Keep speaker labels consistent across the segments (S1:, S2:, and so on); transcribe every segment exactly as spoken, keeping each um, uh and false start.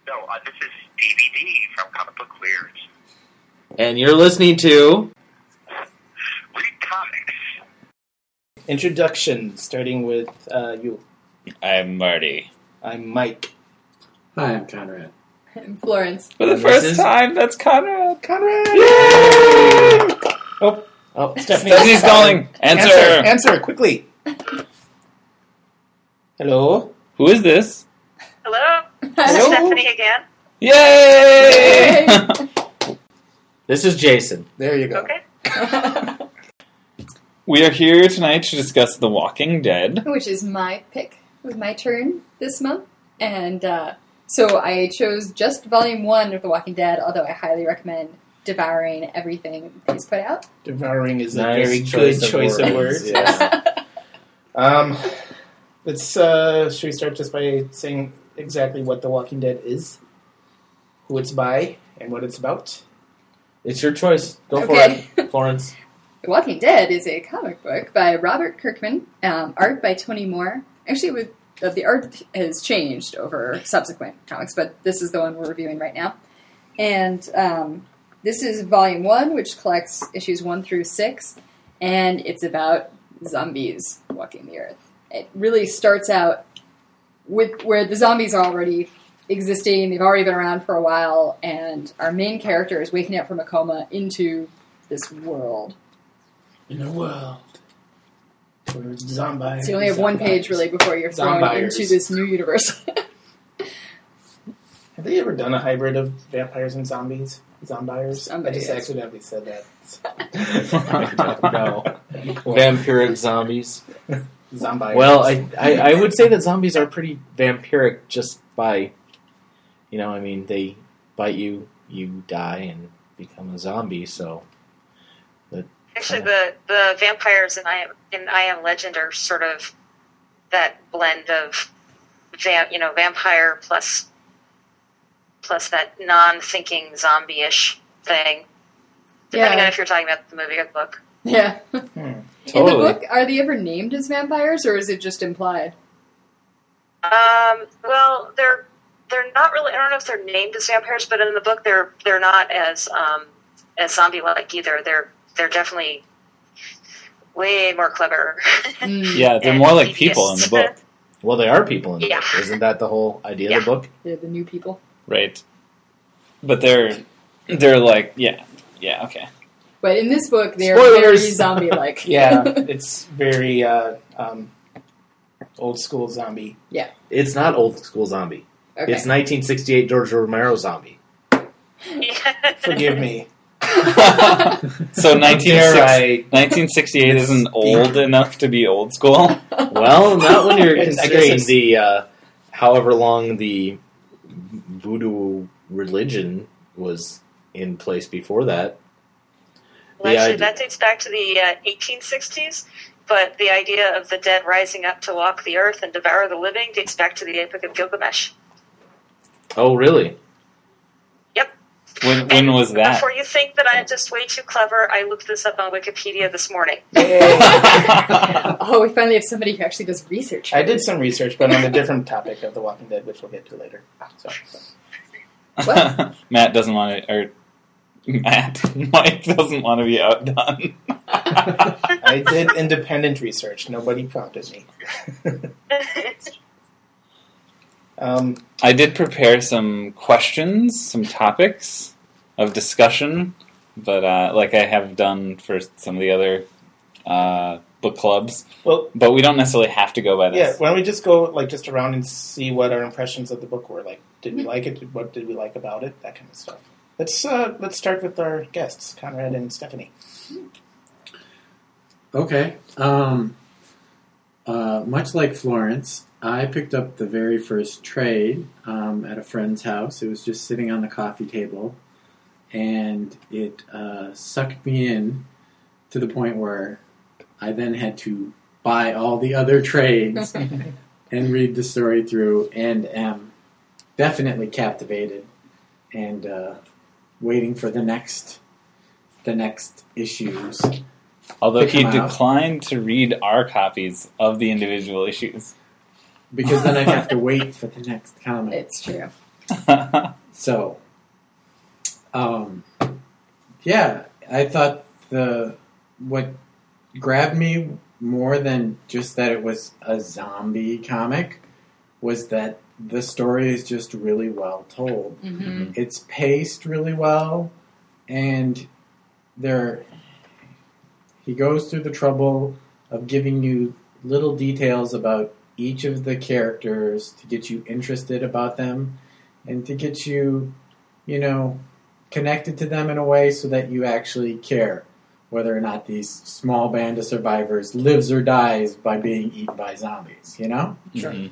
S1: No, uh, this is D V D from Comic Book Weirds.
S2: And you're listening to
S1: Read Comics.
S3: Introduction, starting with uh, you.
S4: I'm Marty.
S3: I'm Mike.
S5: Hi, I'm Conrad.
S6: I'm Florence.
S4: For the
S2: And
S4: first
S2: this is-
S4: time, that's Conrad.
S3: Conrad!
S4: Yay!
S3: Oh,
S2: oh,
S3: Stephanie.
S4: Stephanie's calling. Answer.
S3: Answer, answer, quickly. Hello?
S4: Who is this?
S7: Hello?
S3: Hello?
S7: Stephanie again.
S4: Yay!
S2: this is Jason.
S3: There you go.
S7: Okay.
S4: We are here tonight to discuss The Walking Dead.
S6: Which is my pick. It was my turn this month. And uh, so I chose just Volume one of The Walking Dead, although I highly recommend devouring everything he's put out.
S3: Devouring is
S2: Nice
S3: a very
S2: choice
S3: good
S2: of
S3: choice of
S2: words.
S3: words.
S2: Yeah.
S3: Um, let's, uh, should we start just by saying exactly what The Walking Dead is? Who it's by, and what it's about?
S2: It's your choice. Go
S6: Okay.
S2: for it, Florence.
S6: The Walking Dead is a comic book by Robert Kirkman, um, art by Tony Moore. Actually, with, uh, the art has changed over subsequent comics, but this is the one we're reviewing right now. And um, this is Volume one, which collects issues one through six, and it's about zombies walking the earth. It really starts out with where the zombies are already existing, they've already been around for a while, and our main character is waking up from a coma into this world.
S3: In a world where zombies.
S6: So you only have one page, really, before you're thrown
S3: Zombiers.
S6: into this new universe.
S3: Have they ever done a hybrid of vampires and zombies? Zombiers?
S6: Somebody
S3: I just
S6: has.
S3: accidentally said that.
S2: I don't know. Vampiric zombies.
S3: Zombies.
S2: Well, I, I I would say that zombies are pretty vampiric just by, you know, I mean, they bite you, you die, and become a zombie, so...
S7: Actually, the, the vampires in I Am in I Am Legend are sort of that blend of, va- you know, vampire plus plus that non-thinking zombie-ish thing. Depending
S6: Yeah.
S7: on if you're talking about the movie or the book.
S6: Yeah.
S3: Hmm.
S6: In the
S4: Totally.
S6: book, are they ever named as vampires, or is it just implied?
S7: Um, well, they're they're not really. I don't know if they're named as vampires, but in the book, they're they're not as um, as zombie-like either. They're they're definitely way more clever.
S6: Mm.
S4: Yeah, they're
S7: And
S4: more like
S7: devious.
S4: people in the book.
S2: Well, they are people in the
S7: Yeah.
S2: book. Isn't that the whole idea
S7: Yeah.
S2: of the book?
S6: They're the new people.
S4: Right. But they're, they're like, yeah, yeah, okay.
S6: But in this book, they're
S3: Spoilers.
S6: very zombie-like.
S3: Yeah, it's very uh, um, old school zombie.
S2: It's not old school zombie.
S6: Okay.
S2: It's nineteen sixty-eight George Romero zombie.
S7: Yeah.
S3: Forgive me.
S4: So nineteen
S3: You're
S4: sixty
S3: right.
S4: nineteen sixty-eight isn't old enough to be old school.
S2: Well, not when you're
S3: It's- I guess
S2: considering
S3: it's-
S2: the, uh, however long the voodoo religion was in place before that.
S7: Well,
S2: The
S7: actually,
S2: idea-
S7: that dates back to the uh, eighteen sixties, but the idea of the dead rising up to walk the earth and devour the living dates back to the Epic of Gilgamesh.
S2: Oh, really?
S7: Yep.
S4: When, when
S7: And
S4: was that?
S7: Before you think that I'm just way too clever, I looked this up on Wikipedia this morning.
S6: Oh, we finally have somebody who actually does research.
S3: I did some research, but on a different topic of The Walking Dead, which we'll get to later. So,
S6: What?
S4: Matt doesn't want to, or Matt, Mike doesn't want to be outdone.
S3: I did independent research. Nobody prompted me. Um,
S4: I did prepare some questions, some topics of discussion, but uh, like I have done for some of the other uh, book clubs.
S3: well,
S4: But we don't necessarily have to go by
S3: yeah.
S4: this.
S3: Why don't we just go like just around and see what our impressions of the book were? Like, did we like it? What did we like about it? That kind of stuff. Let's uh, let's start with our guests, Conrad and Stephanie.
S5: Okay. Um, uh, much like Florence, I picked up the very first trade um, at a friend's house. It was just sitting on the coffee table, and it uh, sucked me in to the point where I then had to buy all the other trades and read the story through, and am definitely captivated and uh, waiting for the next the next issues.
S4: Although
S5: Pick
S4: he
S5: them out.
S4: declined to read our copies of the individual issues.
S5: Because then I'd have to wait for the next comic.
S6: It's true.
S5: So, um, yeah, I thought the what grabbed me more than just that it was a zombie comic was that the story is just really well told.
S6: Mm-hmm.
S5: It's paced really well, and there he goes through the trouble of giving you little details about each of the characters to get you interested about them and to get you, you know, connected to them in a way so that you actually care whether or not these small band of survivors lives or dies by being eaten by zombies, you know?
S3: Sure.
S4: Mhm.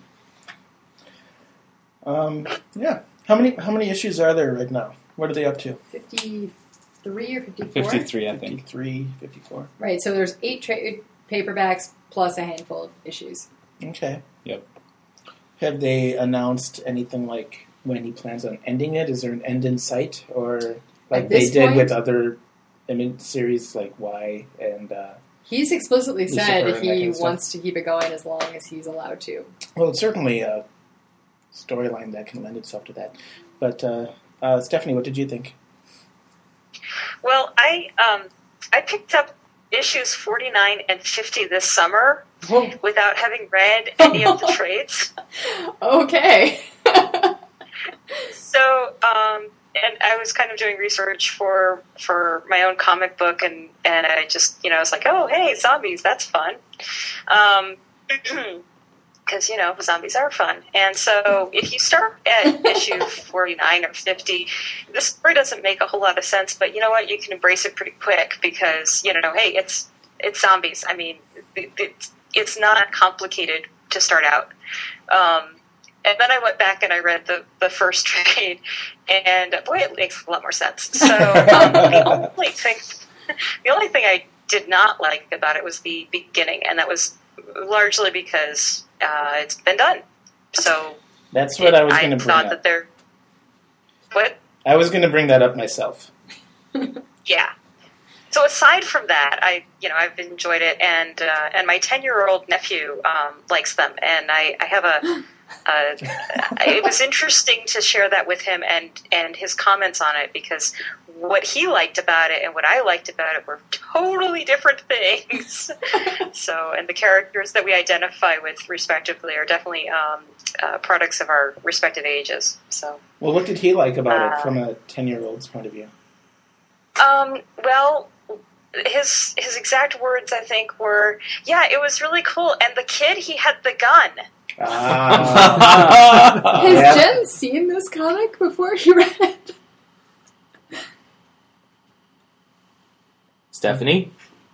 S3: Um, yeah. How many how many issues are there right now? What are they up to?
S6: fifty-three or fifty-four?
S4: fifty-three, I think.
S3: fifty-three, fifty-four.
S6: Right, so there's eight trade paperbacks plus a handful of issues.
S3: Okay.
S4: Yep.
S3: Have they announced anything like when he plans on ending it? Is there an end in sight? Or like
S6: At
S3: they
S6: this
S3: did
S6: point-
S3: with other I mean, series like Y and... Uh,
S6: He's explicitly
S3: Lucifer
S6: said
S3: and that
S6: he
S3: kind of stuff.
S6: wants to keep it going as long as he's allowed to.
S3: well, it's certainly a storyline that can lend itself to that. But, uh, uh, Stephanie, what did you think?
S7: Well, I um, I picked up issues forty-nine and fifty this summer without having read any of the trades.
S6: Okay.
S7: So, um, and I was kind of doing research for for my own comic book, and, and I just, you know, I was like, oh, hey, zombies, that's fun. Um, because, you know, zombies are fun. And so if you start at issue forty-nine or fifty, the story doesn't make a whole lot of sense, but you know what? You can embrace it pretty quick because, you know, hey, it's it's zombies. I mean, it, it's, it's not complicated to start out. Um, and then I went back and I read the, the first trade, and boy, it makes a lot more sense. So um, the only thing, the only thing I did not like about it was the beginning, and that was largely because uh, it's been done. So
S3: That's what I was
S7: I
S3: going to bring
S7: thought
S3: up.
S7: that there. What?
S3: I was going to bring that up myself.
S7: Yeah. So aside from that, I you know I've enjoyed it, and uh, and my ten year old nephew um, likes them, and I, I have a. Uh, it was interesting to share that with him and, and his comments on it, because what he liked about it and what I liked about it were totally different things. So, and the characters that we identify with respectively are definitely um, uh, products of our respective ages. So,
S3: Well, what did he like about
S7: Uh,
S3: it from a ten-year-old's point of view?
S7: um, well, his his exact words, I think, were, "Yeah, it was really cool." And the kid, he had the gun.
S3: Ah.
S6: Has
S3: Yeah.
S6: Jen seen this comic before he read it?
S2: Stephanie?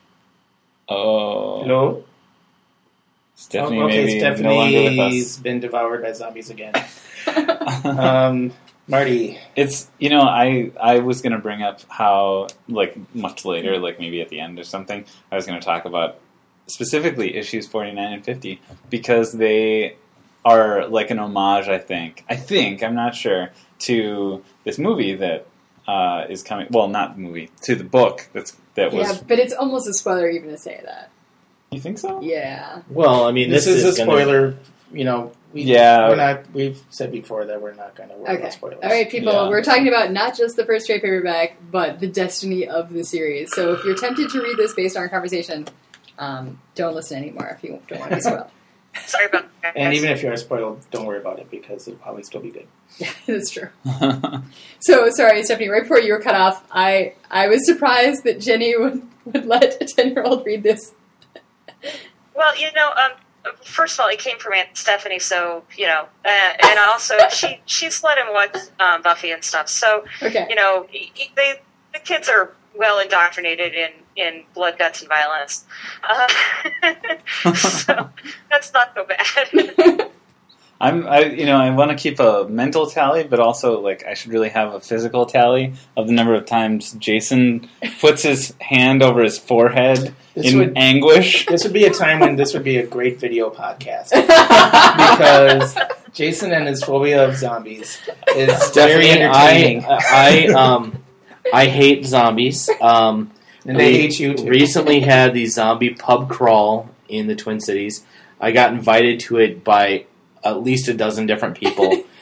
S4: Oh.
S3: Hello?
S4: Stephanie
S3: Oh, okay,
S4: maybe no longer with
S3: Stephanie's
S4: us.
S3: been devoured by zombies again. um, Marty.
S4: It's, you know, I I was going to bring up how, like, much later, like maybe at the end or something, I was going to talk about specifically issues forty-nine and fifty, because they are like an homage, I think. I think, I'm not sure, to this movie that uh, is coming, well, not the movie, to the book that's that was...
S6: Yeah, but it's almost a spoiler even to say that.
S4: You think so?
S6: Yeah.
S2: Well, I mean,
S3: This,
S2: this,
S3: is, a
S2: gonna-
S3: spoiler, you know. We,
S4: Yeah.
S3: We're not, we've said before that we're not going to worry
S6: Okay.
S3: about spoilers.
S6: All right, people,
S4: Yeah.
S6: we're talking about not just the first trade paperback, but the destiny of the series. So if you're tempted to read this based on our conversation, um, don't listen anymore if you don't want to be spoiled.
S7: Sorry about that.
S3: And
S7: guys.
S3: even if you are spoiled, don't worry about it, because it'll probably still be good.
S6: Yeah, that's true. So, sorry, Stephanie, right before you were cut off, I, I was surprised that Jenny would, would let a ten-year-old read this.
S7: Well, you know, um, first of all, it came from Aunt Stephanie, so, you know, uh, and also she she's let him watch um, Buffy and stuff. So,
S6: Okay.
S7: you know, he, he- they the kids are well indoctrinated in, in blood, guts, and violence. Uh, so that's not so bad.
S4: I'm, I, you know, I want to keep a mental tally, but also, like, I should really have a physical tally of the number of times Jason puts his hand over his forehead
S3: This
S4: in
S3: would-
S4: anguish.
S3: This would be a time when this would be a great video podcast. Because Jason and his phobia of zombies is very
S2: Stephanie,
S3: entertaining.
S2: I, I, um, I hate zombies. Um,
S3: and they
S2: we
S3: hate you, too.
S2: recently had the zombie pub crawl in the Twin Cities. I got invited to it by at least a dozen different people.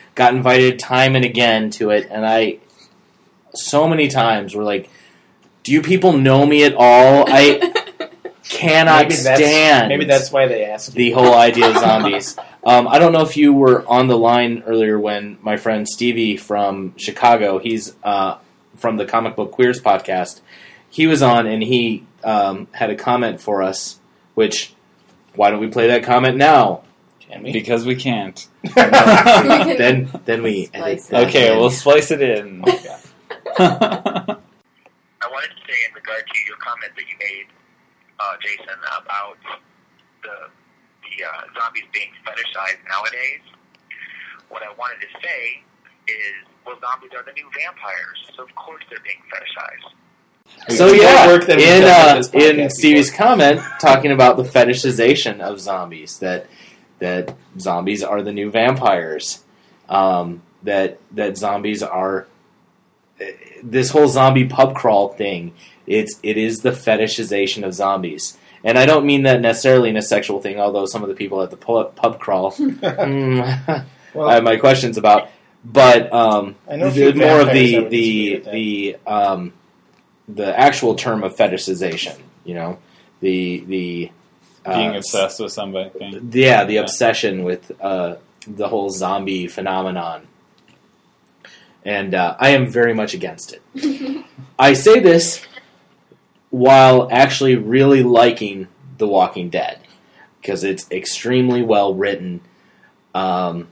S2: got invited time and again to it, and I so many times were like, "Do you people know me at all?" I cannot
S3: maybe that's,
S2: stand.
S3: Maybe that's why they asked
S2: the
S3: you.
S2: whole idea of zombies. Um, I don't know if you were on the line earlier when my friend Stevie from Chicago, he's uh, from the Comic Book Queers podcast, he was on and he um, had a comment for us, which, why don't we play that comment now?
S3: Can we?
S4: Because we can't.
S2: then then we edit that
S4: Okay,
S2: in.
S4: we'll splice it in.
S1: I wanted to say in regard to your comment that you made, uh, Jason, about the the uh, zombies being fetishized nowadays. What I wanted to say is, well, zombies are the new vampires, so of course they're being fetishized.
S2: So
S3: More
S2: yeah,
S3: work than we've
S2: in
S3: done
S2: uh,
S3: with this
S2: in
S3: podcast
S2: Stevie's
S3: before.
S2: comment, talking about the fetishization of zombies, that that zombies are the new vampires, um, that that zombies are this whole zombie pub crawl thing. It's it is the fetishization of zombies, and I don't mean that necessarily in a sexual thing. Although some of the people at the pub, pub crawl, mm,
S3: Well,
S2: I have my questions about, but um,
S3: I know a
S2: the,
S3: few
S2: more of
S3: vampires
S2: the
S3: that would
S2: the
S3: disagree with that.
S2: the um, the actual term of fetishization. You know, the the uh,
S4: Being obsessed with somebody. Thing.
S2: yeah, the
S4: Yeah.
S2: obsession with uh, the whole zombie phenomenon. And uh, I am very much against it. I say this while actually really liking The Walking Dead, because it's extremely well written. Um,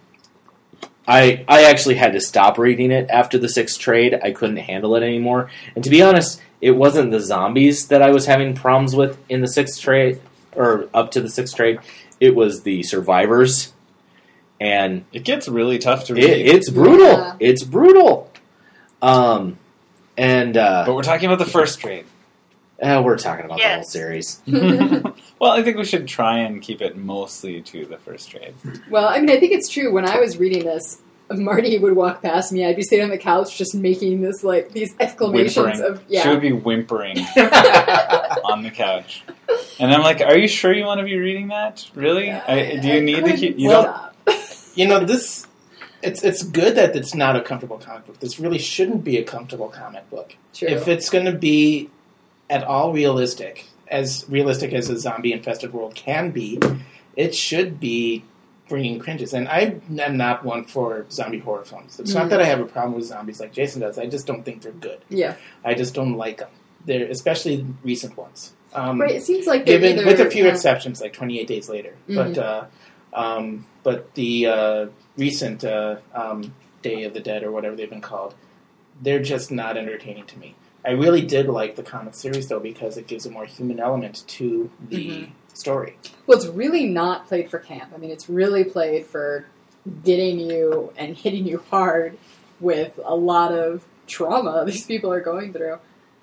S2: I I actually had to stop reading it after the sixth trade. I couldn't handle it anymore. And to be honest, it wasn't the zombies that I was having problems with in the sixth trade, or up to the sixth trade. It was the survivors. And
S4: It gets really tough to read.
S2: it, it's brutal.
S6: Yeah.
S2: It's brutal. Um, and uh,
S4: but we're talking about the first trade.
S2: uh, we're talking about the whole
S7: Yes.
S2: series.
S4: Well, I think we should try and keep it mostly to the first trade.
S6: Well, I mean, I think it's true. When I was reading this, Marty would walk past me. I'd be sitting on the couch just making this, like, these exclamations
S4: Whimpering.
S6: of, yeah.
S4: She would be whimpering on the couch. And I'm like, are you sure you want to be reading that? Really? I, do you need to keep... You
S3: Well,
S4: don't,
S3: You know, this it's it's good that it's not a comfortable comic book. This really shouldn't be a comfortable comic book.
S6: True.
S3: If it's going to be at all realistic, as realistic as a zombie-infested world can be, it should be bringing cringes. And I am not one for zombie horror films. It's
S6: Mm.
S3: not that I have a problem with zombies like Jason does. I just don't think they're good.
S6: Yeah.
S3: I just don't like them. They're especially recent ones. Um,
S6: Right, it seems like they're
S3: given
S6: either,
S3: with a few
S6: yeah.
S3: exceptions, like twenty-eight Days Later.
S6: Mhm.
S3: But uh, um, but the uh, recent uh, um, Day of the Dead or whatever they've been called, they're just not entertaining to me. I really did like the comic series though because it gives a more human element to the
S6: Mhm.
S3: story.
S6: Well, it's really not played for camp. I mean, it's really played for getting you and hitting you hard with a lot of trauma these people are going through.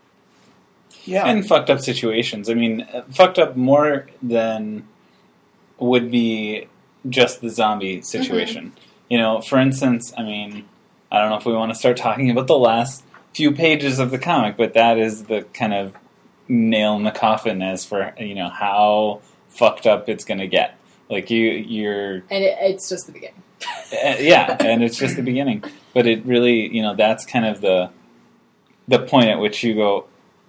S3: Yeah,
S4: and fucked up situations. I mean, uh, fucked up more than would be just the zombie situation. You know, for instance, I mean, I don't know if we want to start talking about the last few pages of the comic, but that is the kind of nail in the coffin as for, you know, how fucked up it's going to get. Like, you, you're...
S6: And it, it's just the beginning.
S4: Uh, yeah, and it's just the beginning. But it really, you know, that's kind of the the point at which you go,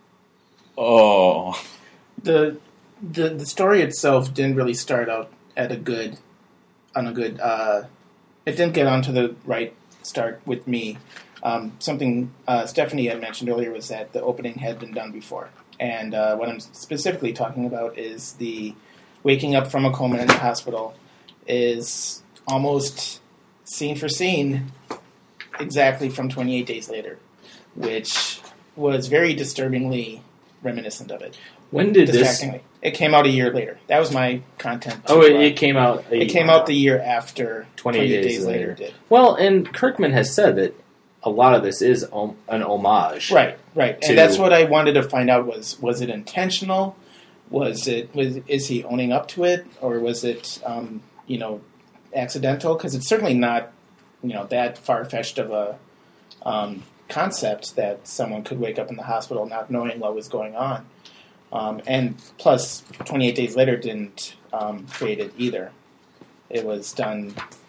S4: oh...
S3: the the the story itself didn't really start out at a good on a good. Uh, it didn't get onto the right start with me. Um, something uh, Stephanie had mentioned earlier was that the opening had been done before, and uh, what I'm specifically talking about is the waking up from a coma in the hospital is almost scene for scene exactly from twenty-eight Days Later, which was very disturbingly reminiscent of it.
S2: When did this?
S3: Distractingly. It came out a year later. That was my content.
S2: Oh,
S3: to,
S2: it,
S3: uh,
S2: it came out. A,
S3: it came out the year after
S2: twenty-eight
S3: twenty-eight
S2: days later.
S3: did.
S2: Well, and Kirkman has said that a lot of this is om- an homage.
S3: Right, right,
S2: to-
S3: and that's what I wanted to find out was was it intentional? Was it was is he owning up to it, or was it um, you know accidental? Because it's certainly not you know that far fetched of a um, concept that someone could wake up in the hospital not knowing what was going on. Um, and plus, twenty-eight Days Later didn't um, create it either. It was done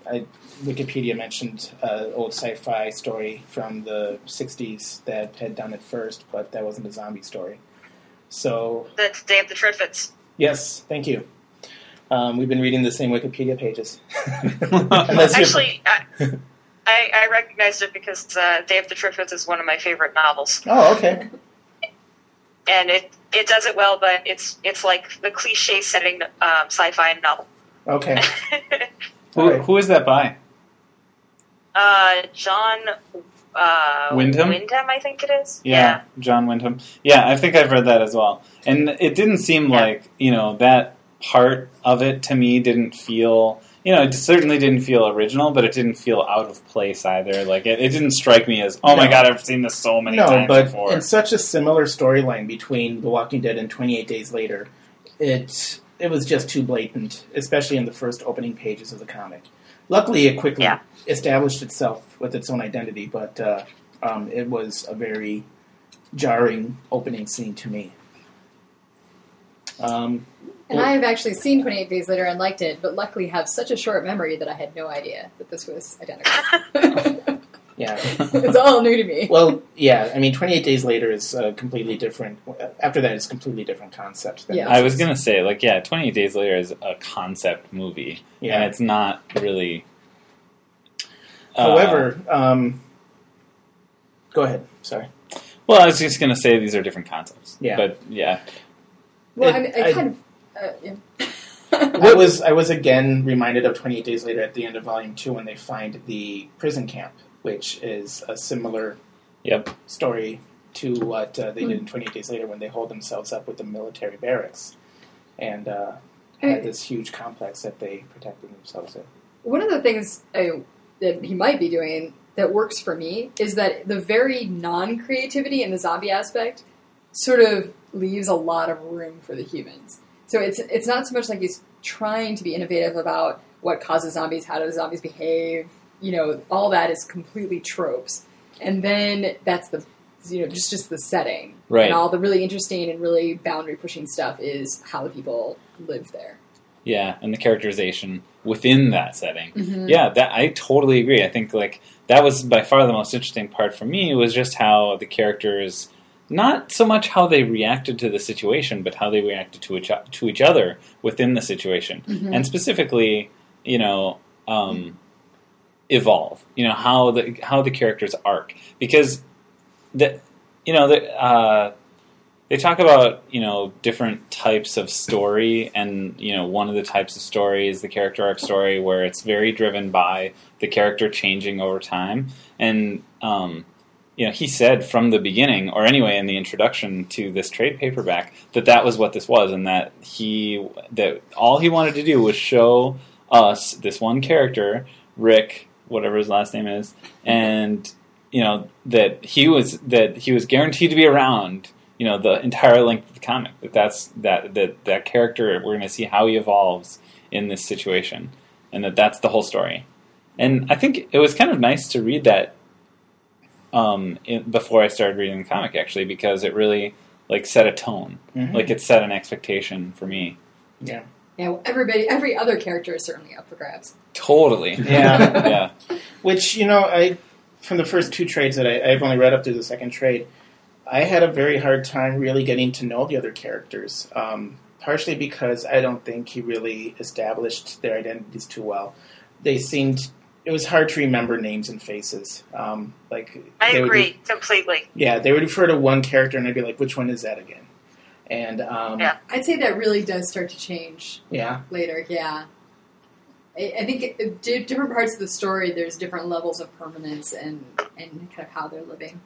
S3: I, Wikipedia mentioned an old sci-fi story from the sixties that had done it first, but that wasn't a zombie story. So
S7: That's Day of the Triffids.
S3: yes, thank you. Um, we've been reading the same Wikipedia pages. Unless you're-
S7: Actually, I, I, I recognized it because uh, Day of the Triffids is one of my favorite novels,
S3: oh, okay.
S7: and it, it does it well. But it's it's like the cliche setting um, sci-fi novel.
S3: Okay.
S4: Who,
S3: All right.
S4: who is that by?
S7: uh, John uh,
S4: Wyndham?
S7: Wyndham, I think it is.
S4: Yeah, John Wyndham. Yeah, I think I've read that as well. And it didn't seem
S7: Yeah.
S4: like, you know, that part of it to me didn't feel, you know, it certainly didn't feel original, but it didn't feel out of place either. Like, it, it didn't strike me as, oh my
S3: No.
S4: god, I've seen this so many
S3: No,
S4: times
S3: but
S4: before.
S3: in such a similar storyline between The Walking Dead and twenty-eight Days Later, it it was just too blatant, especially in the first opening pages of the comic. Luckily, it quickly
S7: Yeah.
S3: established itself with its own identity, but uh, um, it was a very jarring opening scene to me. Um,
S6: And I have actually seen twenty-eight Days Later and liked it, but luckily have such a short memory that I had no idea that this was identical.
S3: yeah.
S6: It's all new to me.
S3: Well, yeah. I mean, twenty-eight Days Later is a completely different. After that, it's a completely different concept. Than
S6: Yeah.
S4: I was going to say, like, yeah, twenty-eight Days Later is a concept movie.
S3: Yeah.
S4: And it's not really... uh,
S3: However, um, go ahead. Sorry.
S4: well, I was just going to say these are different concepts.
S3: Yeah.
S4: But, yeah.
S6: Well,
S3: It-
S6: I, mean, I,
S3: I-
S6: kind of. Uh, yeah.
S3: I was I was again reminded of twenty-eight Days Later at the end of Volume Two when they find the prison camp, which is a similar
S4: Yep.
S3: story to what uh, they did in twenty-eight Days Later when they hold themselves up with the military barracks and uh, had this huge complex that they protected themselves in.
S6: One of the things I, that he might be doing that works for me is that the very non-creativity in the zombie aspect sort of leaves a lot of room for the humans. So it's it's not so much like he's trying to be innovative about what causes zombies, how do zombies behave, you know, all that is completely tropes. And then that's the, you know, just, just the setting.
S4: Right.
S6: And all the really interesting and really boundary-pushing stuff is how the people live there.
S4: Yeah, and the characterization within that setting.
S6: Mhm.
S4: Yeah, that I totally agree. I think, like, that was by far the most interesting part for me was just how the characters... Not so much how they reacted to the situation, but how they reacted to each to each other within the situation,
S6: Mhm.
S4: and specifically, you know, um, evolve. You know how the how the characters arc, because the you know the uh, they talk about you know different types of story, and you know one of the types of story is the character arc story, where it's very driven by the character changing over time, and um, you know, he said from the beginning, or anyway in the introduction to this trade paperback, that that was what this was, and that he that all he wanted to do was show us this one character, Rick, whatever his last name is, and you know that he was that he was guaranteed to be around, you know, the entire length of the comic. That that's that that that character, we're going to see how he evolves in this situation, and that that's the whole story. And I think it was kind of nice to read that. Um, in, before I started reading the comic, actually, because it really like set a tone,
S3: Mhm.
S4: like it set an expectation for me.
S3: Yeah.
S6: Yeah, well, everybody, every other character is certainly up for grabs.
S4: Totally,
S3: Yeah.
S4: yeah,
S3: Which, you know, I from the first two trades that I, I've only read up to the second trade, I had a very hard time really getting to know the other characters. Um, partially because I don't think he really established their identities too well. They seemed... It was hard to remember names and faces. Um, like
S7: I
S3: they would
S7: agree
S3: re-
S7: completely.
S3: yeah, they would refer to one character and I'd be like, which one is that again? And um,
S7: Yeah.
S6: I'd say that really does start to change
S3: yeah.
S6: later, yeah. I, I think it, di- different parts of the story, there's different levels of permanence and, and kind of how they're living.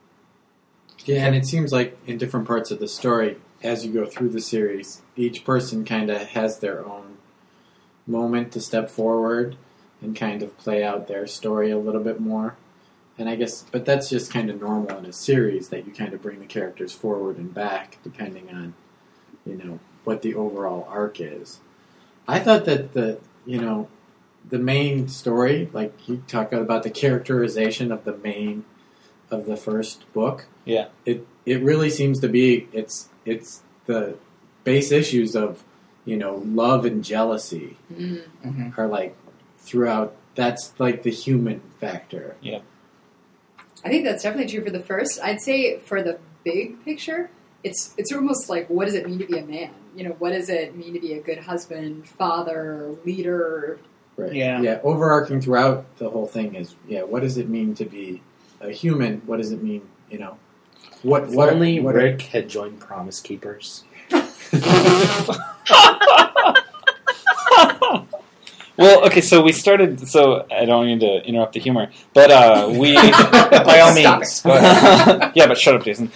S5: Yeah, and it seems like in different parts of the story, as you go through the series, each person kind of has their own moment to step forward and kind of play out their story a little bit more. And I guess, but that's just kind of normal in a series, that you kind of bring the characters forward and back depending on, you know, what the overall arc is. I thought that the, you know, the main story, like you talk about the characterization of the main, of the first book.
S4: yeah,
S5: It it really seems to be, it's it's the base issues of, you know, love and jealousy
S6: Mm.
S3: Mm-hmm.
S5: are like throughout That's like the human factor.
S6: I think that's definitely true for the first. I'd say for the big picture, it's it's almost like, what does it mean to be a man? You know, what does it mean to be a good husband, father, leader?
S5: Right.
S3: Yeah.
S5: Yeah. Overarching throughout the whole thing is, yeah, what does it mean to be a human? What does it mean, you know? What,
S2: If
S5: what
S2: only
S5: what
S2: Rick had joined Promise Keepers.
S4: Well, okay, so we started. So I don't mean to interrupt the humor, but uh, we
S3: By all
S6: Stop
S3: means.
S6: it.
S3: Go ahead.
S4: yeah, but shut up, Jason.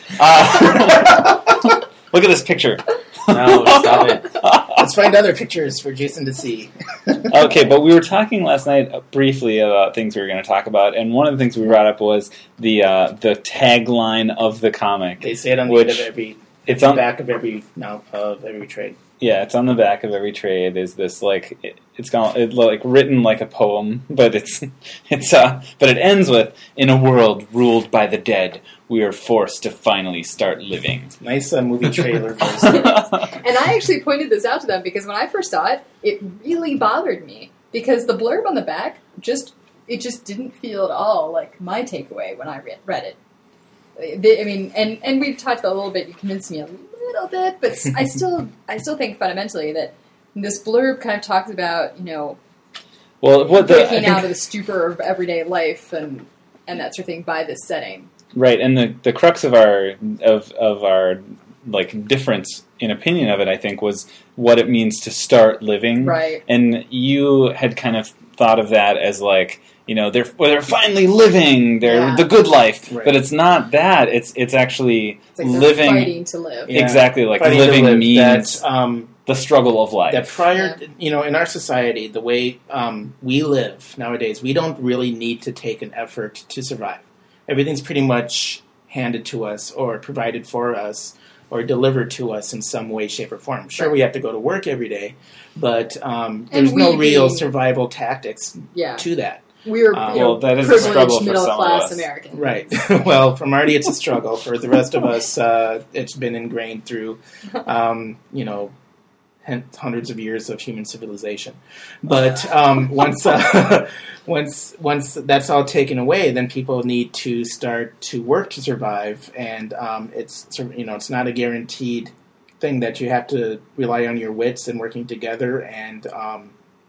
S4: Uh, look at this picture.
S2: No, stop it.
S3: Let's find other pictures for Jason to see.
S4: Okay, but we were talking last night uh, briefly about things we were going to talk about, and one of the things we brought up was the uh, the tagline of the comic.
S3: They say it on the
S4: Which-
S3: end of every,
S4: It's
S3: the
S4: on,
S3: back of every now of every trade.
S4: yeah, it's on the back of every trade. Is this like it, it's gone it, like written like a poem, but it's it's uh, but it ends with, "In a world ruled by the dead, we are forced to finally start living."
S3: Nice uh, movie trailer. For
S6: And I actually pointed this out to them because when I first saw it, it really bothered me because the blurb on the back just it just didn't feel at all like my takeaway when I read, read it. They, I mean, and, and we've talked about it a little bit. You convinced me a little bit, but I still I still think fundamentally that this blurb kind of talks about, you know,
S4: Well, what the I
S6: breaking
S4: think-
S6: out of the stupor of everyday life and and that sort of thing by this setting.
S4: Right, and the, the crux of our of of our like difference in opinion of it, I think, was what it means to start living.
S6: Right.
S4: And you had kind of thought of that as like, you know, they're well, they're finally living, they're
S6: Yeah.
S4: the good life,
S3: Right.
S4: but it's not that. It's it's actually
S6: It's like they're
S4: living
S6: fighting to live.
S3: Yeah.
S4: exactly like
S3: Fighting to
S4: living
S3: live,
S4: means
S3: that, um,
S4: the struggle of life.
S3: that prior, you know, in our society, the way um, we live nowadays, we don't really need to take an effort to survive. Everything's pretty much handed to us or provided for us or delivered to us in some way, shape, or form. Sure,
S6: Right.
S3: we have to go to work every day, but um,
S6: And
S3: there's no
S6: we
S3: real
S6: being-
S3: survival tactics
S6: Yeah.
S3: to that.
S6: We're
S3: Uh,
S6: you know,
S4: well, that is a
S6: privileged
S4: struggle for
S6: middle
S4: some of
S6: class
S4: us.
S6: Americans.
S3: Right. Well, for Marty, it's a struggle. For the rest of us, uh, it's been ingrained through, um, you know, hun- hundreds of years of human civilization. But um, once, uh, once, once that's all taken away, then people need to start to work to survive, and um, it's you know, it's not a guaranteed thing that you have to rely on your wits and working together and um,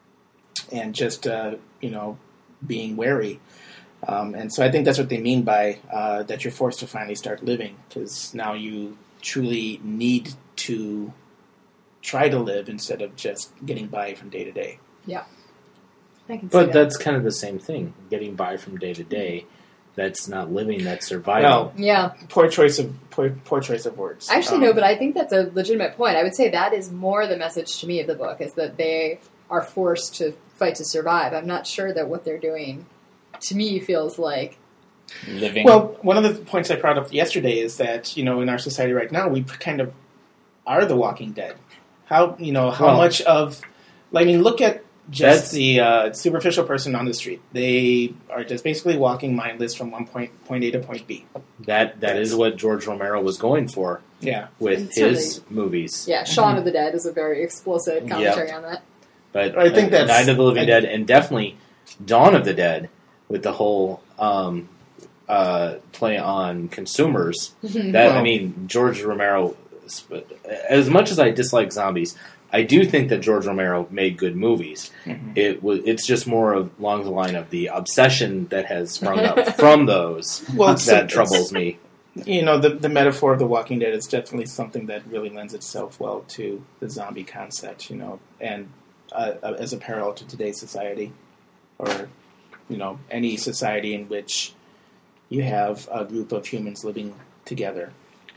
S3: and just uh, you know. being wary. Um, and so I think that's what they mean by uh, that you're forced to finally start living, because now you truly need to try to live instead of just getting by from day to day.
S6: I can see
S2: But
S6: that.
S2: that's kind of the same thing. Getting by from day to day. That's not living, that's surviving.
S3: Well,
S6: Yeah.
S3: poor choice of poor, poor choice of words.
S6: Actually,
S3: Um,
S6: no, but I think that's a legitimate point. I would say that is more the message to me of the book, is that they are forced to fight to survive. I'm not sure that what they're doing, to me, feels like...
S4: Living.
S3: Well, one of the points I brought up yesterday is that, you know, in our society right now, we kind of are the Walking Dead. How, you know, how
S2: Well,
S3: much of, like, I mean, look at just
S2: that's-
S3: the uh, superficial person on the street. They are just basically walking mindless from one point, point A to point B.
S2: That That is what George Romero was going for
S3: Yeah.
S2: with
S6: And
S2: his movies.
S6: Yeah, Shaun of the Dead is a very explicit commentary on that.
S2: But
S3: I think
S2: uh,
S3: that's-
S2: Night of the Living
S3: I-
S2: Dead, and definitely Dawn of the Dead, with the whole um, uh, play on consumers. That I
S3: Well-
S2: mean, George Romero. As much as I dislike zombies, I do think that George Romero made good movies.
S3: Mhm.
S2: It was. It's just more of, along the line of the obsession that has sprung up from those
S3: Well, it's-
S2: that
S3: it's-
S2: troubles me.
S3: You know, the, the metaphor of the Walking Dead is definitely something that really lends itself well to the zombie concept, you know, and uh, as a parallel to today's society, or, you know, any society in which you have a group of humans living together.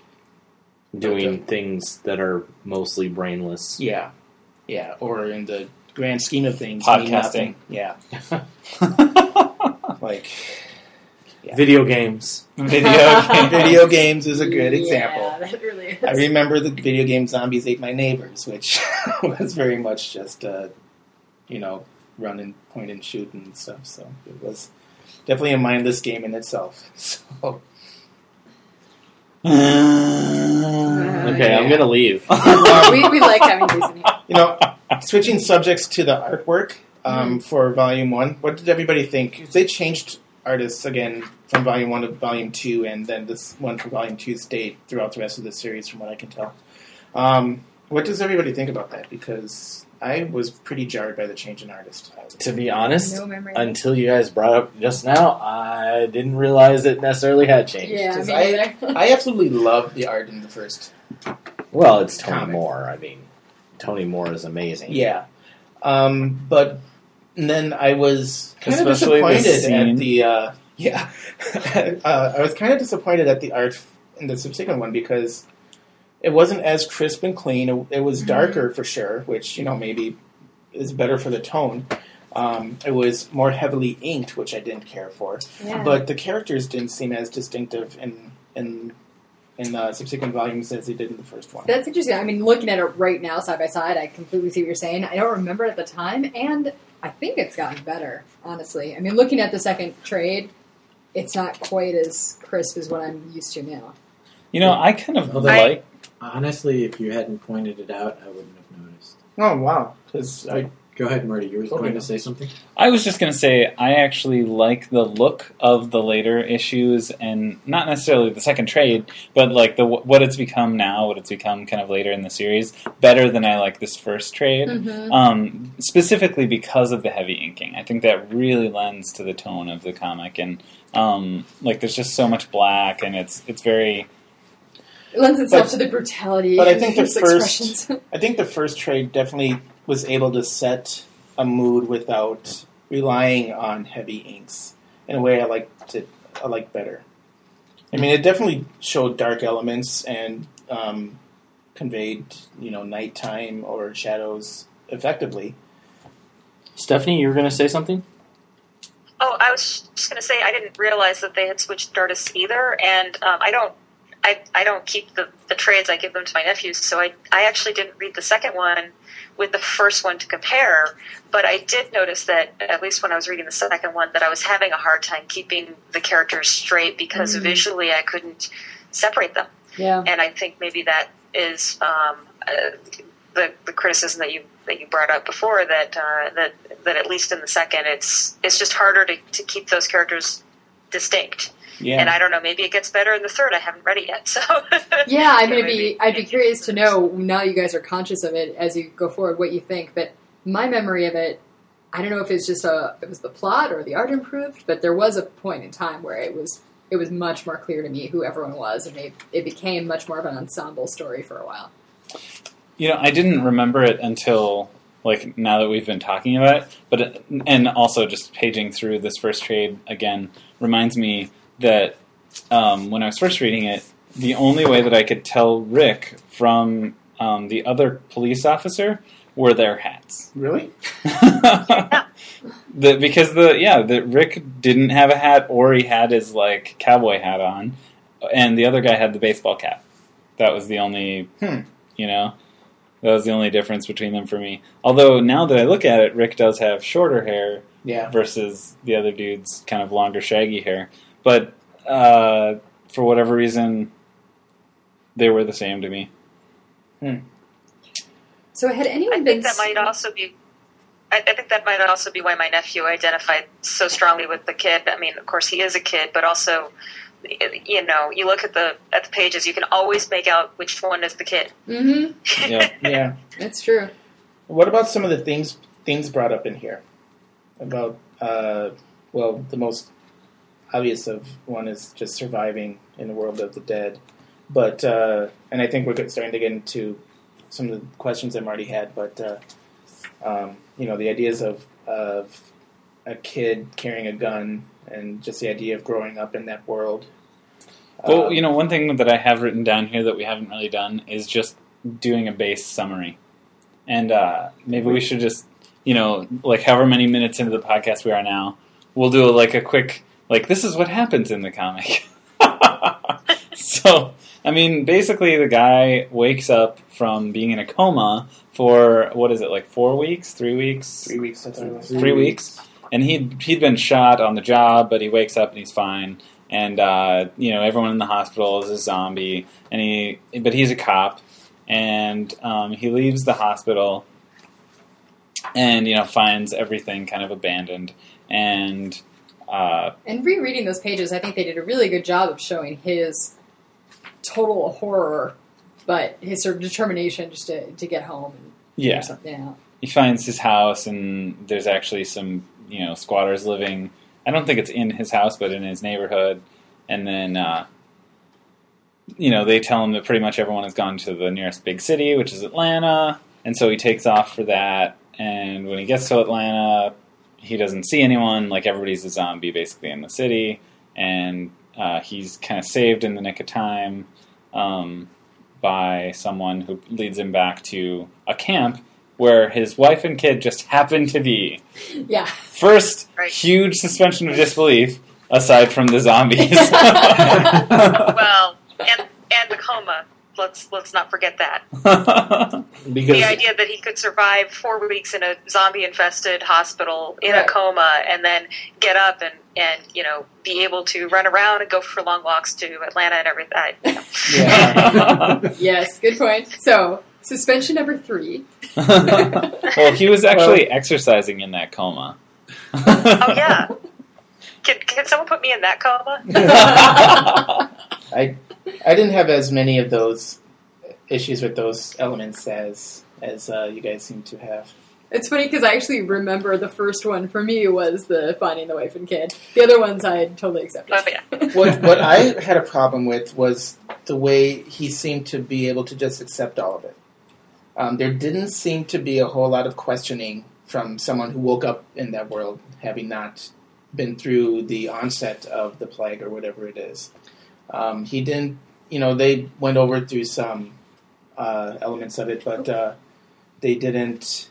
S2: Doing things that are mostly brainless.
S3: Yeah. Yeah. Or in the grand scheme of things, mean
S4: Podcasting.
S3: nothing. Yeah. Like, yeah.
S2: Video games.
S4: Video game.
S3: Video games is a good example.
S6: Yeah, that really is.
S3: I remember the video game Zombies Ate My Neighbors, which was very much just, uh, you know, run and point and shoot and stuff. So it was definitely a mindless game in itself. So
S2: Okay, I'm gonna leave.
S6: we, we like having Jason here.
S3: you know, switching subjects to the artwork. um, for Volume One. What did everybody think? They changed artists again from Volume One to Volume Two, and then this one for Volume Two stayed throughout the rest of the series, from what I can tell. Um, what does everybody think about that? Because I was pretty jarred by the change in artist.
S2: To be honest,
S6: No memory.
S2: until you guys brought up just now, I didn't realize it necessarily had changed.
S6: Yeah, me
S3: Because I,
S6: neither.
S3: I absolutely love the art in the first.
S2: Well, it's Tony
S3: Comic.
S2: Moore. I mean, Tony Moore is amazing.
S3: Yeah. Um, but and then I was kind of
S4: Especially the
S3: disappointed
S4: scene.
S3: at the... Uh, yeah. uh, I was kind of disappointed at the art in the subsequent one because it wasn't as crisp and clean. It, it was darker for sure, which, you know, maybe is better for the tone. Um, it was more heavily inked, which I didn't care for.
S6: Yeah.
S3: But the characters didn't seem as distinctive in in in the subsequent volumes as they did in the first one.
S6: That's interesting. I mean, looking at it right now, side by side, I completely see what you're saying. I don't remember it at the time, and I think it's gotten better, honestly. I mean, looking at the second trade, it's not quite as crisp as what I'm used to now.
S4: You know, I kind of
S5: Although-
S4: like.
S5: Honestly, if you hadn't pointed it out, I wouldn't have noticed.
S3: Oh, wow. Because I...
S5: Go ahead, Marty. You were
S3: Okay.
S5: going to say something?
S4: I was just going to say, I actually like the look of the later issues, and not necessarily the second trade, but like the what it's become now, what it's become kind of later in the series, better than I like this first trade.
S6: Mm-hmm.
S4: Um, specifically because of the heavy inking. I think that really lends to the tone of the comic, and um, like there's just so much black, and it's it's very.
S6: It lends itself
S3: But-
S6: to the brutality.
S3: but I
S6: of
S3: think the
S6: his
S3: first-
S6: expressions.
S3: I think the first trade definitely was able to set a mood without relying on heavy inks in a way I liked it. I like better. I mean, it definitely showed dark elements and um, conveyed, you know, nighttime or shadows effectively.
S2: Stephanie, you were going to say something?
S7: Oh, I was just going to say I didn't realize that they had switched artists either, and um, I don't, I, I don't keep the, the trades. I give them to my nephews, so I, I actually didn't read the second one with the first one to compare. But I did notice that at least when I was reading the second one, that I was having a hard time keeping the characters straight because
S6: Mm.
S7: visually I couldn't separate them,
S6: Yeah.
S7: and I think maybe that is um, uh, the the criticism that you that you brought up before, that uh, that that at least in the second, it's it's just harder to, to keep those characters distinct.
S3: Yeah.
S7: And I don't know, maybe it gets better in the third. I haven't read it yet, so
S6: Yeah, I
S7: You know,
S6: mean, I'd
S7: maybe-
S6: be, I'd be curious to know, now you guys are conscious of it as you go forward, what you think. But my memory of it, I don't know if it's just a, it was the plot or the art improved, but there was a point in time where it was, it was much more clear to me who everyone was, and it, it became much more of an ensemble story for a while.
S4: You know, I didn't remember it until like now that we've been talking about it, but it, and also just paging through this first trade again reminds me that um, when I was first reading it, the only way that I could tell Rick from um, the other police officer were their hats.
S3: Really?
S4: the, because the yeah, the Rick didn't have a hat, or he had his like cowboy hat on, and the other guy had the baseball cap. That was the only,
S3: Hmm.
S4: you know, that was the only difference between them for me. Although now that I look at it, Rick does have shorter hair
S3: Yeah.
S4: versus the other dude's kind of longer, shaggy hair. But uh, for whatever reason, they were the same to me.
S6: So had anyone
S7: I
S6: been...
S7: think that might also be. I, I think that might also be why my nephew identified so strongly with the kid. I mean, of course, he is a kid, but also, you know, you look at the at the pages, you can always make out which one is the kid.
S6: Mm-hmm.
S4: Yeah.
S3: Yeah.
S6: It's true.
S3: What about some of the things things brought up in here? About, uh, well, the most obvious of one is just surviving in the world of the dead. But, uh, and I think we're starting to get into some of the questions that Marty had, but, uh, um, you know, the ideas of, of a kid carrying a gun and just the idea of growing up in that world.
S4: Well,
S3: Um,
S4: you know, one thing that I have written down here that we haven't really done is just doing a base summary. And uh, maybe we should just, you know, like however many minutes into the podcast we are now, we'll do like a quick, like, this is what happens in the comic. So, I mean, basically the guy wakes up from being in a coma for, what is it, like four weeks, three weeks?
S3: Three weeks, I thought it was.
S4: Three weeks. And he'd, he'd been shot on the job, but he wakes up and he's fine. And, uh, you know, everyone in the hospital is a zombie. And he, but he's a cop. And um, he leaves the hospital. and you know finds everything kind of abandoned. And uh,
S6: and rereading those pages, I think they did a really good job of showing his total horror, but his sort of determination just to, to get home and
S4: yeah,
S6: figure something out.
S4: He finds his house, and there's actually some you know squatters living. I don't think it's in his house, but in his neighborhood. And then, uh, you know, they tell him that pretty much everyone has gone to the nearest big city, which is Atlanta. And so he takes off for that. And when he gets to Atlanta, he doesn't see anyone. Like, everybody's a zombie, basically, in the city. And uh, he's kind of saved in the nick of time um, by someone who leads him back to a camp where his wife and kid just happen to be.
S6: Yeah.
S4: First,
S7: Right.
S4: huge suspension of disbelief, aside from the zombies.
S7: Well, and and the coma. Let's let's not forget that.
S2: Because
S7: The idea that he could survive four weeks in a zombie-infested hospital in
S6: Right.
S7: a coma and then get up and, and you know be able to run around and go for long walks to Atlanta and everything. I-
S3: Yeah.
S6: Yes, good point. So, suspension number three.
S4: Well, he was actually exercising in that coma.
S7: Oh yeah. Can can someone put me in that coma?
S3: I I didn't have as many of those issues with those elements as as uh, you guys seem to have.
S6: It's funny because I actually remember the first one for me was the finding the wife and kid. The other ones I had totally accepted.
S7: Oh, yeah.
S3: What what I had a problem with was the way he seemed to be able to just accept all of it. Um, there didn't seem to be a whole lot of questioning from someone who woke up in that world, having not been through the onset of the plague or whatever it is. Um, he didn't, you know, they went over through some uh, elements of it, but uh, they didn't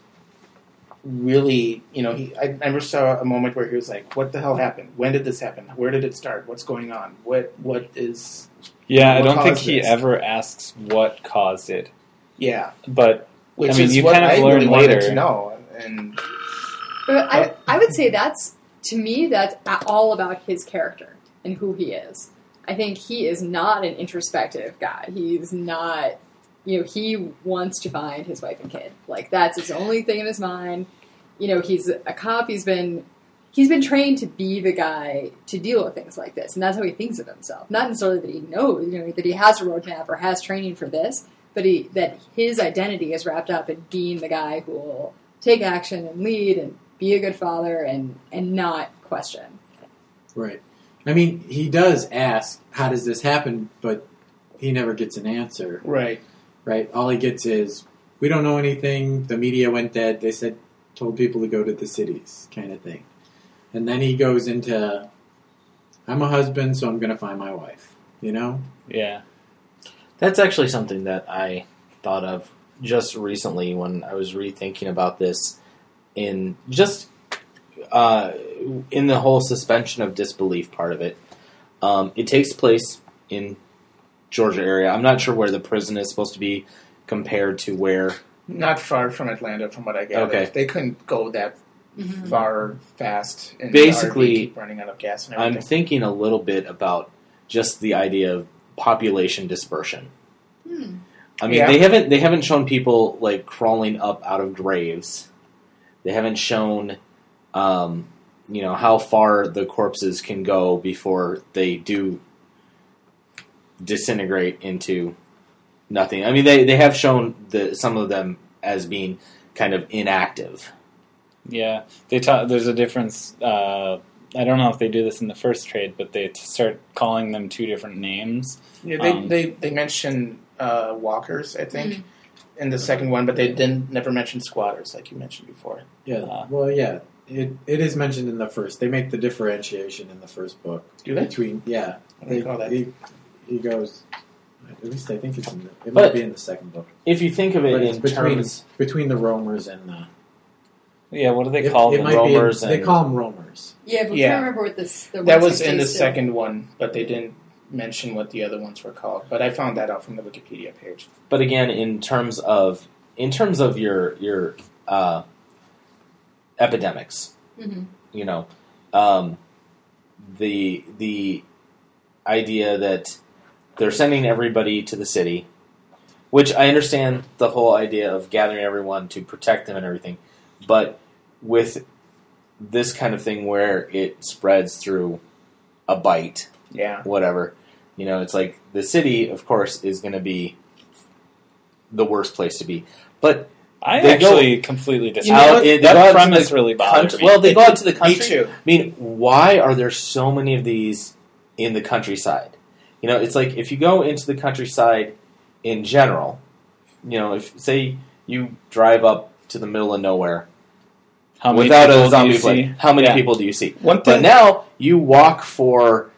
S3: really, you know, he, I, I never saw a moment where he was like, what the hell happened? When did this happen? Where did it start? What's going on? What What is...
S4: Yeah, I
S3: What
S4: don't think
S3: caused
S4: he
S3: this?
S4: ever asks what caused it.
S3: Yeah.
S4: But
S3: Which
S4: I mean,
S3: is
S4: you
S3: what
S4: kind of
S3: I
S4: learn
S3: really wanted
S4: later.
S3: to know. And
S6: But I, I would say that's, to me, that's all about his character and who he is. I think he is not an introspective guy. He's not, you know, he wants to find his wife and kid. Like, that's his only thing in his mind. You know, he's a cop. He's been, he's been trained to be the guy to deal with things like this. And that's how he thinks of himself. Not necessarily that he knows, you know, that he has a roadmap or has training for this, but he, that his identity is wrapped up in being the guy who will take action and lead and be a good father and, and not question.
S5: Right. I mean, he does ask, how does this happen? But he never gets an answer.
S3: right.
S5: Right? All he gets is, we don't know anything. The media went dead. They said, told people to go to the cities, kind of thing. And then he goes into, I'm a husband, so I'm going to find my wife. You know?
S4: Yeah.
S2: that's actually something that I thought of just recently when I was rethinking about this in just uh, in the whole suspension of disbelief part of it. Um, it takes place in Georgia area. I'm not sure where the prison is supposed to be compared to where.
S3: Not far from Atlanta, from what I gathered.
S2: Okay.
S3: They couldn't go that
S6: Mm-hmm.
S3: far fast. And
S2: Basically,
S3: the R V keep running out of gas and everything.
S2: I'm thinking a little bit about just the idea of population dispersion.
S6: Hmm.
S2: I mean,
S3: Yeah.
S2: they haven't they haven't shown people like crawling up out of graves. They haven't shown, um, you know, how far the corpses can go before they do disintegrate into nothing. I mean, they, they have shown the some of them as being kind of inactive.
S4: Yeah, they ta- there's a difference. Uh, I don't know if they do this in the first trade, but they t- start calling them two different names.
S3: Yeah, they,
S4: Um,
S3: they, they mention uh, walkers, I think,
S6: Mhm.
S3: in the second one, but they didn't never mention squatters, like you mentioned before.
S5: Yeah.
S4: Uh,
S5: Well, yeah. It it is mentioned in the first. They make the differentiation in the first book.
S3: Do they?
S5: Between, yeah.
S3: What do they call that?
S5: He, he goes, at least I think it's in the, it
S2: But-
S5: might be in the second book.
S2: If you think of it
S5: But it's
S2: in
S5: between,
S2: terms,
S5: between the roamers and the...
S4: yeah, what do they
S5: It,
S4: call
S5: it
S4: them?
S5: might
S2: Roamers
S5: be in, They
S2: and-
S5: call them roamers.
S6: Yeah, but we
S3: Yeah.
S6: can't remember what this. The
S3: That
S6: one
S3: was in the
S6: sixty
S3: second one, but they didn't mention what the other ones were called. But I found that out from the Wikipedia page.
S2: but again, in terms of in terms of your your uh, epidemics,
S6: Mm-hmm.
S2: you know, um, the the idea that they're sending everybody to the city, which I understand the whole idea of gathering everyone to protect them and everything, But with this kind of thing where it spreads through a bite,
S3: Yeah.
S2: whatever, you know, it's like the city, of course, is going to be the worst place to be. But
S4: I
S2: They go-
S4: actually completely disagree.
S3: You know
S2: out,
S3: what?
S2: it, they go
S4: that
S2: out to
S4: premise
S2: the
S4: really bothers
S2: country-
S4: me.
S2: Well, they go out to the
S3: Me
S2: country.
S3: too.
S2: I mean, why are there so many of these in the countryside? You know, it's like if you go into the countryside in general, you know, if say you drive up to the middle of nowhere
S4: How many
S2: without
S4: people
S2: a
S4: do
S2: zombie
S4: you
S2: plague,
S4: see?
S2: how many
S4: Yeah.
S2: people do you see?
S3: One
S2: But
S3: thing.
S2: now you walk for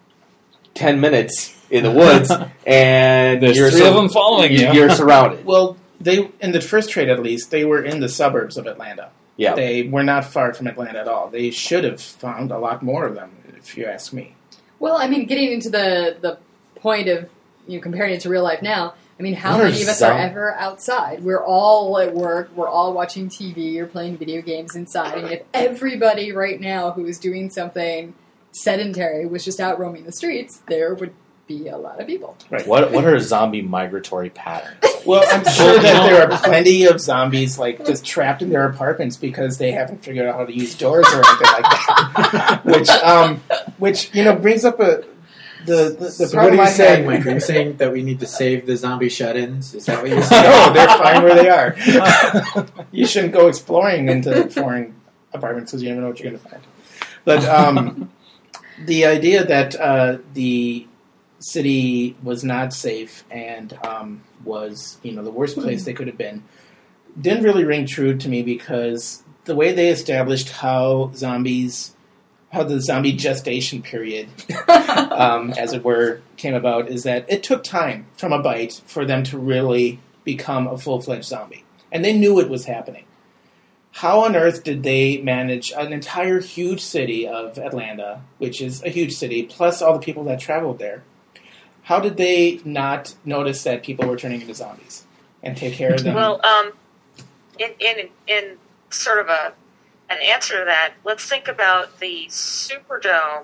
S2: ten minutes in the woods, and
S4: There's
S2: you're
S4: three
S2: sur-
S4: of them following you.
S2: You're surrounded.
S3: Well, they in the first trade at least, they were in the suburbs of Atlanta.
S2: Yeah.
S3: They were not far from Atlanta at all. They should have found a lot more of them, if you ask me.
S6: Well, I mean, getting into the the point of you know, comparing it to real life now. I mean, how
S2: What are
S6: many of us
S2: zom-
S6: are ever outside? We're all at work. We're all watching T V or playing video games inside. And if everybody right now who is doing something sedentary was just out roaming the streets, there would be a lot of people.
S2: What what are zombie migratory patterns?
S3: Well, I'm sure that there are plenty of zombies like just trapped in their apartments because they haven't figured out how to use doors or anything like that. which, um, which you know, brings up a the the, the
S5: So what are
S3: problem
S5: you
S3: I
S5: saying,
S3: had.
S5: Mike? Are you saying that we need to save the zombie shut-ins? Is that what you're saying?
S3: No, they're fine where they are. You shouldn't go exploring into foreign apartments because you never know what you're going to find. But um, the idea that uh, the city was not safe and um, was, you know, the worst place they could have been didn't really ring true to me because the way they established how zombies, how the zombie gestation period, um, as it were, came about is that it took time from a bite for them to really become a full-fledged zombie. And they knew it was happening. How on earth did they manage an entire huge city of Atlanta, which is a huge city, plus all the people that traveled there? How did they not notice that people were turning into zombies and take care of them?
S7: Well, um, in, in in sort of a an answer to that, let's think about the Superdome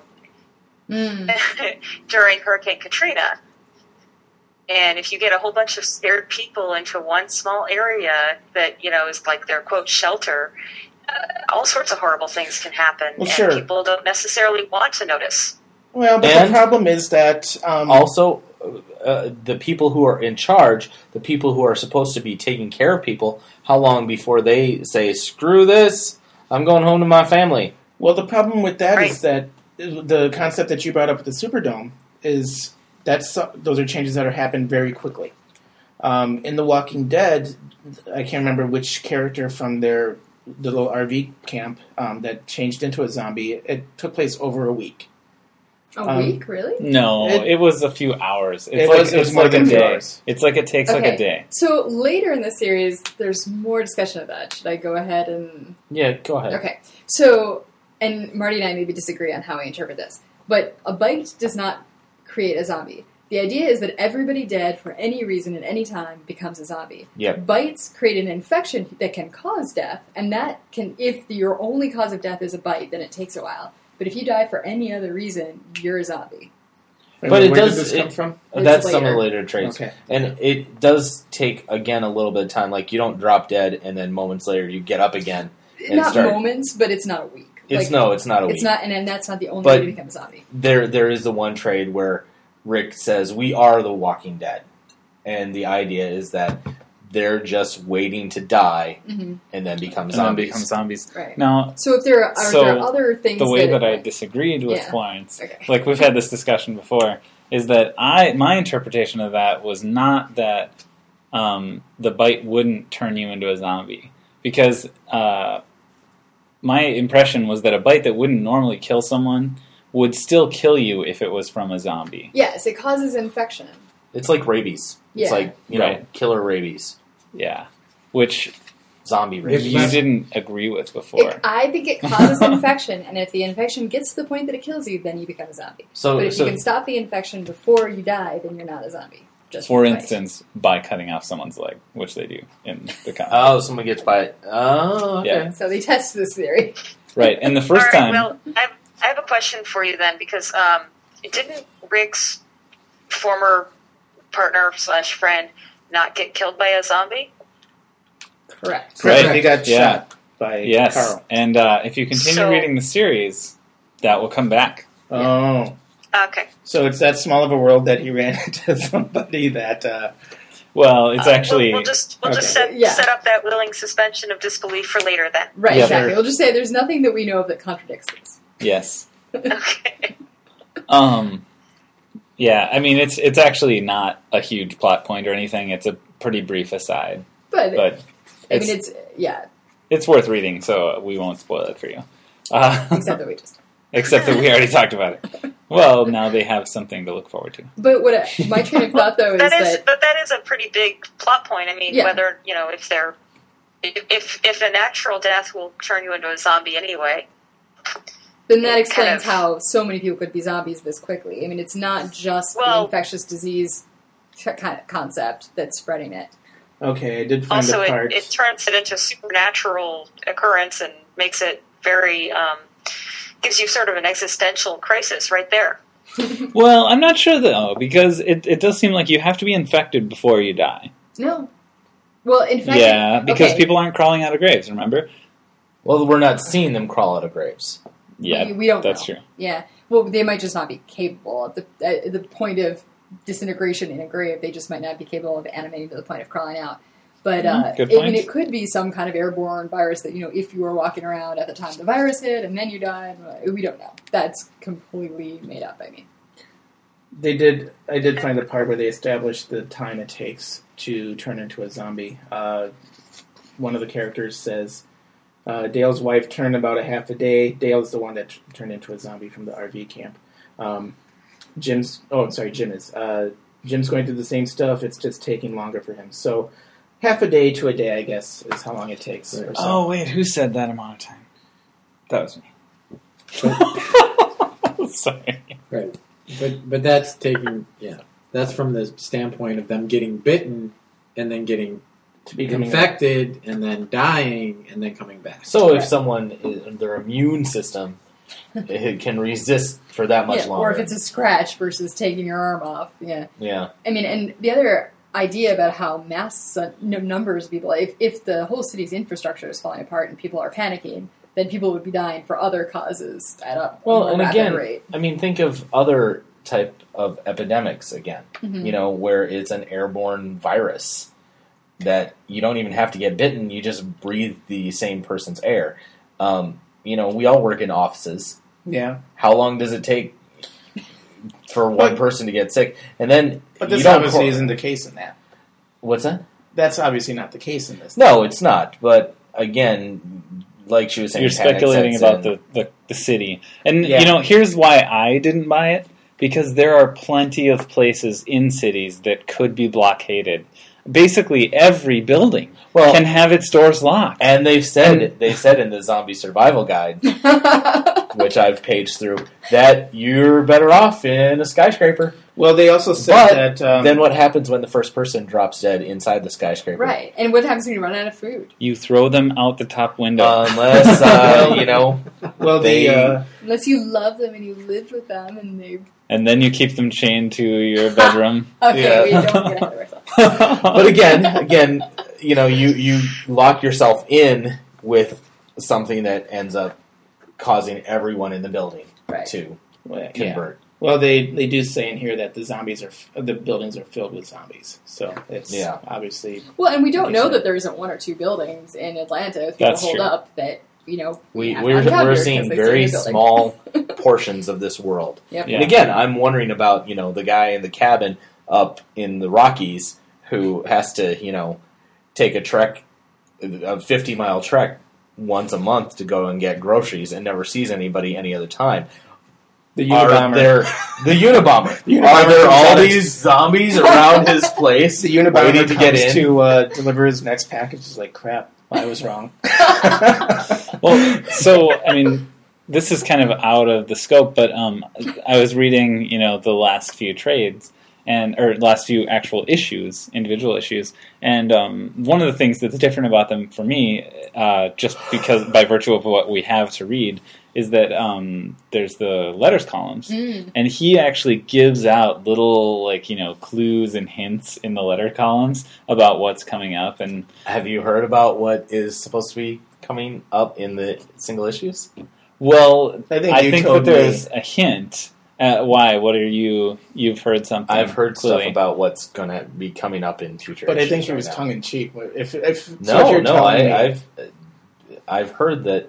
S6: Mm.
S7: during Hurricane Katrina. And if you get a whole bunch of scared people into one small area that, you know, is like their, quote, shelter, uh, all sorts of horrible things can happen.
S3: Well,
S7: and
S3: sure.
S7: people don't necessarily want to notice.
S3: well, but
S2: And
S3: the problem is that... Um,
S2: Also, uh, the people who are in charge, the people who are supposed to be taking care of people, how long before they say, screw this, I'm going home to my family?
S3: Well, the problem with that is
S7: Right.
S3: that the concept that you brought up with the Superdome is that's those are changes that are happened very quickly. Um, in The Walking Dead, I can't remember which character from their the little R V camp um, that changed into a zombie. It took place over a week.
S6: A
S3: Um,
S6: week, really?
S4: No,
S3: It-
S4: it, was a few hours. It's
S3: It
S4: like,
S3: was- it was
S4: it's
S3: more
S4: like
S3: than
S4: a
S3: a few
S4: day.
S3: hours.
S4: It's like it takes like
S6: Okay.
S4: a day.
S6: So later in the series, there's more discussion of that. Should I go ahead and...
S2: Yeah, go ahead.
S6: Okay, so, and Marty and I maybe disagree on how I interpret this, but a bite does not create a zombie. The idea is that everybody dead for any reason at any time becomes a zombie.
S2: Yep.
S6: Bites create an infection that can cause death, and that can, if your only cause of death is a bite, then it takes a while. But if you die for any other reason, you're a zombie.
S3: Wait,
S2: But
S3: wait,
S2: it
S3: where
S2: does-
S3: did this
S2: it-
S3: come from?
S6: It's
S2: That's some of
S6: later.
S2: the later traits.
S3: Okay.
S2: And it does take, again, a little bit of time. Like, you don't drop dead, and then moments later you get up again. And
S6: Not
S2: start-
S6: moments, but it's not a week.
S2: It's
S6: Like,
S2: no, it's not a week.
S6: It's not, and, and that's not the only
S2: But-
S6: way to become a zombie.
S2: There, there is the one trade where Rick says, we are the Walking Dead. And the idea is that they're just waiting to die
S6: hmm
S2: and then become
S4: And then
S2: zombies.
S4: become zombies.
S6: Right.
S4: Now,
S6: So if there are, are
S4: So,
S6: there other things
S4: the way
S6: that,
S4: that I disagreed with
S6: Yeah.
S4: Florence,
S6: Okay.
S4: like we've had this discussion before, is that I my interpretation of that was not that um, the bite wouldn't turn you into a zombie, because uh, my impression was that a bite that wouldn't normally kill someone would still kill you if it was from a zombie.
S6: Yes, it causes infection.
S2: It's like rabies. It's
S6: Yeah.
S2: like, you know,
S4: Right.
S2: killer rabies.
S4: Yeah, which
S2: Zombie rabies.
S4: you didn't agree with before.
S6: It, I think it causes infection, and if the infection gets to the point that it kills you, then you become a zombie.
S2: So,
S6: But if
S2: so
S6: you can stop the infection before you die, then you're not a zombie. Just
S4: For
S6: by-
S4: instance, by cutting off someone's leg, which they do in the comic.
S2: oh, someone gets by it. Oh, okay.
S4: Yeah.
S6: So they test this theory.
S4: Right, and the first
S7: All right,
S4: time...
S7: well, I have, I have a question for you then, because um, didn't Rick's former partner slash friend not get killed by a zombie?
S6: Correct.
S3: Correct.
S4: Right.
S3: He got
S4: Yeah.
S3: shot by
S4: Yes,
S3: Carl.
S4: and uh, if you continue
S7: So-
S4: reading the series, that will come back.
S3: Oh.
S7: Okay.
S3: So it's that small of a world that he ran into somebody that... Uh,
S4: Well, it's
S7: Uh,
S4: actually
S7: We'll, we'll just we'll just
S3: Okay.
S7: set
S6: Yeah.
S7: set up that willing suspension of disbelief for later then.
S6: Right,
S4: Yeah.
S6: exactly. We'll just say there's nothing that we know of that contradicts this.
S4: yes.
S7: Okay.
S4: Um, yeah, I mean it's it's actually not a huge plot point or anything. It's a pretty brief aside,
S6: But,
S4: but
S6: I
S4: it's
S6: mean, it's, yeah,
S4: it's worth reading, so we won't spoil it for you. Uh,
S6: except that we just.
S4: except that we already talked about it. Well, now they have something to look forward to.
S6: But what I, my train of thought, though, is
S7: That is,
S6: that.
S7: but that is a pretty big plot point. I mean,
S6: Yeah.
S7: whether you know if they're if if a natural death will turn you into a zombie anyway.
S6: Then that
S7: kind
S6: explains
S7: of-
S6: how so many people could be zombies this quickly. I mean, it's not just the
S7: Well-
S6: infectious disease c- kind of concept that's spreading it.
S3: okay, I did find
S7: Also,
S3: the
S7: it,
S3: part.
S7: it turns it into a supernatural occurrence and makes it very um, gives you sort of an existential crisis right there.
S4: Well, I'm not sure though, because it, it does seem like you have to be infected before you die.
S6: No. Well, in fact,
S4: Yeah, because
S6: okay,
S4: people aren't crawling out of graves, remember?
S2: Well, we're not seeing them crawl out of graves.
S4: Yeah,
S6: we, we don't
S4: that's
S6: know.
S4: true.
S6: Yeah. Well, they might just not be capable at the at the point of disintegration in a grave. They just might not be capable of animating to the point of crawling out. But uh,
S4: Mhm, good
S6: I mean,
S4: point.
S6: it could be some kind of airborne virus that, you know, if you were walking around at the time the virus hit and then you died, we don't know. That's completely made up by me.
S3: They did. I did find the part where they established the time it takes to turn into a zombie. Uh, one of the characters says uh, Dale's wife turned about a half a day. Dale's the one that t- turned into a zombie from the R V camp. Um, Jim's. Oh, I'm sorry. Jim is. Uh, Jim's going through the same stuff. It's just taking longer for him. So half a day to a day, I guess, is how long it takes. Or so.
S4: Oh, wait, who said that amount of time? That was me. Sorry.
S5: Right. But but that's taking yeah. That's from the standpoint of them getting bitten and then getting
S3: to becoming
S5: infected and then dying and then coming back.
S2: So if someone, is, their immune system, it can resist for that much
S6: Yeah,
S2: longer.
S6: or if it's a scratch versus taking your arm off. Yeah.
S2: yeah.
S6: I mean, and the other idea about how mass uh, n- numbers of people, if, if the whole city's infrastructure is falling apart and people are panicking, then people would be dying for other causes at a
S2: Well,
S6: more
S2: and
S6: rapid
S2: again,
S6: rate.
S2: I mean, think of other type of epidemics again.
S6: Mhm.
S2: You know, where it's an airborne virus that you don't even have to get bitten; you just breathe the same person's air. Um, you know, we all work in offices.
S3: Yeah,
S2: How long does it take for one
S3: But-
S2: person to get sick? And then
S3: but
S2: you
S3: this
S2: don't
S3: obviously
S2: cor-
S3: isn't the case in that.
S2: What's that?
S3: That's obviously not the case in this.
S2: No, it's not. But again, like she was saying,
S4: You're
S2: panic
S4: speculating
S2: sets
S4: about
S2: in.
S4: the, the, the city. And,
S3: Yeah.
S4: you know, here's why I didn't buy it. Because there are plenty of places in cities that could be blockaded. Basically, every building
S2: Well,
S4: can have its doors locked.
S2: and they've said
S4: And-
S2: they said in the zombie survival guide, which I've paged through, that you're better off in a skyscraper.
S3: Well, they also said
S2: But
S3: that. Um,
S2: then what happens when the first person drops dead inside the skyscraper?
S6: Right. And what happens when you run out of food?
S4: You throw them out the top window.
S2: Unless uh, you know,
S3: well,
S2: they-
S3: the uh,
S6: Unless you love them and you lived with them and they...
S4: and then you keep them chained to your bedroom.
S6: Okay,
S2: Yeah.
S6: we don't get ahead of ourselves.
S2: but again, again, you know, you you lock yourself in with something that ends up causing everyone in the building
S6: Right.
S2: to
S3: well, yeah.
S2: convert.
S3: Well, they they do say in here that the zombies are f- the buildings are filled with zombies. So it's
S2: Yeah.
S3: obviously
S6: Well, and we don't
S3: Like you
S6: know
S3: said.
S6: that there isn't one or two buildings in Atlanta with people
S4: That's
S6: hold
S4: true.
S6: up that, you know...
S2: We
S6: have
S2: we're
S6: uncovered
S2: we're
S6: because
S2: seeing
S6: they
S2: very
S6: see the building.
S2: small portions of this world.
S6: Yep.
S4: Yeah.
S2: And again, I'm wondering about, you know, the guy in the cabin up in the Rockies who has to, you know, take a trek, a fifty mile trek once a month to go and get groceries and never sees anybody any other time.
S3: the
S2: Are
S3: Unabomber.
S2: there the Unabomber?
S3: The Unabomber
S2: Are there
S3: comes
S2: all
S3: out.
S2: these zombies around his place
S3: the Unabomber
S2: waiting to get in?
S3: to uh, deliver his next package. Is like crap. I was wrong.
S4: Well, so I mean, this is kind of out of the scope, but um, I was reading, you know, the last few trades and or last few actual issues, individual issues, and um, one of the things that's different about them for me, uh, just because by virtue of what we have to read, is that um, there's the letters columns,
S6: Mm.
S4: and he actually gives out little like you know clues and hints in the letter columns about what's coming up, and
S2: Have you heard about what is supposed to be coming up in the single issues?
S4: Well,
S3: I think
S4: I
S3: you
S4: think
S3: told
S4: that there's
S3: me.
S4: a hint. At why? What are you? You've heard something.
S2: I've heard
S4: clearly.
S2: stuff about what's going to be coming up in future.
S3: But I
S2: issues
S3: think he
S2: right
S3: was
S2: now.
S3: tongue in cheek. If, if, so if
S2: No,
S3: you're
S2: no,
S3: telling
S2: I,
S3: me,
S2: I've I've heard that.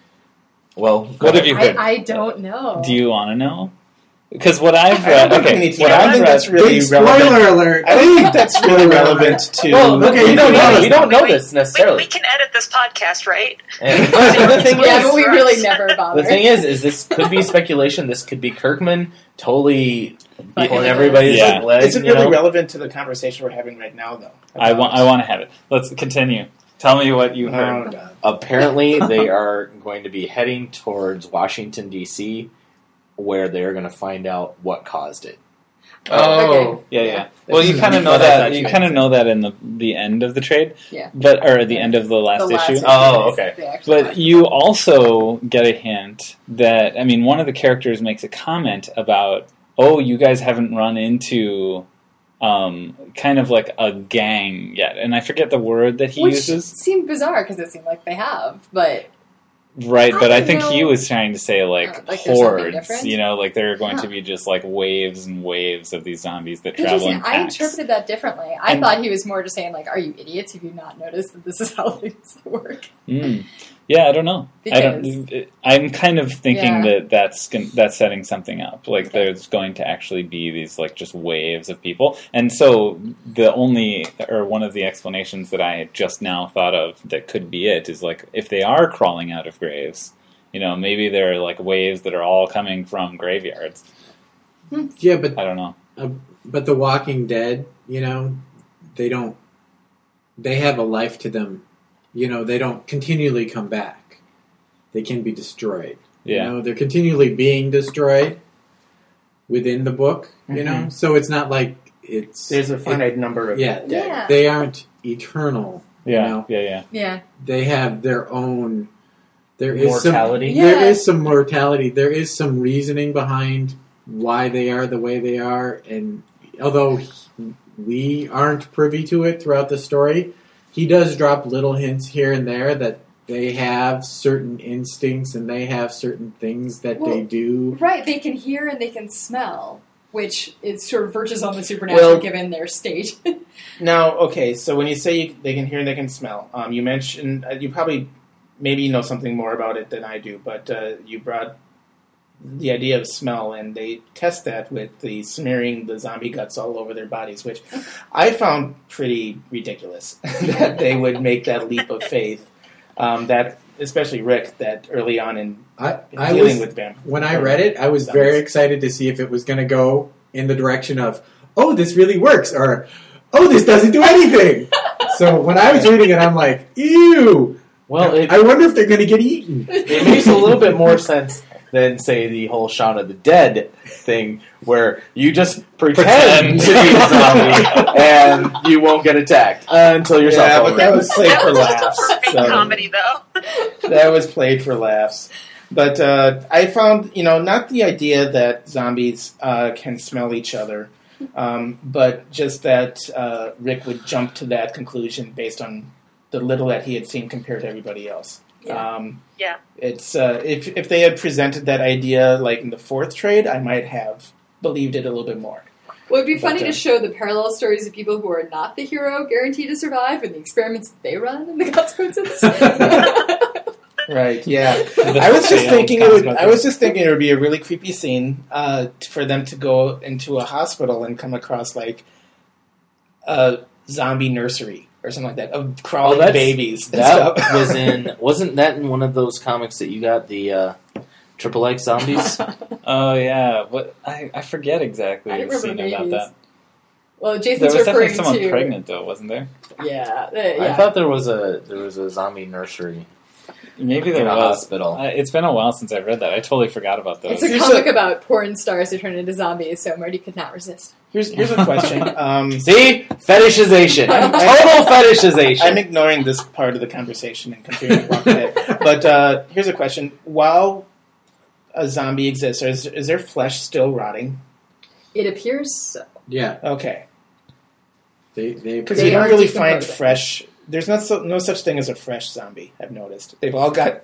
S2: Well, go
S4: What have
S2: ahead.
S4: you heard?
S6: I, I don't know.
S4: Do you want to know? Because what I've
S3: I
S4: read.
S3: don't think
S4: Okay,
S3: we need to
S4: what
S3: know. I
S4: I've
S3: think
S4: read.
S3: that's really
S5: Big
S3: relevant.
S5: spoiler alert!
S3: I don't think that's really relevant to.
S2: Well,
S5: Okay,
S2: we don't
S5: you
S2: know.
S5: know
S2: We don't know
S7: Wait,
S2: this
S7: We,
S2: necessarily.
S7: we can edit this podcast, right?
S2: And the thing
S6: Yeah,
S2: is,
S6: but we really never bother.
S2: the thing is, is this could be speculation. This could be Kirkman totally
S6: Fucking
S2: pulling everybody's
S4: Yeah.
S2: leg.
S3: Is it
S2: you
S3: really
S2: know?
S3: relevant to the conversation we're having right now, though?
S4: I want. I want to have it. Let's continue. Tell me what you heard.
S3: Oh, God.
S2: Apparently, they are going to be heading towards Washington D C, where they are going to find out what caused it.
S3: Oh,
S6: Okay.
S4: Yeah, yeah.
S6: Yeah.
S4: Well, you
S3: This
S4: kind of
S3: is
S4: know
S3: what I
S4: that.
S3: thought
S4: You
S3: you
S4: kind of
S3: had
S4: know that in the the end of the trade.
S6: Yeah.
S4: But or the end of the last
S6: The last
S4: issue.
S6: issue
S2: Oh,
S6: is
S2: okay.
S6: the actual
S4: But
S6: last
S4: you
S6: one.
S4: also get a hint that, I mean, one of the characters makes a comment about, oh, you guys haven't run into um, kind of like a gang yet. And I forget the word that he
S6: Which
S4: uses.
S6: seemed bizarre because it seemed like they have, but
S4: Right,
S6: I
S4: but I
S6: don't
S4: think he
S6: know.
S4: was trying to say, like,
S6: Oh, like there's something
S4: hordes.
S6: different?
S4: You know, like there are going
S6: Huh.
S4: to be just, like, waves and waves of these zombies that travel
S6: interesting.
S4: in
S6: I
S4: packs.
S6: interpreted that differently. I
S4: And-
S6: thought he was more just saying, like, "Are you idiots? Have you not noticed that this is how things work?"
S4: Mm. Yeah, I don't know. I don't.
S6: Because-
S4: I'm kind of thinking
S6: Yeah.
S4: that that's gon- that's setting something up. Like
S6: Okay.
S4: there's going to actually be these like just waves of people, and so the only or one of the explanations that I had just now thought of that could be it is like if they are crawling out of graves, you know, maybe they're like waves that are all coming from graveyards.
S5: Yeah, but
S4: I don't know.
S5: but The Walking Dead, you know, they don't. They have a life to them. You know, they don't continually come back. They can be destroyed.
S4: Yeah.
S5: You know, they're continually being destroyed within the book. You know,
S3: Mhm.
S5: so it's not like it's
S3: There's a finite number of
S5: yeah,
S3: dead.
S6: Yeah.
S5: they aren't eternal.
S4: Yeah,
S5: You know,
S4: yeah, yeah.
S6: Yeah,
S5: they have their own. There is
S2: Mortality?
S5: some. There
S6: Yeah.
S5: is some mortality. There is some reasoning behind why they are the way they are, and although we aren't privy to it throughout the story, he does drop little hints here and there that they have certain instincts and they have certain things that they
S6: Well,
S5: do.
S6: right. They can hear and they can smell, which is sort of verges on the supernatural
S3: Well-
S6: given their state.
S3: Now, okay, so when you say you, they can hear and they can smell, um, you mentioned, uh, you probably, maybe you know something more about it than I do, but uh, you brought the idea of smell, and they test that with the smearing the zombie guts all over their bodies, which I found pretty ridiculous, that they would make that leap of faith, um, that, especially Rick, that early on in
S5: I, I
S3: dealing
S5: was
S3: with them.
S5: when I read it, I was
S3: Zombies.
S5: very excited to see if it was going to go in the direction of, oh, this really works, or oh, this doesn't do anything. So when I was reading it, I'm like, ew.
S2: Well, it,
S5: I wonder if they're going to get eaten.
S2: it makes a little bit more sense than, say, the whole Shaun of the Dead thing, where you just pretend,
S4: Pretend.
S2: to be a zombie and you won't get attacked uh, until you're
S3: Yeah, but
S2: self
S3: that was played
S7: That
S3: for
S7: was
S3: laughs.
S7: a perfect
S3: so-
S7: comedy, though.
S3: that was played for laughs. But uh, I found, you know, not the idea that zombies uh, can smell each other, um, but just that uh, Rick would jump to that conclusion based on the little that he had seen compared to everybody else.
S6: Yeah.
S3: Um,
S7: Yeah.
S3: It's uh, if if they had presented that idea like in the fourth trade, I might have believed it a little bit more.
S6: Well, it'd be funny
S3: But, uh,
S6: to show the parallel stories of people who are not the hero guaranteed to survive and the experiments they run and the consequences.
S3: Right. Yeah. I was just thinking it would. I was just thinking it would be a really creepy scene uh, t- for them to go into a hospital and come across like a zombie nursery or something like that of crawling
S2: Oh, that's-
S3: babies. And
S2: That
S3: stuff.
S2: was in. Wasn't that in one of those comics that you got, the uh, Triple X Zombies?
S4: Oh yeah, what I, I forget exactly
S6: I didn't
S4: the scene
S6: remember
S4: about
S6: babies.
S4: that.
S6: Well,
S4: There
S6: Jason's
S4: was definitely
S6: referring
S4: someone
S6: to
S4: pregnant though, wasn't there?
S6: Yeah, uh,
S2: I
S6: yeah.
S2: thought there was a there was a zombie nursery
S4: Maybe
S2: in
S4: there
S2: a
S4: was.
S2: hospital.
S4: Uh, it's been a while since I've read that. I totally forgot about those.
S6: It's a
S3: Here's
S6: comic
S3: a-
S6: about porn stars who turn into zombies, so Marty could not resist.
S3: Here's here's a question. Um,
S2: See, fetishization,
S3: I'm-
S2: total fetishization.
S3: I'm ignoring this part of the conversation and comparing it Walking Dead. But uh, here's a question: while a zombie exists, is, is their flesh still rotting?
S6: It appears so.
S5: Yeah,
S3: Okay,
S5: they they
S3: because
S6: They
S3: you don't
S6: are
S3: really find
S6: decomposing.
S3: fresh there's not so, no such thing as a fresh zombie. I've noticed they've all got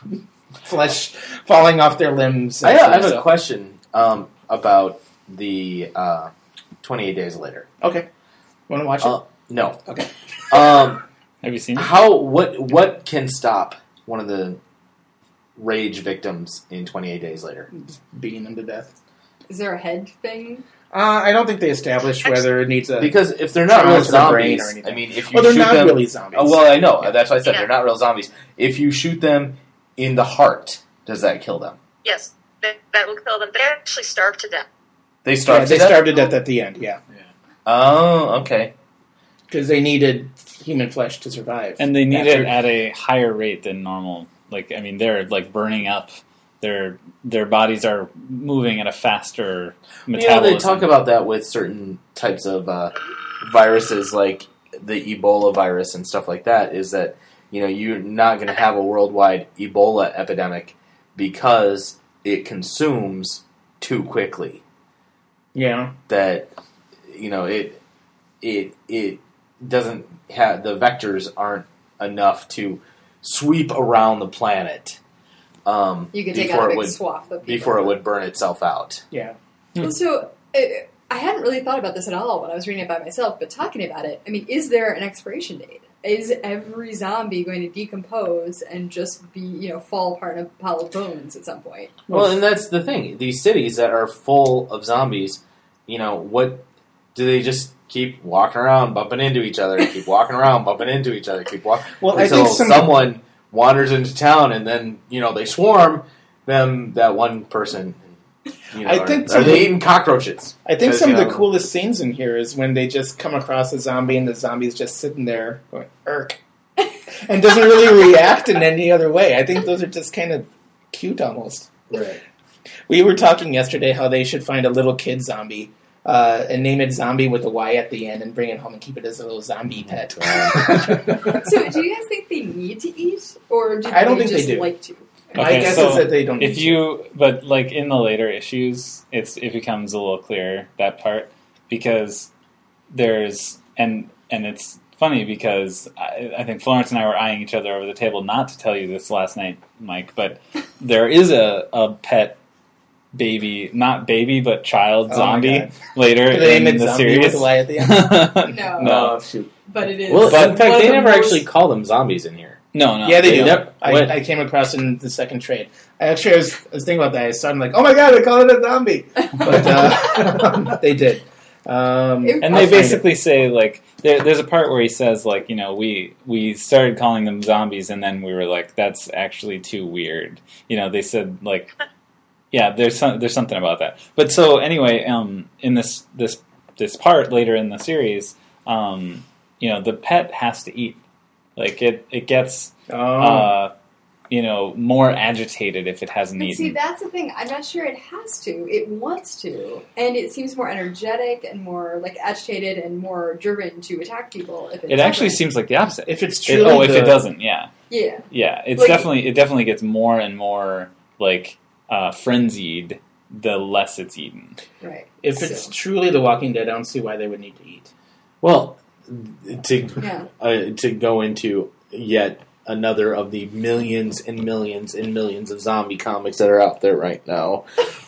S3: flesh falling off their limbs.
S2: I,
S3: and
S2: I have
S3: stuff,
S2: a question um, about the uh, twenty-eight Days Later.
S3: Okay, want to watch it?
S2: Uh, no.
S3: Okay.
S2: Um,
S4: Have you seen it?
S2: how what what can stop one of the rage victims in twenty-eight Days Later?
S3: Just beating them to death.
S6: Is there a head thing?
S3: Uh, I don't think they established whether it needs a.
S2: Because if they're not
S3: trauma
S2: real
S3: to the brain
S2: zombies,
S3: or anything.
S2: I mean, if you
S3: well, they're
S2: shoot
S3: not
S2: them,
S3: really zombies.
S2: Oh, well, I know. That's why I said
S7: Yeah.
S2: they're not real zombies. If you shoot them in the heart, does that kill them?
S7: Yes, that, that will kill them. They actually starve to death.
S2: They starve
S3: yeah,
S2: to
S3: they
S2: death?
S3: starved to death at the end. Yeah,
S2: Oh, okay.
S3: because they needed human flesh to survive,
S4: And they need
S3: After-
S4: it at a higher rate than normal. Like, I mean, they're like burning up. Their their bodies are moving at a faster
S2: You know,
S4: metabolism.
S2: they talk about that with certain types of uh, viruses, like the Ebola virus and stuff like that, is that, you know, you're not going to have a worldwide Ebola epidemic because it consumes too quickly.
S3: Yeah,
S2: That, you know, it it it doesn't have, the vectors aren't enough to sweep around the planet um,
S6: You could take
S2: before
S6: out a
S2: it
S6: big
S2: would
S6: swath of people.
S2: before it would burn itself out.
S3: yeah.
S6: Well, so uh, I hadn't really thought about this at all when I was reading it by myself, but talking about it, I mean, is there an expiration date? Is every zombie going to decompose and just be, you know, fall apart in a pile of bones at some point?
S2: Well, and that's the thing. These cities that are full of zombies, you know, what do they just keep walking around, bumping into each other, keep walking around, bumping into each other, keep walking
S3: Well, I
S2: until
S3: think some-
S2: someone wanders into town and then, you know, they swarm them, that one person. You know,
S3: I think
S2: are,
S3: some
S2: are
S3: of
S2: they
S3: the-
S2: eating cockroaches?
S3: I think
S2: 'Cause,
S3: some
S2: you
S3: of the
S2: know-
S3: coolest scenes in here is when they just come across a zombie and the zombie's just sitting there going, irk, and doesn't really react in any other way. I think those are just kind of cute almost.
S5: Right.
S3: We were talking yesterday how they should find a little kid zombie uh, and name it Zombie with a Y at the end and bring it home and keep it as a little zombie pet.
S6: So, do you guys think they need to eat, or do
S3: I don't
S6: they
S3: think they
S6: just
S3: do.
S6: like to?
S3: My
S4: Okay,
S3: guess
S4: so
S3: is that they don't
S4: If
S3: need
S4: you, but like in the later issues, it's it becomes a little clearer, that part, because there's and and it's funny because I, I think Florence and I were eyeing each other over the table not to tell you this last night, Mike, but there is a, a pet baby, not baby but child
S3: Oh my
S4: zombie
S3: God.
S4: later
S3: Do they
S4: in
S3: name it
S4: the
S3: Zombie
S4: series.
S3: with a Y at the end?
S6: No.
S4: no,
S3: shoot.
S6: But it is.
S2: Well,
S4: But-
S2: in fact,
S6: one
S2: they
S6: of the
S2: never
S6: most-
S2: actually call them zombies in here.
S4: no, no.
S3: Yeah, they,
S2: They
S3: do.
S2: never-
S3: I,
S2: what?
S3: I came across in the second trade. I actually I was, I was thinking about that. I started like, oh my god, they call it a zombie. But uh, they did. Um,
S6: It-
S4: And
S3: I'll
S4: they
S3: find
S4: basically say like there, there's a part where he says like you know we we started calling them zombies and then we were like that's actually too weird. You know they said like yeah there's some, there's something about that. But so anyway, um, in this this this part later in the series, um, you know the pet has to eat. Like it it gets
S3: it. Oh.
S4: uh, you know more agitated if it hasn't
S6: But
S4: eaten.
S6: see, that's the thing. I'm not sure it has to. It wants to, and it seems more energetic and more like agitated and more driven to attack people. If it,
S4: It actually
S6: doesn't.
S4: seems like the opposite.
S3: if it's
S4: It-
S3: truly
S4: oh, if
S3: the-
S4: it doesn't, yeah.
S6: yeah.
S4: Yeah, it's
S6: Like-
S4: definitely it definitely gets more and more like uh, frenzied the less it's eaten.
S6: Right.
S3: if it's
S6: So,
S3: truly The Walking Dead, I don't see why they would need to eat.
S2: Well, to
S6: yeah.
S2: uh, to go into yet another of the millions and millions and millions of zombie comics that are out there right now.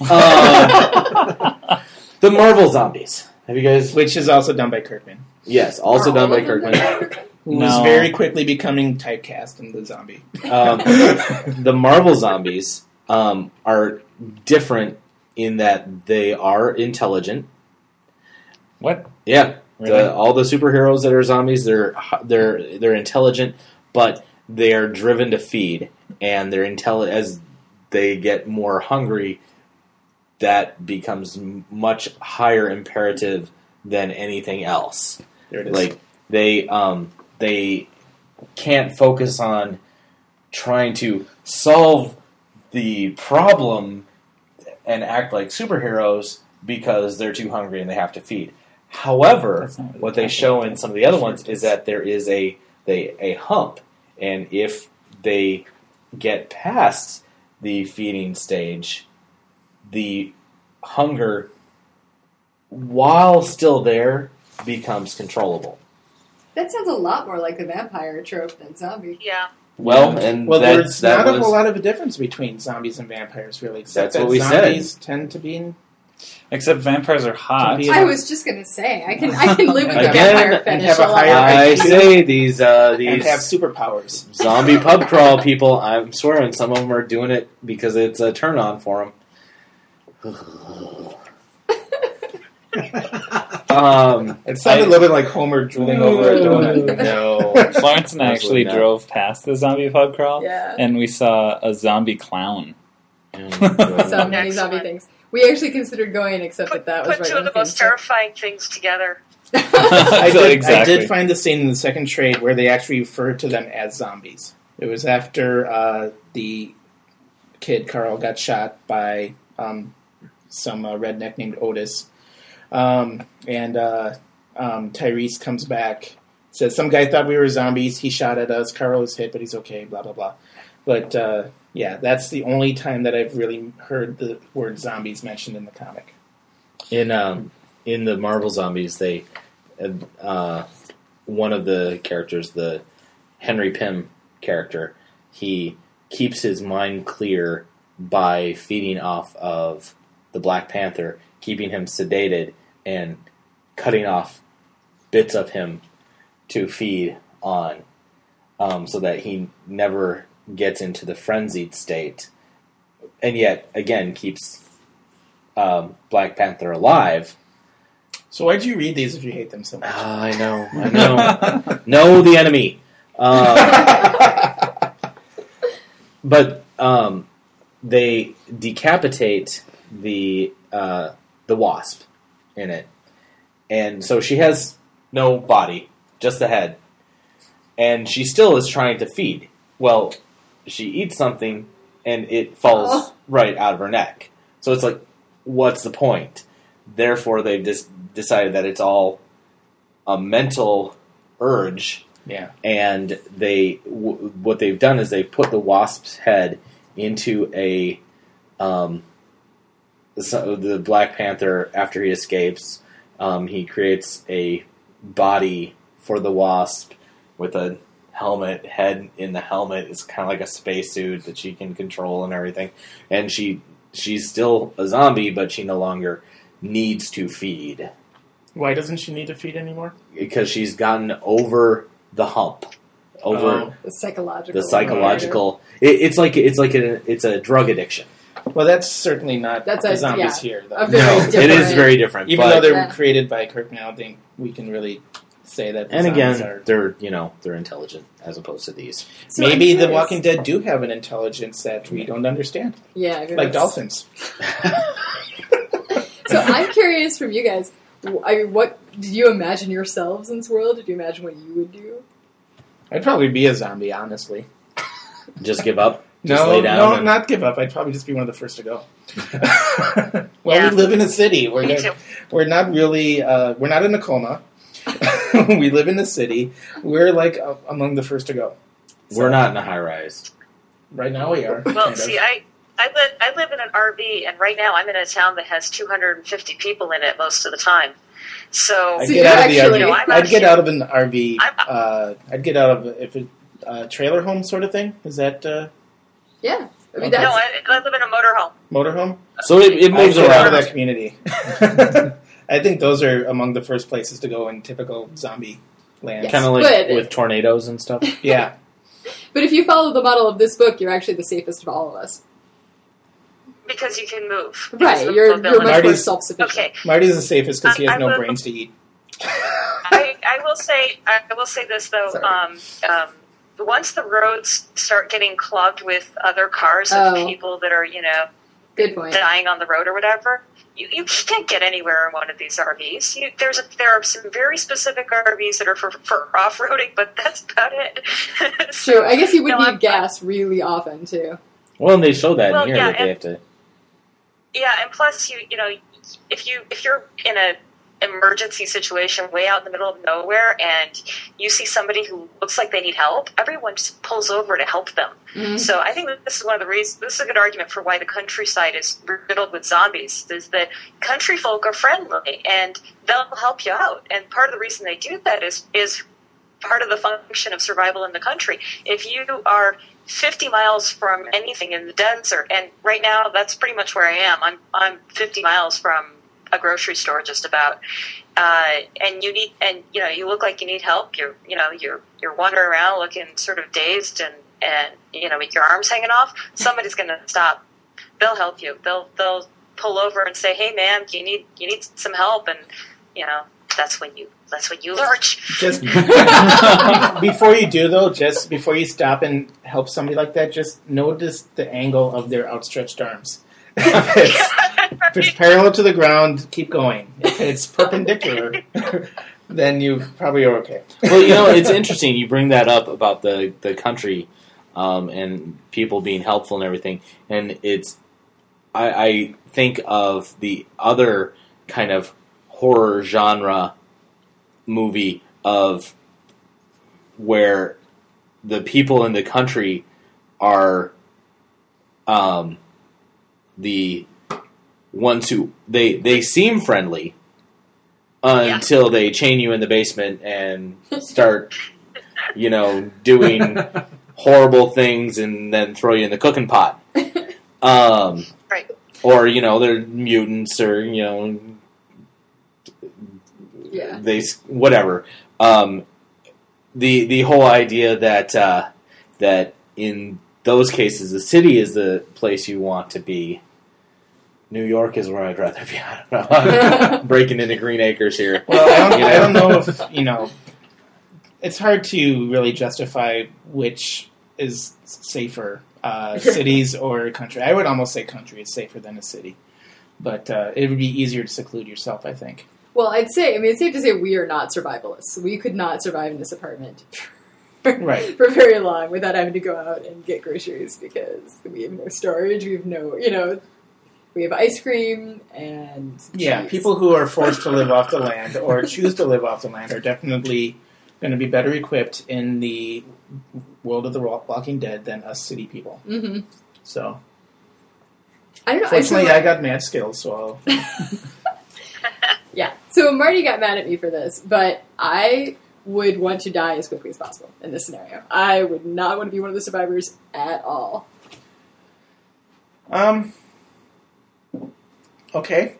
S2: Um, the Marvel zombies. Have you guys?
S3: Which is also done by Kirkman,
S2: Yes, also
S6: Are
S2: done
S6: all
S2: by
S6: of them
S2: Kirkman.
S6: done by Kirkman?
S3: who's
S4: No.
S3: very quickly becoming typecast in the zombie.
S2: Um, the Marvel zombies um, are different in that they are intelligent.
S4: What?
S2: Yeah,
S4: Really?
S2: the, all the superheroes that are zombies, they're they're they're intelligent, but they are driven to feed, and they're intelli- as they get more hungry. That becomes m- much higher imperative than anything else.
S3: There it is.
S2: Like they um, they can't focus on trying to solve the problem and act like superheroes because they're too hungry and they have to feed. However,
S4: That's not really
S2: what they
S4: accurate.
S2: show in some of the other ones is that there is a they a hump, and if they get past the feeding stage, the hunger, while still there, becomes controllable.
S6: That sounds a lot more like the vampire trope than zombie.
S7: Yeah.
S2: Well, and
S3: well,
S2: that,
S3: there's
S2: that
S3: not a
S2: was,
S3: whole lot of a difference between zombies and vampires, really. Except
S2: That's
S3: that
S2: what we said.
S3: zombies tend to be in
S4: Except vampires are hot.
S3: Be-
S6: I was just gonna say, I can I can live with the
S2: Again,
S6: vampire
S3: and
S6: fetish
S3: have a
S6: a lot.
S3: higher
S2: I
S3: I Q.
S2: say these uh,
S3: and have
S2: these
S3: superpowers.
S2: zombie pub crawl people. I'm swearing some of them are doing it because it's a turn on for them. um,
S3: It sounded
S2: I-
S3: a little bit like Homer drooling over a donut.
S2: no,
S4: Florence and I
S2: Absolutely
S4: actually
S2: not.
S4: drove past the zombie pub crawl,
S6: Yeah.
S4: and we saw a zombie clown.
S6: So
S7: Excellent.
S6: many zombie things. We actually considered going, except
S7: Put,
S6: that that was
S7: put
S6: right
S7: two
S6: when
S7: of the
S6: the
S7: most terrifying things together.
S3: I
S4: So
S3: did,
S4: exactly.
S3: I did find the scene in the second trade where they actually referred to them as zombies. It was after uh, the kid, Carl, got shot by um, some uh, redneck named Otis. Um, and uh, um, Tyrese comes back, says, some guy thought we were zombies. He shot at us. Carl was hit, but he's okay, blah, blah, blah. But, uh, yeah, that's the only time that I've really heard the word zombies mentioned in the comic.
S2: in um, in the Marvel Zombies, they uh, one of the characters, the Henry Pym character, he keeps his mind clear by feeding off of the Black Panther, keeping him sedated and cutting off bits of him to feed on, um, so that he never gets into the frenzied state, and yet again keeps um, Black Panther alive.
S3: So why'd you read these if you hate them so much?
S2: Ah, I know, I know. Know the enemy. Um, but um, they decapitate the uh, the wasp in it, and so she has no body, just the head, and she still is trying to feed. Well, she eats something, and it falls
S6: Oh.
S2: right out of her neck. So it's like, what's the point? Therefore, they've just decided that it's all a mental urge,
S3: Yeah.
S2: and they w- what they've done is they've put the wasp's head into a um, so the Black Panther. After he escapes, um, he creates a body for the wasp with a helmet, head in the helmet. It's kind of like a spacesuit that she can control and everything. And she she's still a zombie, but she no longer needs to feed
S3: Why doesn't she need to feed anymore?
S2: because she's gotten over the hump, over
S3: Oh.
S6: The psychological.
S2: the psychological. It, it's like it's like a it's a drug addiction.
S3: Well, that's certainly not
S6: That's
S3: the
S6: a-
S3: zombies
S6: yeah,
S3: here, though.
S6: a very
S2: No,
S6: different-
S2: it is very different.
S3: Even
S2: but,
S3: though they're
S6: Yeah.
S3: created by Kirkman, I don't think we can really say that. The
S2: and
S3: zombies
S2: again,
S3: are...
S2: they're you know they're intelligent as opposed to these.
S6: So I'm
S3: maybe the
S6: curious.
S3: Walking Dead do have an intelligence that we don't understand,
S6: Yeah, I mean,
S3: like
S6: that's-
S3: dolphins.
S6: So I'm curious from you guys. I mean, what did you imagine yourselves in this world? Did you imagine what you would do?
S3: I'd probably be a zombie, honestly.
S2: Just give up. Just
S3: no,
S2: lay down.
S3: no,
S2: and-
S3: not give up. I'd probably just be one of the first to go. well,
S7: Yeah.
S3: we live in a city. We're
S7: Me
S3: not,
S7: too.
S3: we're not really. Uh, we're not in a coma. We live in the city. We're like uh, among the first to go.
S2: We're not in a high rise.
S3: Right now, we are.
S7: Well,
S3: kind of.
S7: see, I, I live I live in an R V, and right now I'm in a town that has two hundred fifty people in it most of the time. So,
S3: I'd
S6: So
S3: get
S6: you're
S3: out of the
S6: actually-
S3: R V.
S7: No, I'm
S3: I'd get
S7: actually-
S3: out of an R V.
S7: I'm-
S3: Uh, I'd get out of if it uh, trailer home sort of thing. Is that uh,
S6: Yeah, I mean
S3: Okay.
S6: that's
S7: no, I, I live in a motorhome.
S3: motorhome?
S2: So it, it moves
S3: I'd get out of
S2: around.
S3: that community. I think those are among the first places to go in typical zombie land.
S6: Yes.
S2: Kind of like
S6: But-
S2: with tornadoes and stuff.
S3: Yeah.
S6: But if you follow the model of this book, you're actually the safest of all of us.
S7: Because you can move.
S6: Right,
S7: Because of
S6: you're, you're
S7: mobility.
S6: much more
S3: Marty's-
S6: self-sufficient.
S7: Okay,
S3: Marty's the safest because he has
S7: I- I
S3: no
S7: will-
S3: brains to eat.
S7: I, I will say I will say this though.
S6: Sorry.
S7: Um, um, once the roads start getting clogged with other cars
S6: Oh.
S7: and people that are, you know,
S6: Good point.
S7: dying on the road or whatever, you, you can't get anywhere in one of these R Vs. You, there's a, there are some very specific R Vs that are for, for off roading, but that's about it. So,
S6: True. I guess you would
S7: no,
S6: need
S7: I'm-
S6: gas really often too.
S2: Well, and they show that
S7: Well,
S2: in here
S7: yeah,
S2: that they
S7: and-
S2: have to.
S7: Yeah, and plus, you you know, if you if you're in a emergency situation way out in the middle of nowhere and you see somebody who looks like they need help, everyone just pulls over to help them.
S6: Mhm.
S7: So I think that this is one of the reasons. This is a good argument for why the countryside is riddled with zombies. Is that country folk are friendly and they'll help you out. And part of the reason they do that is is part of the function of survival in the country. If you are fifty miles from anything in the desert, and right now that's pretty much where I am. I'm I'm fifty miles from a grocery store, just about. Uh, and you need, and you know, you look like you need help. You're, you know, you're you're wandering around looking sort of dazed, and and you know, with your arms hanging off. Somebody's going to stop. They'll help you. They'll they'll pull over and say, "Hey, man, you need you need some help," and you know. That's when you. That's when you lurch.
S3: Just before you do, though, just before you stop and help somebody like that, just notice the angle of their outstretched arms. If it's, if it's parallel to the ground, keep going. If it's perpendicular, then you probably are okay.
S2: Well, you know, it's interesting you bring that up about the the country um, and people being helpful and everything, and it's. I, I think of the other kind of horror genre movie of where the people in the country are um, the ones who they they seem friendly until yeah. they chain you in the basement and start you know doing horrible things and then throw you in the cooking pot. Um,
S7: right.
S2: Or you know they're mutants or you know.
S6: Yeah.
S2: They whatever. Um, the the whole idea that uh, that in those cases the city is the place you want to be. New York is where I'd rather be. I don't know. I'm breaking into Green Acres here.
S3: Well, I don't, you know? I don't know if you know. It's hard to really justify which is safer, uh, cities or country. I would almost say country is safer than a city, but uh, it would be easier to seclude yourself, I think.
S6: Well, I'd say, I mean, it's safe to say we are not survivalists. We could not survive in this apartment for,
S3: right.
S6: for very long without having to go out and get groceries because we have no storage, we have no, you know, we have ice cream and
S3: yeah,
S6: cheese.
S3: People who are forced to live off the land or choose to live off the land are definitely going to be better equipped in the world of the Walking Dead than us city people.
S6: Mm-hmm.
S3: So,
S6: I don't know.
S3: fortunately,
S6: I,
S3: I got mad skills, so I'll...
S6: Yeah, so Marty got mad at me for this, but I would want to die as quickly as possible in this scenario. I would not want to be one of the survivors at all.
S3: Um. Okay.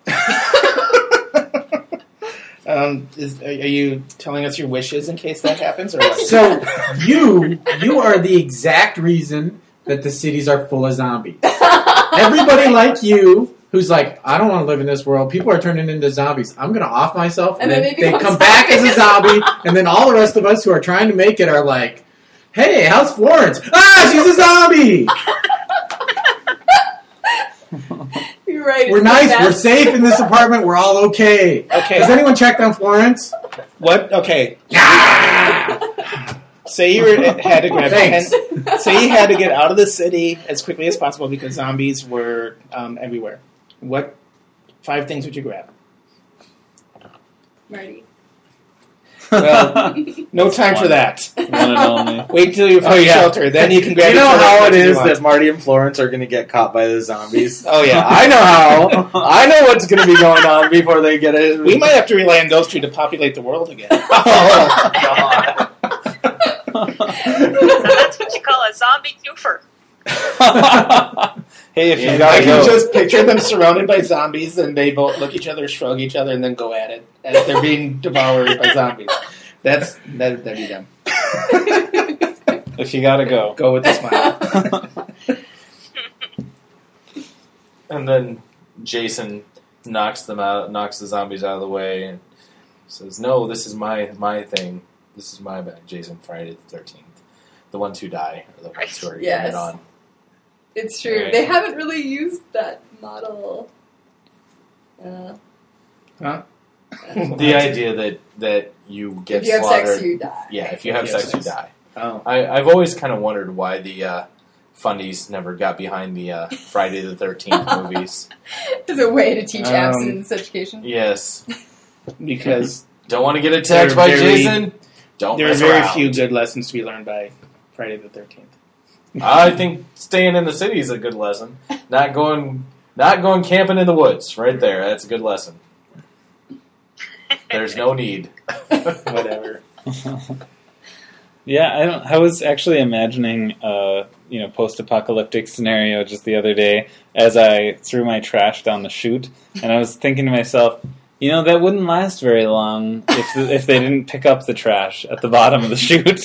S3: um, is, are, are you telling us your wishes in case that happens, or what?
S5: So you you are the exact reason that the cities are full of zombies. Everybody like you. Who's like, I don't want to live in this world. People are turning into zombies. I'm going to off myself. And, and then, then they come back as a zombie. And then all the rest of us who are trying to make it are like, hey, how's Florence? Ah, she's a zombie.
S6: You're right.
S5: We're nice. We're safe in this apartment. We're all okay.
S3: Okay.
S5: Has anyone checked on Florence?
S3: What? Okay. Say you were, had to grab ten, say you had to get out of the city as quickly as possible because zombies were um, everywhere. What five things would you grab?
S6: Marty.
S3: Well, no time for that.
S4: One and only.
S3: Wait till you find
S2: Oh, yeah.
S3: shelter, then you can grab.
S2: You know
S3: each other
S2: how it
S3: as you
S2: is
S3: want.
S2: that Marty and Florence are going to get caught by the zombies.
S3: Oh yeah,
S2: I know how. I know what's going to be going on before they get it.
S3: We might have to rely on those two to populate the world again.
S2: Oh God.
S7: That's what you call a zombie twofer.
S4: Hey, if
S2: Yeah,
S4: you
S3: I
S4: gotta
S3: can
S4: go.
S3: just picture them surrounded by zombies, and they both look each other, shrug each other, and then go at it as they're being devoured by zombies. That's that. That'd be them.
S4: If you gotta go.
S3: Go with a smile.
S2: And then Jason knocks them out, knocks the zombies out of the way, and says, "No, this is my my thing. This is my bag." Jason, Friday the thirteenth. The ones who die are the ones who are getting
S6: Yes.
S2: it on.
S6: It's true.
S4: Right.
S6: They haven't really used that model. Uh,
S3: Huh?
S2: The idea that that you get
S6: if you have
S2: slaughtered.
S6: sex, you die.
S2: Yeah, if you have
S3: If you have
S2: sex, you
S3: sex.
S2: die.
S3: Oh.
S2: I, I've always kind of wondered why the uh, Fundies never got behind the uh, Friday the thirteenth movies.
S6: As a way to teach
S3: Um,
S6: abstinence education.
S2: Yes.
S3: Because
S2: Don't want to get attacked
S3: They're
S2: by
S3: very-
S2: Jason? Don't
S3: there are
S2: mess
S3: very
S2: around.
S3: few good lessons to be learned by Friday the thirteenth.
S2: I think staying in the city is a good lesson. Not going, not going camping in the woods. Right there, that's a good lesson. There's no need.
S3: Whatever.
S4: Yeah, I don't. I was actually imagining a you know post-apocalyptic scenario just the other day as I threw my trash down the chute, and I was thinking to myself, you know, that wouldn't last very long if the, if they didn't pick up the trash at the bottom of the chute.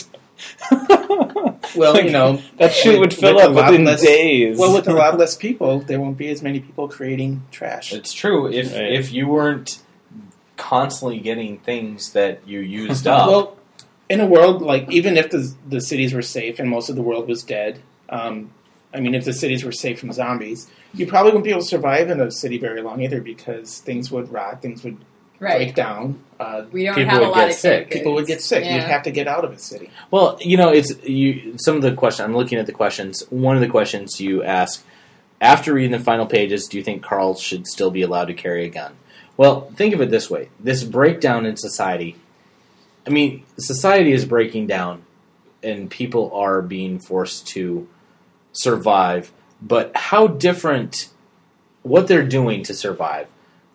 S3: Well,
S4: Like,
S3: you know,
S4: that chute would
S3: with-
S4: fill
S3: with a
S4: up
S3: lot
S4: within
S3: less-
S4: days.
S3: Well, with a lot less people, there won't be as many people creating trash.
S2: It's true. If
S4: Right.
S2: if you weren't constantly getting things that you used up,
S3: Well, in a world like, even if the the cities were safe and most of the world was dead, um, I mean, if the cities were safe from zombies, you probably wouldn't be able to survive in a city very long either, because things would rot, things would break
S6: Right.
S3: down, uh,
S6: We don't
S2: People
S6: have a
S2: would
S6: lot
S2: get
S6: of
S2: sick.
S6: canned
S3: people would
S6: goods.
S3: get sick.
S6: Yeah.
S3: You'd have to get out of a city.
S2: well, you know, it's you. Some of the question I'm looking at the questions. One of the questions you ask after reading the final pages: do you think Carl should still be allowed to carry a gun? Well, think of it this way: this breakdown in society. I mean, society is breaking down, and people are being forced to survive. But how different what they're doing to survive?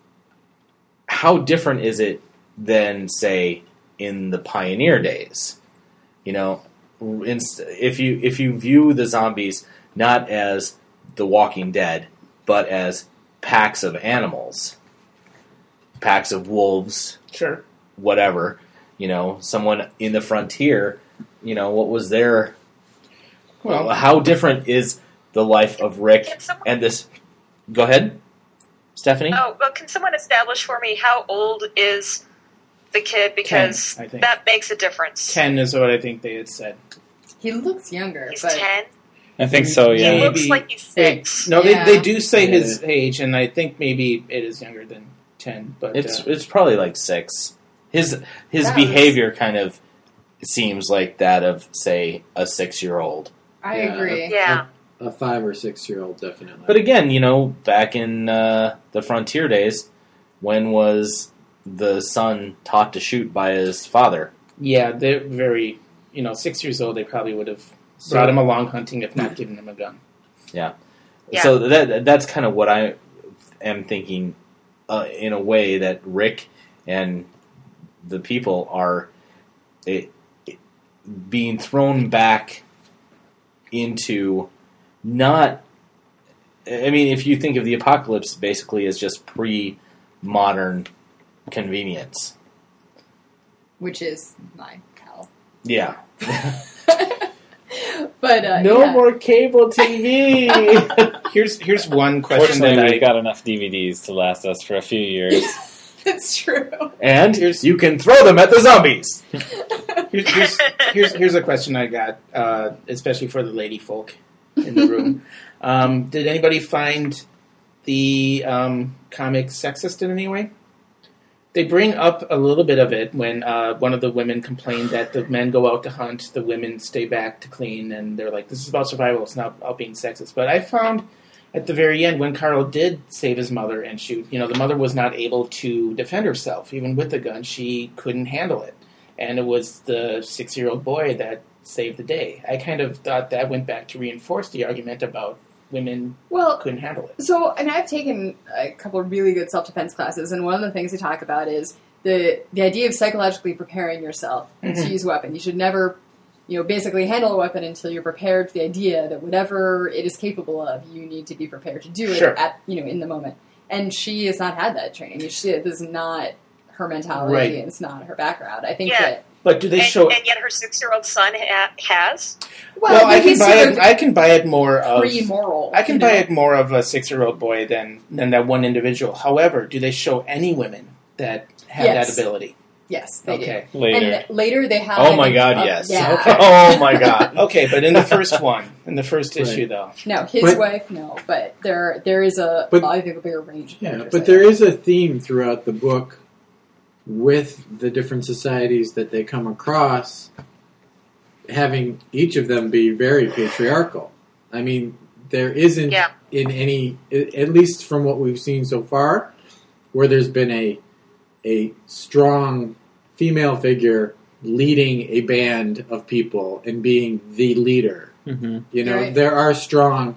S2: How different is it than, say, in the pioneer days? You know, inst- if you if you view the zombies not as the Walking Dead, but as packs of animals, packs of wolves,
S3: Sure.
S2: whatever. You know, someone in the frontier. You know, what was their?
S3: Well,
S2: How different is the life of Rick
S7: Can someone,
S2: and this? Go ahead, Stephanie.
S7: oh, well, can someone establish for me how old is the kid? Because
S3: ten, I think.
S7: that makes a difference.
S3: ten is what I think they had said.
S6: He looks younger,
S7: He's
S6: but
S7: ten.
S4: I think so.
S7: He
S4: Yeah.
S3: Maybe.
S7: looks like he's six.
S3: No,
S6: Yeah.
S3: they, they do say
S2: Yeah.
S3: his age, and I think maybe it is younger than ten. But
S2: It's
S3: uh,
S2: it's probably like six. His his
S6: That was-
S2: behavior kind of seems like that of, say, a six year old.
S6: I
S5: Yeah.
S6: agree.
S7: Yeah.
S5: A five or six year old, definitely.
S2: But again, you know, back in uh, the frontier days, when was the son taught to shoot by his father?
S3: yeah, they're very, you know, six years old. They probably would have
S5: So-
S3: brought him along hunting, if not given him a gun.
S7: Yeah.
S2: So that that's kind of what I am thinking, uh, in a way that Rick and the people are it, it, being thrown back into not. I mean, if you think of the apocalypse basically as just pre-modern convenience,
S6: Which is my pal.
S2: yeah.
S6: But uh,
S2: no
S6: yeah.
S2: more cable T V.
S3: Here's here's one question
S4: Fortunately,
S3: that I
S4: we've got enough D V Ds to last us for a few years.
S6: It's true.
S2: And you can throw them at the zombies.
S3: here's, here's, here's here's a question I got, uh, especially for the lady folk in the room. um, did anybody find the um, comic sexist in any way? They bring up a little bit of it when uh, one of the women complained that the men go out to hunt, the women stay back to clean, and they're like, "This is about survival. It's not about being sexist." But I found at the very end, when Carl did save his mother and shoot, you know, the mother was not able to defend herself, even with the gun. She couldn't handle it. And it was the six-year-old boy that saved the day. I kind of thought that went back to reinforce the argument about women
S6: Well,
S3: couldn't handle it.
S6: so, and I've taken a couple of really good self-defense classes, and one of the things they talk about is the the idea of psychologically preparing yourself
S3: Mhm.
S6: to use a weapon. You should never, you know, basically handle a weapon until you're prepared for the idea that whatever it is capable of, you need to be prepared to do it
S3: Sure.
S6: at, you know, in the moment. And she has not had that training. She, this is not her mentality,
S3: Right.
S6: and it's not her background. I think
S7: Yeah.
S6: that,
S3: But do they
S7: and,
S3: show...
S7: and yet her six-year-old son ha- has.
S6: well,
S3: Well, I can
S6: he's
S3: buy
S6: sort
S3: it.
S6: of
S3: I can buy it more of.
S6: pre-moral.
S3: I can
S6: you
S3: buy
S6: know?
S3: it more of a six-year-old boy than than that one individual. However, do they show any women that have
S6: Yes.
S3: that ability?
S6: Yes, they
S3: Okay.
S6: do.
S4: Later.
S6: And later they have...
S2: Oh my God!
S6: uh,
S2: Yes.
S6: yeah.
S3: Okay.
S2: Oh my God.
S3: Okay, but in the first one, in the first
S5: Right.
S3: issue, though,
S6: No, his
S5: But-
S6: wife, no, but there there is a,
S5: But-
S6: I think, a bigger range. Of
S5: Yeah,
S6: characters
S5: but
S6: there.
S5: there is a theme throughout the book with the different societies that they come across, having each of them be very patriarchal. I mean, there isn't
S7: Yeah.
S5: in any, at least from what we've seen so far, where there's been a a strong female figure leading a band of people and being the leader.
S4: Mm-hmm.
S5: You know,
S6: Right.
S5: there are strong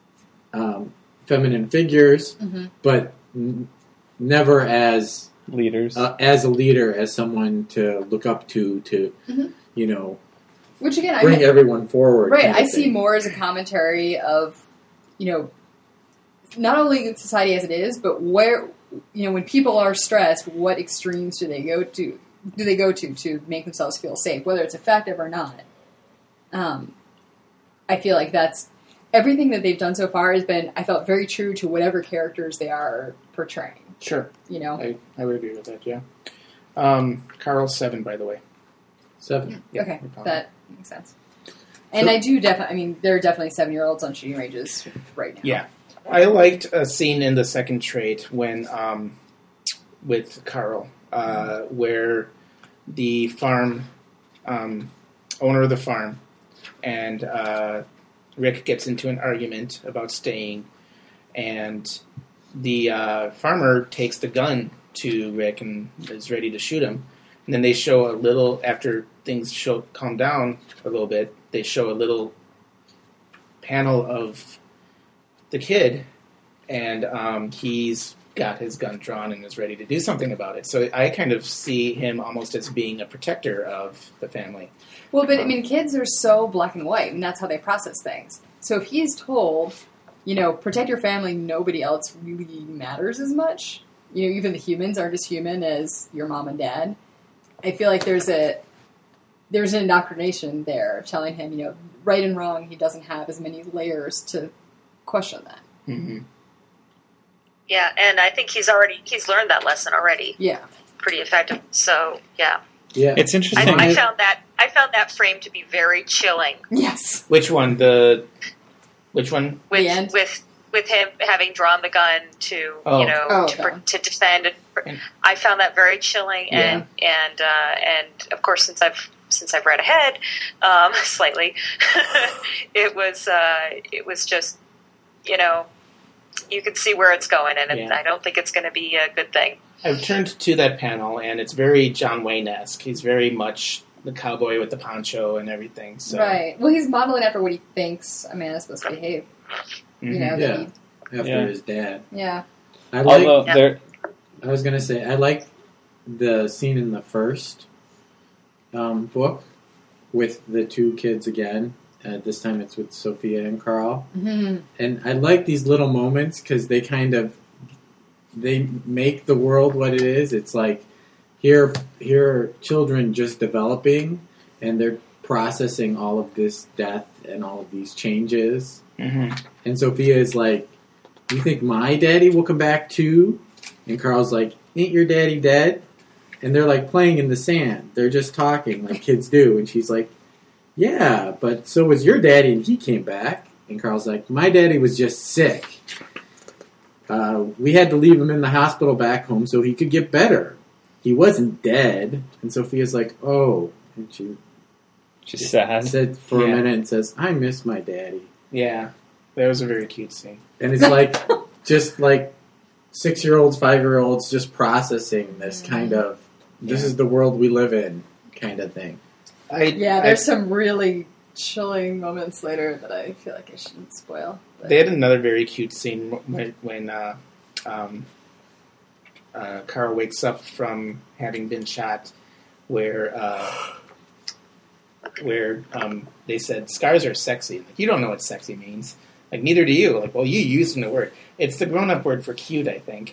S5: um, feminine figures,
S6: Mhm.
S5: but n- never as
S4: Leaders.
S5: uh, as a leader, as someone to look up to, to
S6: Mhm.
S5: you know,
S6: Which again, I
S5: bring
S6: mean,
S5: everyone forward.
S6: right.
S5: kind of
S6: I see
S5: thing.
S6: more as a commentary of, you know, not only society as it is, but where, you know, when people are stressed, what extremes do they go to? Do they go to to make themselves feel safe, whether it's effective or not? Um, I feel like that's everything that they've done so far has been. I felt very true to whatever characters they are portraying.
S3: Sure.
S6: You know.
S3: I, I would agree with that, yeah. Um, Carl's seven, by the way.
S5: Seven.
S3: Yeah,
S6: Okay,
S3: no problem.
S6: that makes sense. And
S5: So-
S6: I do definitely. I mean, there are definitely seven-year-olds on shooting ranges right now.
S3: Yeah. I liked a scene in the second trade when, um, with Carl, uh, where the farm, um, owner of the farm, and uh, Rick gets into an argument about staying, and the uh, farmer takes the gun to Rick and is ready to shoot him. And then they show a little, after things show calm down a little bit, they show a little panel of the kid, and um, he's got his gun drawn and is ready to do something about it. So I kind of see him almost as being a protector of the family.
S6: Well, but I mean, kids are so black and white, and that's how they process things. So if he's told, you know, protect your family, nobody else really matters as much. You know, even the humans aren't as human as your mom and dad. I feel like there's a there's an indoctrination there of telling him, you know, right and wrong. He doesn't have as many layers to question that.
S3: Mm-hmm.
S7: Yeah, and I think he's already he's learned that lesson already
S6: Yeah.
S7: pretty effective. So yeah,
S5: Yeah.
S4: It's
S7: I,
S4: interesting.
S7: I found that I found that frame to be very chilling.
S6: Yes.
S3: Which one? The which one?
S7: With
S6: The end?
S7: with with him having drawn the gun to
S3: Oh.
S7: you know
S6: Oh,
S7: to,
S6: okay.
S7: pr- to defend. And, pr-
S3: And-
S7: I found that very chilling, and and uh, and of course since I've since I've read ahead um, slightly, it was uh, it was just you know you could see where it's going, and it,
S3: Yeah.
S7: I don't think it's going to be a good thing.
S3: I've turned to that panel, and it's very John Wayne-esque. He's very much the cowboy with the poncho and everything. So.
S6: Right. Well, he's modeling after what he thinks a man is supposed to behave.
S3: Mhm.
S6: You know.
S5: Yeah.
S6: That he,
S5: After
S4: Yeah.
S5: his dad.
S6: yeah.
S5: I like.
S4: Although
S7: Yeah.
S4: there,
S5: I was gonna say I like the scene in the first um, book with the two kids again. Uh, this time it's with Sophia and Carl,
S6: Mm-hmm.
S5: and I like these little moments because they kind of they make the world what it is. It's like here, here are children just developing, and they're processing all of this death and all of these changes.
S3: Mhm.
S5: And Sophia is like, "You think my daddy will come back too?" And Carl's like, "Ain't your daddy dead?" And they're like playing in the sand. They're just talking like kids do. And she's like, "Yeah, but so was your daddy, and he came back." And Carl's like, "My daddy was just sick. Uh, we had to leave him in the hospital back home so he could get better. He wasn't dead." And Sophia's like, "Oh." And she
S4: just sad.
S5: said for
S3: Yeah.
S5: a minute and says, "I miss my daddy."
S3: Yeah, that was a very cute scene.
S5: And it's like, just like six-year-olds, five-year-olds just processing this kind of, this
S3: Yeah.
S5: is the world we live in kind of thing.
S3: I,
S6: Yeah,
S3: I-
S6: there's some really chilling moments later that I feel like I shouldn't spoil. But
S3: They had another very cute scene when, when uh, um, uh, Carl wakes up from having been shot, where uh, where um, they said scars are sexy. Like, you don't know what sexy means. Like, neither do you. Like, well, you used the word. It's the grown-up word for cute, I think.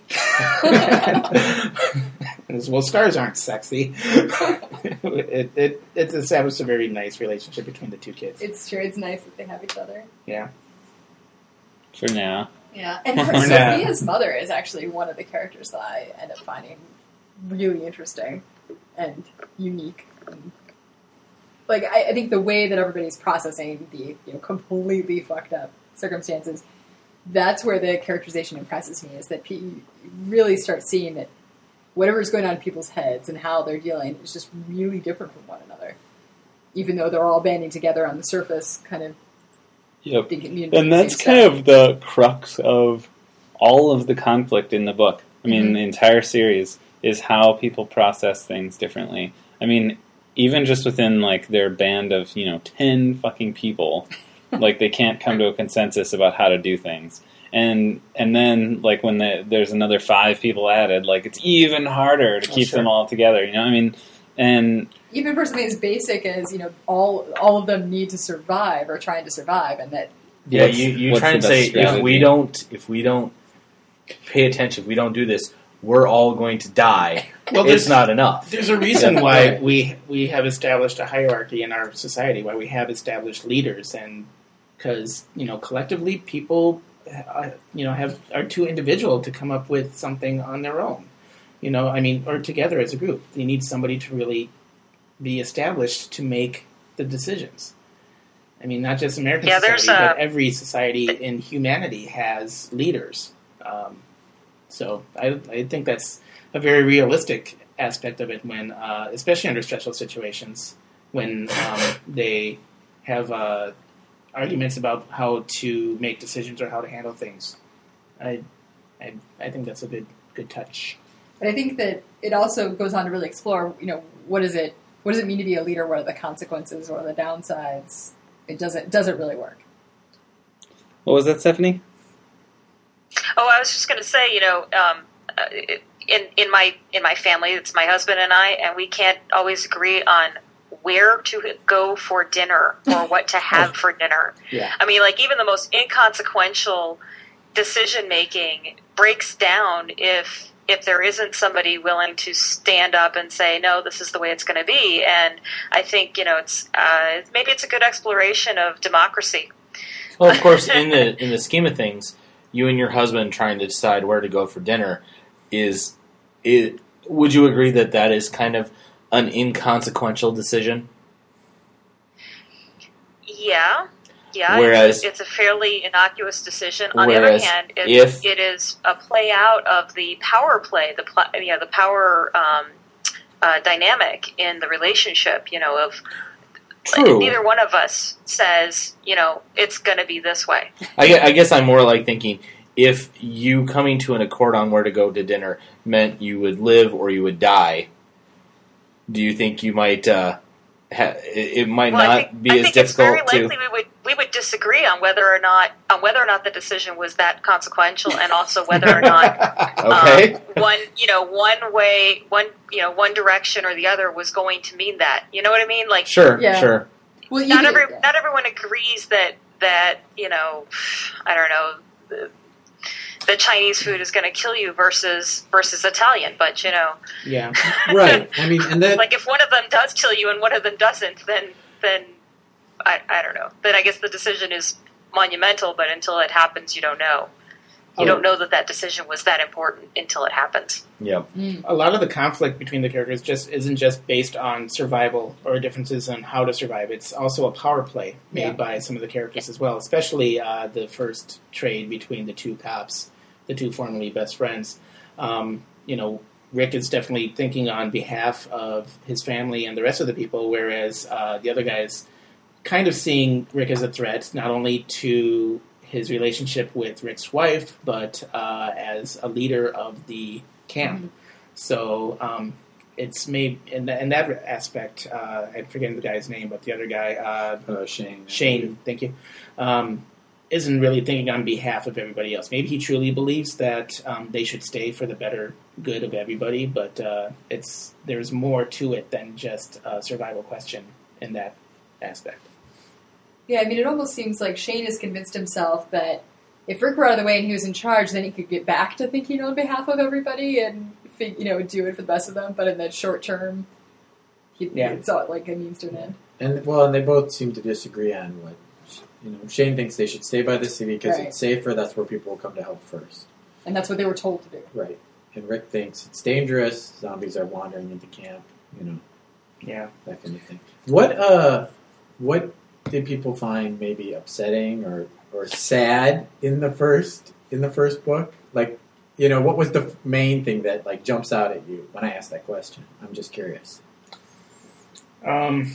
S3: And it's, well, scars aren't sexy. it, it it's established a very nice relationship between the two kids.
S6: it's true. It's nice that they have each other.
S3: Yeah.
S4: For now.
S6: Yeah, and her,
S3: For now.
S6: Sophia's mother is actually one of the characters that I end up finding really interesting and unique. And, like, I, I think the way that everybody's processing the you know completely fucked up circumstances, that's where the characterization impresses me. Is that pe- you really start seeing that whatever's going on in people's heads and how they're dealing is just really different from one another, even though they're all banding together on the surface, kind of
S4: Yep.
S6: thinking. You know,
S4: And that's
S6: same
S4: kind
S6: stuff.
S4: of the crux of all of the conflict in the book. I mean,
S6: Mhm.
S4: the entire series is how people process things differently. I mean, even just within, like, their band of, you know, ten fucking people, like, they can't come to a consensus about how to do things. And and then, like, when the, there's another five people added, like, it's even harder to
S3: Oh,
S4: keep
S3: sure.
S4: them all together, you know? I mean, and
S6: even for something as basic as, you know, all all of them need to survive or trying to survive, and that
S2: Yeah,
S4: What's-
S2: you, you
S4: what's
S2: try
S4: the
S2: and
S4: best
S2: say if
S4: strategy?
S2: we don't if we don't pay attention, if we don't do this, we're all going to die.
S3: Well,
S2: It's
S3: there's,
S2: not enough.
S3: there's a reason
S2: Yeah.
S3: why
S2: Right.
S3: we we have established a hierarchy in our society, why we have established leaders, and because you know collectively people, uh, you know, have are too individual to come up with something on their own. You know, I mean, or together as a group. You need somebody to really be established to make the decisions. I mean, not just American
S7: Yeah, there's
S3: society,
S7: a-
S3: but every society in humanity has leaders. Um, so I, I think that's a very realistic aspect of it when, uh, especially under stressful situations, when um, they have uh, arguments about how to make decisions or how to handle things. I, I, I think that's a good good touch.
S6: But I think that it also goes on to really explore, you know, what is it? What does it mean to be a leader? What are the consequences? What are the downsides? It doesn't doesn't really work.
S4: What was that, Stephanie?
S7: Oh, I was just going to say, you know, um, uh, in in my in my family, it's my husband and I, and we can't always agree on where to go for dinner or what to have for dinner.
S3: Yeah.
S7: I mean, like even the most inconsequential decision making breaks down if if there isn't somebody willing to stand up and say, no, this is the way it's going to be. And I think, you know, it's uh, maybe it's a good exploration of democracy.
S2: Well, of course, in the in the scheme of things, you and your husband trying to decide where to go for dinner is it. Would you agree that that is kind of an inconsequential decision?
S7: Yeah, yeah.
S2: Whereas-
S7: it's, it's a fairly innocuous decision. On the other
S2: whereas
S7: hand, it,
S2: if-
S7: it is a play out of the power play, the pl- you know, the power um, uh, dynamic in the relationship. You know, of
S2: True.
S7: neither one of us says, you know, it's going to be this way.
S2: I, gue- I guess I'm more like thinking if you coming to an accord on where to go to dinner meant you would live or you would die, do you think you might? Uh, ha- it, it might
S7: Well,
S2: not
S7: I think,
S2: be
S7: I
S2: as
S7: think it's very
S2: difficult
S7: likely
S2: to.
S7: we would we would disagree on whether or not on whether or not the decision was that consequential, and also whether or not
S2: Okay.
S7: um, one you know one way one you know one direction or the other was going to mean that. You know what I mean? Like
S2: Sure.
S6: Yeah.
S2: Sure.
S6: Well, you
S7: not
S6: could-
S7: every
S6: yeah.
S7: not everyone agrees that that you know I don't know. The, the Chinese food is going to kill you versus versus Italian, but you know,
S3: Yeah.
S5: Right. I mean, and that
S7: like if one of them does kill you and one of them doesn't, then then I, I don't know. Then I guess the decision is monumental, but until it happens, you don't know. You
S3: Oh.
S7: don't know that that decision was that important until it happens.
S2: Yeah.
S6: Mm.
S3: A lot of the conflict between the characters just isn't just based on survival or differences in how to survive. It's also a power play made
S6: Yeah.
S3: by some of the characters as well, especially uh, the first trade between the two cops, the two formerly best friends. Um, you know, Rick is definitely thinking on behalf of his family and the rest of the people, whereas uh, the other guy is kind of seeing Rick as a threat, not only to his relationship with Rick's wife, but uh, as a leader of the camp.
S6: Mhm.
S3: So um, it's made in, that in that aspect. Uh, I'm forgetting the guy's name, but the other guy, uh,
S5: uh, Shane.
S3: Shane, thank you, um, isn't really thinking on behalf of everybody else. Maybe he truly believes that um, they should stay for the better good of everybody, but uh, it's there's more to it than just a survival question in that aspect.
S6: Yeah, I mean, it almost seems like Shane has convinced himself that if Rick were out of the way and he was in charge, then he could get back to thinking on behalf of everybody and, you know, do it for the best of them. But in the short term, he,
S3: Yeah.
S6: it's all like a means to an end.
S5: And well, and they both seem to disagree on what you know. Shane thinks they should stay by the city because
S6: Right.
S5: it's safer. That's where people will come to help first.
S6: And that's what they were told to do.
S5: Right. And Rick thinks it's dangerous. Zombies are wandering into camp. You know,
S3: Yeah.
S5: that kind of thing. What uh, what did people find maybe upsetting or or sad in the first in the first book? Like, you know, what was the main thing that like jumps out at you when I ask that question? I'm just curious.
S3: Um,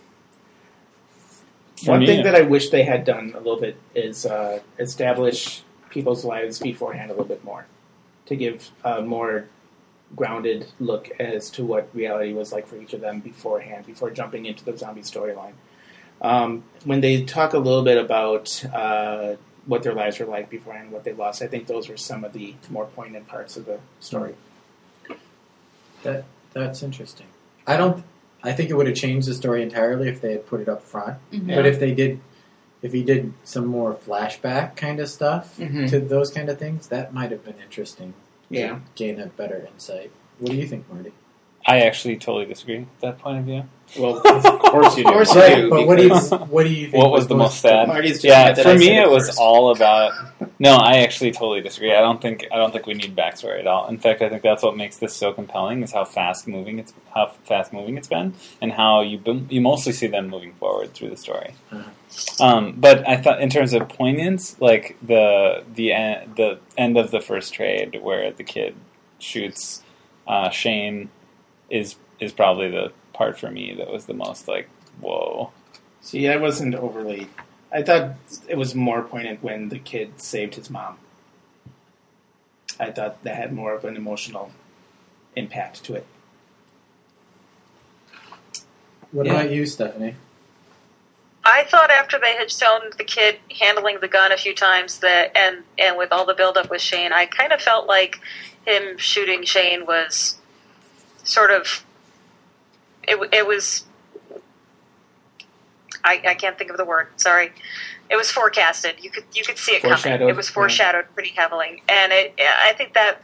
S4: For
S3: one
S4: me,
S3: thing
S4: uh,
S3: that I wish they had done a little bit is uh, establish people's lives beforehand a little bit more, to give a more grounded look as to what reality was like for each of them beforehand, before jumping into the zombie storyline. Um, when they talk a little bit about uh, what their lives were like beforehand, what they lost, I think those were some of the more poignant parts of the story.
S5: That that's interesting. I don't. I think it would have changed the story entirely if they had put it up front.
S6: Mhm.
S5: But if they did, if he did some more flashback kind of stuff
S3: Mhm.
S5: to those kind of things, that might have been interesting.
S3: Yeah.
S5: To gain a better insight. What do you think, Marty?
S4: I actually totally disagree with that point of view.
S2: Well, of course you do.
S3: Of course you
S5: Right,
S3: do,
S5: but what do you
S3: because
S5: what do you think?
S4: What was the most sad?
S3: Marty's just
S4: Yeah,
S3: mad that
S4: for
S3: I
S4: me
S3: said
S4: it was
S3: first.
S4: all about. No, I actually totally disagree. I don't think I don't think we need backstory at all. In fact, I think that's what makes this so compelling is how fast moving it's how fast moving it's been, and how you you mostly see them moving forward through the story.
S5: Uh-huh.
S4: Um, but I thought in terms of poignance, like the the en- the end of the first trade where the kid shoots uh, Shane is is probably the part for me that was the most like whoa.
S3: See, I wasn't overly. I thought it was more poignant when the kid saved his mom. I thought that had more of an emotional impact to it.
S5: What
S3: Yeah.
S5: about you, Stephanie?
S7: I thought after they had shown the kid handling the gun a few times that, and and with all the buildup with Shane, I kind of felt like him shooting Shane was sort of. It it was. I, I can't think of the word. Sorry, it was forecasted. You could you could see it coming.
S3: Foreshadowed,
S7: It was foreshadowed pretty heavily, and it. I think that.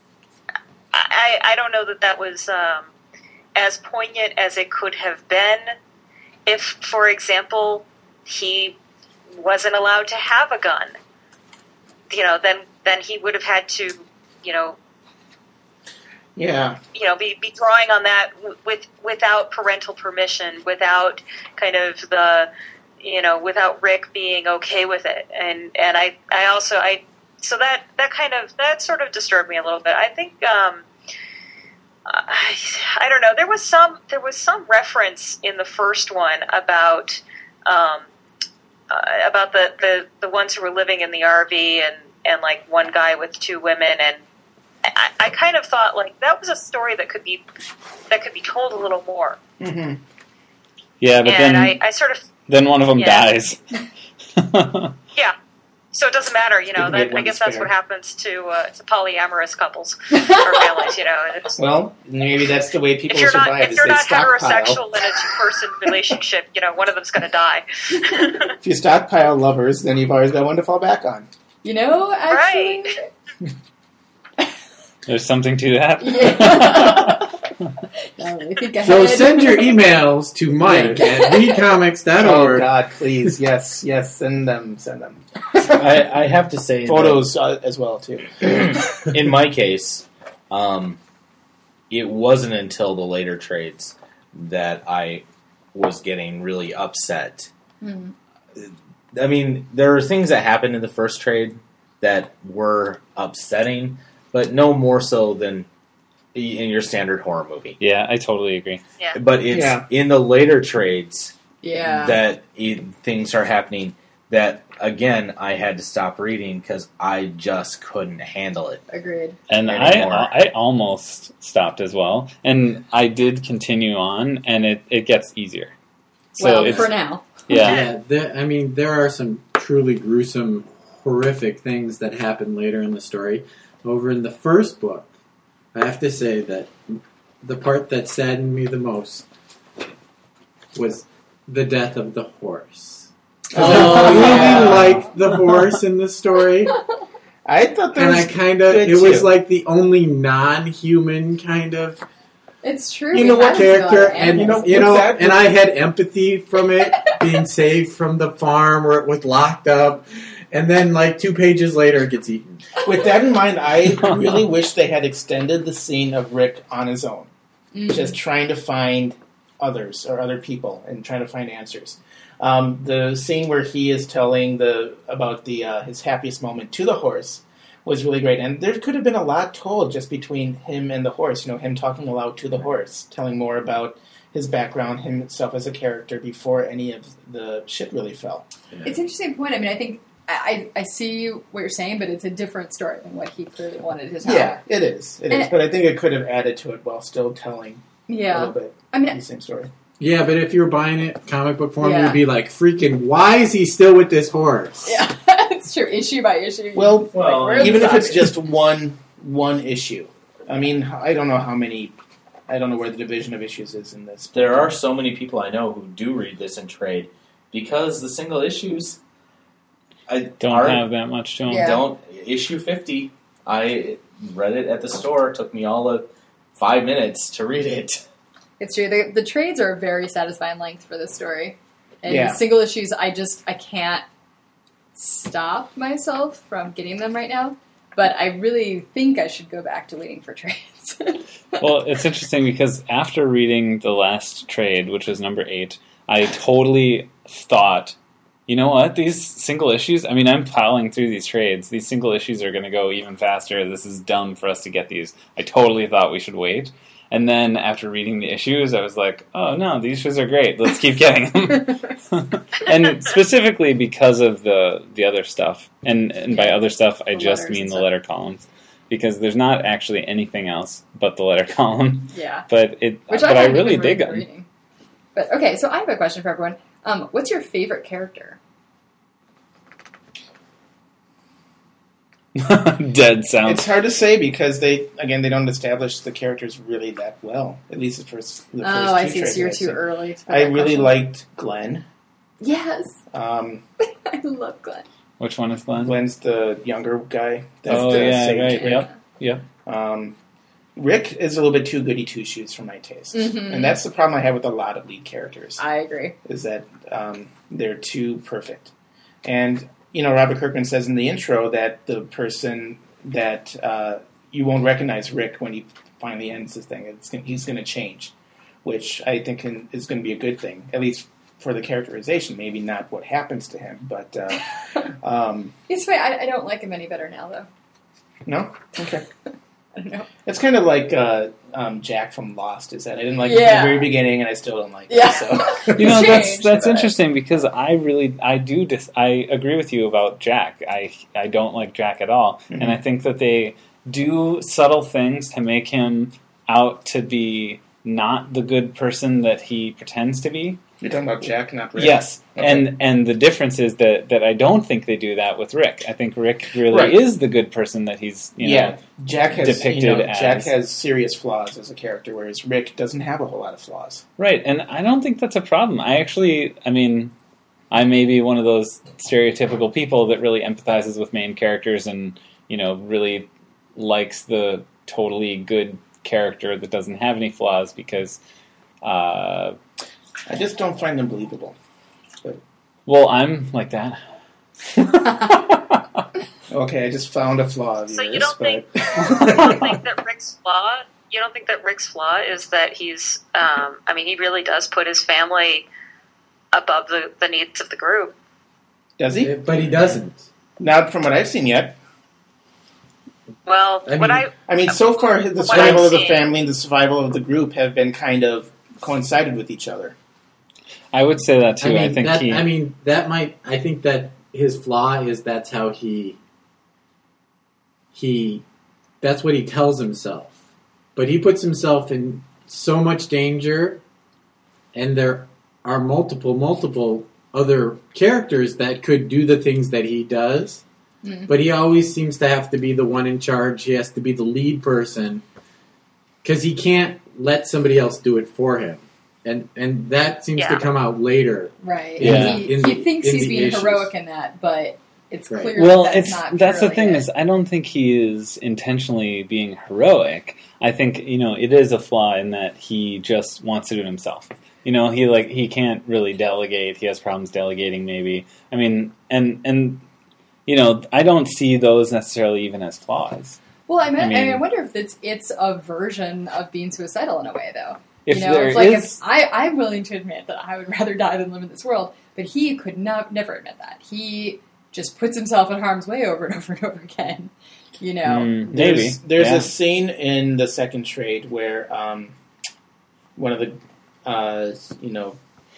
S7: I I don't know that that was um, as poignant as it could have been. If, for example, he wasn't allowed to have a gun, you know, then then he would have had to, you know,
S3: Yeah.
S7: you know, be, be drawing on that w- with without parental permission, without kind of the, you know, without Rick being okay with it, and and I I also I so that that kind of that sort of disturbed me a little bit. I think. Um, I, I don't know. There was some. There was some reference in the first one about um, uh, about the, the, the ones who were living in the R V and, and like one guy with two women, and I, I kind of thought like that was a story that could be that could be told a little more.
S3: Mm-hmm.
S4: Yeah, but
S7: and
S4: then
S7: I, I sort of
S4: then one of them
S7: yeah.
S4: dies.
S7: yeah. So it doesn't matter, you know.
S3: Didn't get
S7: That, I
S3: one
S7: guess that's
S3: spare.
S7: what happens to uh, to polyamorous couples or families, you know. It's,
S3: Well, maybe that's the way people
S7: if you're not
S3: survive.
S7: if
S3: is
S7: you're
S3: they
S7: not
S3: stockpile.
S7: heterosexual in a two person relationship, you know, one of them's going to die.
S3: If you stockpile lovers, then you've always got one to fall back on.
S6: You know, actually,
S4: There's something to that.
S6: Yeah. Now that I think
S5: So
S6: ahead.
S5: send your emails to Mike at read comics dot
S3: Oh
S5: org.
S3: God, please, yes, yes, send them, send them.
S2: I, I have to say,
S3: Photos uh, as well too.
S2: that in my case, um, it wasn't until the later trades that I was getting really upset.
S6: Hmm.
S2: I mean, there are things that happened in the first trade that were upsetting, but no more so than in your standard horror movie.
S4: Yeah, I totally agree.
S7: Yeah.
S2: But it's
S3: Yeah.
S2: in the later trades
S6: Yeah.
S2: that it, things are happening that, again, I had to stop reading because I just couldn't handle it.
S6: Agreed.
S4: And
S2: Anymore.
S4: I I almost stopped as well, and I did continue on, and it, it gets easier. So
S6: well,
S4: it's,
S6: for now.
S4: yeah,
S5: Yeah, there, I mean, there are some truly gruesome, horrific things that happen later in the story. Over in the first book, I have to say that the part that saddened me the most was the death of the horse. 'Cause
S3: Oh,
S5: I really
S3: yeah.
S5: liked the horse in the story,
S3: I thought that
S5: and
S3: was
S5: I kind of,
S3: good
S5: it was
S3: too.
S5: like the only non-human kind of
S6: It's true.
S3: You
S6: we
S3: know what,
S6: have seen a lot of
S5: character, and
S6: animals.
S5: you know,
S3: what's that?
S5: and I had empathy from it being saved from the farm where it was locked up, and then like two pages later it gets eaten.
S3: With that in mind, I really wish they had extended the scene of Rick on his own,
S6: Mm.
S3: just trying to find others or other people and trying to find answers. Um, the scene where he is telling the about the uh, his happiest moment to the horse was really great, and there could have been a lot told just between him and the horse. You know, him talking aloud to the horse, telling more about his background, himself as a character before any of the shit really fell.
S6: It's an interesting point. I mean, I think I, I see what you're saying, but it's a different story than what he clearly wanted to tell.
S3: Yeah, it is. It
S6: And
S3: is.
S6: it-
S3: But I think it could have added to it while still telling a
S6: Yeah.
S3: little bit
S6: I mean,
S3: the same story.
S5: Yeah, but if you're buying it comic book form,
S6: Yeah.
S5: you'd be like, freaking, why is he still with this horse?
S6: yeah, it's true. Issue by issue.
S3: Well,
S6: Like, where's
S3: even
S6: the
S3: if it's
S6: story?
S3: just one one issue. I mean, I don't know how many I don't know where the division of issues is in this.
S2: There are so many people I know who do read this in trade because the single issues I
S4: Don't
S2: are,
S4: have that much to them.
S6: Yeah.
S2: don't issue fifty. I read it at the store. It took me all of five minutes to read it.
S6: It's true. The, the trades are a very satisfying length for this story. And
S3: Yeah.
S6: single issues, I just, I can't stop myself from getting them right now. But I really think I should go back to waiting for trades.
S4: Well, it's interesting because after reading the last trade, which was number eight, I totally thought, you know what, these single issues, I mean, I'm plowing through these trades. These single issues are going to go even faster. This is dumb for us to get these. I totally thought we should wait. And then after reading the issues, I was like, oh, no, these issues are great. Let's keep getting them. And specifically because of the the other stuff. And, and by other stuff, I
S6: The
S4: just
S6: letters
S4: mean
S6: and
S4: the
S6: stuff.
S4: letter columns. Because there's not actually anything else but the letter column.
S6: Yeah.
S4: But it,
S6: Which
S4: but I
S6: haven't
S4: really
S6: even
S4: dig
S6: read
S4: them.
S6: reading. But okay, so I have a question for everyone. Um, what's your favorite character?
S4: Dead sound.
S3: It's hard to say because they, again, they don't establish the characters really that well. At least the first, the first
S6: Oh, I
S3: two
S6: see.
S3: trades
S6: So you're
S3: that I've
S6: too
S3: seen.
S6: early. To put
S3: I
S6: that
S3: really
S6: question.
S3: liked Glenn.
S6: Yes,
S3: Um,
S6: I love Glenn.
S4: Which one is Glenn?
S3: Glenn's the younger guy. That's
S4: Oh,
S3: the
S4: yeah,
S3: sage
S4: right.
S3: Rick.
S4: Yep. Yep.
S3: Um, Rick is a little bit too goody two shoes for my taste,
S6: Mhm.
S3: and that's the problem I have with a lot of lead characters.
S6: I agree.
S3: is that um, they're too perfect. And, you know, Robert Kirkman says in the intro that the person that uh, you won't recognize Rick when he finally ends this thing. It's, he's going to change, which I think can, is going to be a good thing, at least for the characterization. Maybe not what happens to him, but uh, um,
S6: It's funny. I, I don't like him any better now, though.
S3: no? Okay.
S6: I don't know.
S3: It's kind of like uh, um, Jack from Lost, is that I didn't like him
S6: Yeah.
S3: from the very beginning, and I still don't like
S6: Yeah.
S3: him. So.
S4: You know,
S6: It's
S4: that's
S6: changed,
S4: that's
S6: but-
S4: interesting because I really I do dis- I agree with you about Jack. I I don't like Jack at all,
S3: Mhm.
S4: and I think that they do subtle things to make him out to be not the good person that he pretends to be.
S3: You're talking about Jack, not Rick?
S4: Yes,
S3: Okay.
S4: and and the difference is that, that I don't think they do that with Rick. I think Rick really
S3: Right.
S4: is the good person that he's you know.
S3: yeah, Jack has
S4: depicted
S3: you know,
S4: as-
S3: Jack has serious flaws as a character, whereas Rick doesn't have a whole lot of flaws.
S4: Right, and I don't think that's a problem. I actually, I mean, I may be one of those stereotypical people that really empathizes with main characters and, you know, really likes the totally good character that doesn't have any flaws because, uh,
S3: I just don't find them believable.
S4: well, I'm like that.
S3: Okay, I just found a flaw of
S7: So
S3: yours.
S7: you don't
S3: but...
S7: think you don't think that Rick's flaw? You don't think that Rick's flaw is that he's? Um, I mean, he really does put his family above the, the needs of the group.
S3: Does he?
S5: But he doesn't.
S3: Not from what I've seen yet.
S7: Well,
S5: I
S7: what
S5: mean-
S7: I
S3: I mean, so far the
S7: What
S3: survival
S7: I've
S3: of the
S7: seen-
S3: family and the survival of the group have been kind of coincided with each other.
S4: I would say that too.
S5: I mean,
S4: I think
S5: that,
S4: he.
S5: I mean, that might. I think that his flaw is that's how he. He, that's what he tells himself, but he puts himself in so much danger, and there are multiple, multiple other characters that could do the things that he does,
S6: Mm.
S5: but he always seems to have to be the one in charge. He has to be the lead person because he can't let somebody else do it for him. And and that seems
S7: Yeah.
S5: to come out later.
S6: Right.
S4: Yeah.
S6: He,
S5: In
S6: he
S5: the-
S6: thinks
S5: in
S6: he's
S5: the
S6: being
S5: issues.
S6: heroic in that, but it's
S5: Right.
S6: clear
S4: Well,
S6: that that's
S4: it's
S6: not
S4: that's the
S6: really
S4: thing
S6: it.
S4: is I don't think he is intentionally being heroic. I think you know it is a flaw in that he just wants to do it himself. You know, he like he can't really delegate. He has problems delegating. Maybe I mean, and and you know, I don't see those necessarily even as flaws.
S6: Well, I, mean,
S4: I
S6: I,
S4: mean-
S6: I wonder if it's it's a version of being suicidal in a way, though.
S4: If
S6: you know,
S4: there
S6: it's like
S4: is,
S6: if I, I'm willing to admit that I would rather die than live in this world, but he could not never admit that. He just puts himself in harm's way over and over and over again. You know,
S4: mm, maybe
S3: There's, there's
S4: yeah.
S3: a scene in the second trade where um, one of the, uh, you know,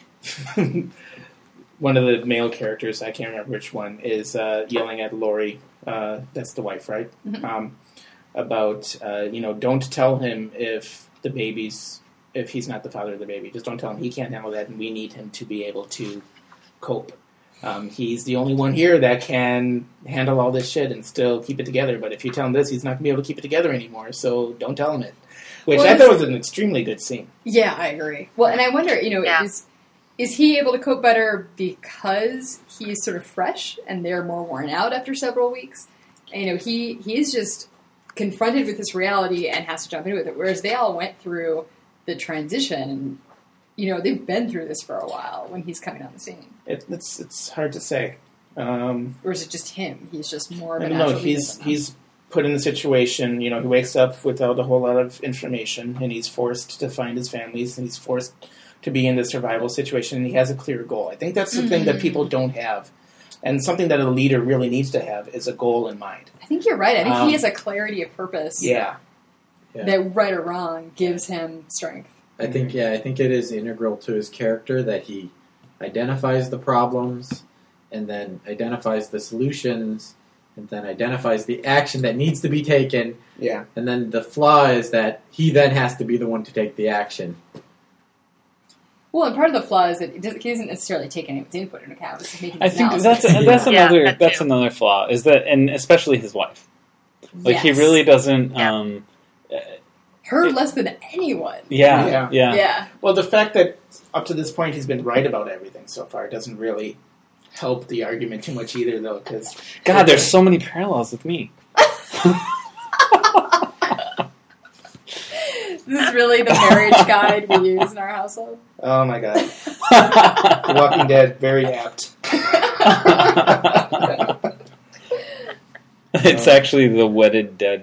S3: one of the male characters, I can't remember which one, is uh, yelling at Lori, uh, that's the wife, right?
S6: Mhm.
S3: Um, about, uh, you know, don't tell him if the baby's, if he's not the father of the baby. Just don't tell him he can't handle that and we need him to be able to cope. Um, he's the only one here that can handle all this shit and still keep it together. But if you tell him this, he's not going to be able to keep it together anymore. So don't tell him it. Which
S6: Well,
S3: I
S6: it's-
S3: thought was an extremely good scene.
S6: Yeah, I agree. Well, and I wonder, you know,
S7: Yeah.
S6: is is he able to cope better because he's sort of fresh and they're more worn out after several weeks? And, you know, he he's just confronted with this reality and has to jump in with it, whereas they all went through the transition. And, you know, they've been through this for a while when he's coming on the scene.
S3: It, it's it's hard to say. Um,
S6: Or is it just him? He's just more of a
S3: I don't know.
S6: natural
S3: He's
S6: leader.
S3: he's put in the situation. You know, he wakes up without a whole lot of information, and he's forced to find his families, and he's forced to be in the survival situation. And he has a clear goal. I think that's the thing that
S6: Mhm.
S3: people don't have, and something that a leader really needs to have is a goal in mind.
S6: I think you're right. I think
S3: Um,
S6: he has a clarity of purpose
S3: Yeah,
S5: Yeah.
S6: that, right or wrong, gives him strength.
S5: I think, yeah, I think it is integral to his character that he identifies the problems and then identifies the solutions and then identifies the action that needs to be taken.
S3: yeah.
S5: And then the flaw is that he then has to be the one to take the action.
S6: Well, and part of the flaw is that it doesn't, he doesn't necessarily take anyone's input into account. It's making
S4: I
S6: his
S4: think
S6: analysis.
S4: that's that's
S7: Yeah,
S4: another
S7: that
S4: that's
S7: too.
S4: another flaw is that, and especially his wife. Like he
S6: Yes.
S4: really doesn't.
S7: Yeah.
S4: Um,
S6: Her less than anyone.
S4: yeah,
S3: Yeah.
S4: yeah,
S6: Yeah.
S3: Well, the fact that up to this point he's been right about everything so far doesn't really help the argument too much either, though, because
S4: God, there's so many parallels with me.
S6: This is really the marriage guide we use in our household.
S3: oh my god, The Walking Dead, very apt.
S4: It's actually the wedded dead.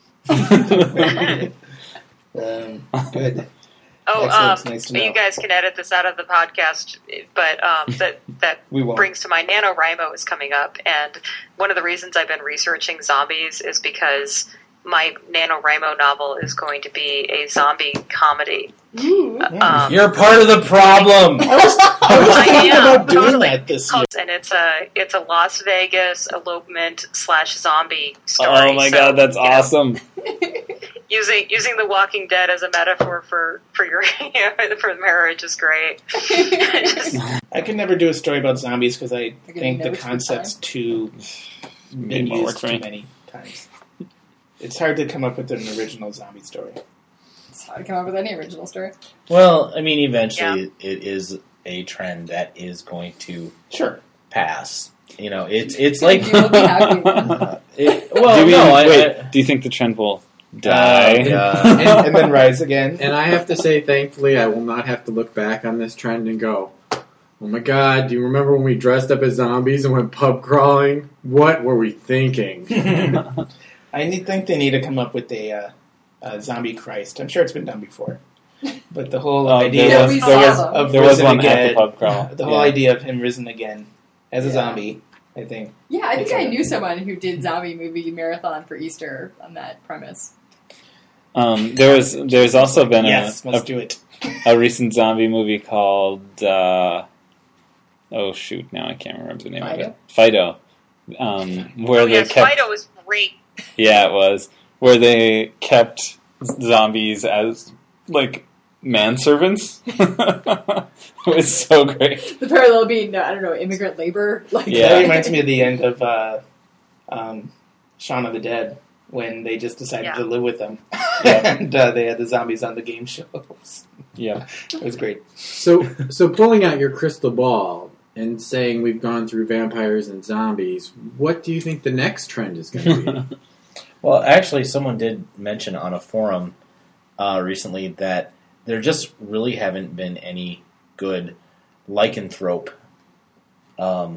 S3: Um, good.
S7: Oh,
S3: Excellent.
S7: um,
S3: Nice to know.
S7: you guys can edit this out of the podcast, but um, that that
S3: We won't.
S7: brings to mind NaNoWriMo is coming up, and one of the reasons I've been researching zombies is because my NaNoWriMo novel is going to be a zombie comedy.
S6: Ooh.
S7: Um,
S2: You're part of the problem.
S3: I was, I was
S7: I
S3: thinking
S7: am,
S3: about doing
S7: totally.
S3: that this year.
S7: and it's a it's a Las Vegas elopement slash zombie story.
S4: Oh my
S7: So,
S4: God, that's
S7: you know,
S4: awesome.
S7: using using The Walking Dead as a metaphor for for your you know, for marriage is great. Just-
S3: I can never do a story about zombies because I
S6: You're gonna
S3: think
S6: know
S3: the
S6: which
S3: concept's too
S4: Made
S3: been
S4: more work
S3: used
S4: for
S3: too
S4: me.
S3: many times. It's hard to come up with an original zombie story.
S6: It's hard to come up with any original story.
S2: Well, I mean, eventually it is a trend that is going to
S3: Sure.
S2: pass. You know, it's it's like
S6: You'll be happy.
S2: it, well,
S4: do we,
S2: no, I,
S4: wait.
S2: I,
S4: Do you think the trend will die?
S2: Oh, God.
S3: and, and then rise again.
S5: And I have to say, thankfully, I will not have to look back on this trend and go, oh my god, do you remember when we dressed up as zombies and went pub crawling? What were we thinking?
S3: I need, think they need to come up with a, uh, a zombie Christ. I'm sure it's been done before. But the whole
S4: Oh,
S3: idea
S4: there
S3: of,
S6: we
S4: was, there was,
S6: saw them.
S3: of
S4: there was
S3: risen
S4: one at
S3: again,
S4: the pub crawl.
S3: the whole
S4: Yeah.
S3: idea of him risen again as a
S6: Yeah.
S3: zombie, I think.
S6: Yeah, I think
S3: It's
S6: I
S3: a-
S6: knew someone who did zombie movie marathon for Easter on that premise.
S4: Um, there was there's also been
S3: Yes,
S4: a,
S3: let's
S4: a,
S3: do it.
S4: a recent zombie movie called uh, oh shoot, now I can't remember the name of it. Fido. Um, where
S7: oh
S4: they
S7: yes,
S4: kept
S7: Fido was great.
S4: yeah, it was where they kept zombies as like manservants. It was so great.
S6: The parallel being, uh, I don't know, immigrant labor. Like,
S4: Yeah.
S3: That reminds me of the end of uh, um, Shaun of the Dead when they just decided
S7: Yeah.
S3: to live with them.
S4: Yeah.
S3: and uh, they had the zombies on the game shows.
S4: Yeah.
S3: It was great.
S5: So, so pulling out your crystal ball and saying we've gone through vampires and zombies, what do you think the next trend is going to be?
S2: Well, actually, someone did mention on a forum uh, recently that there just really haven't been any good lycanthrope um,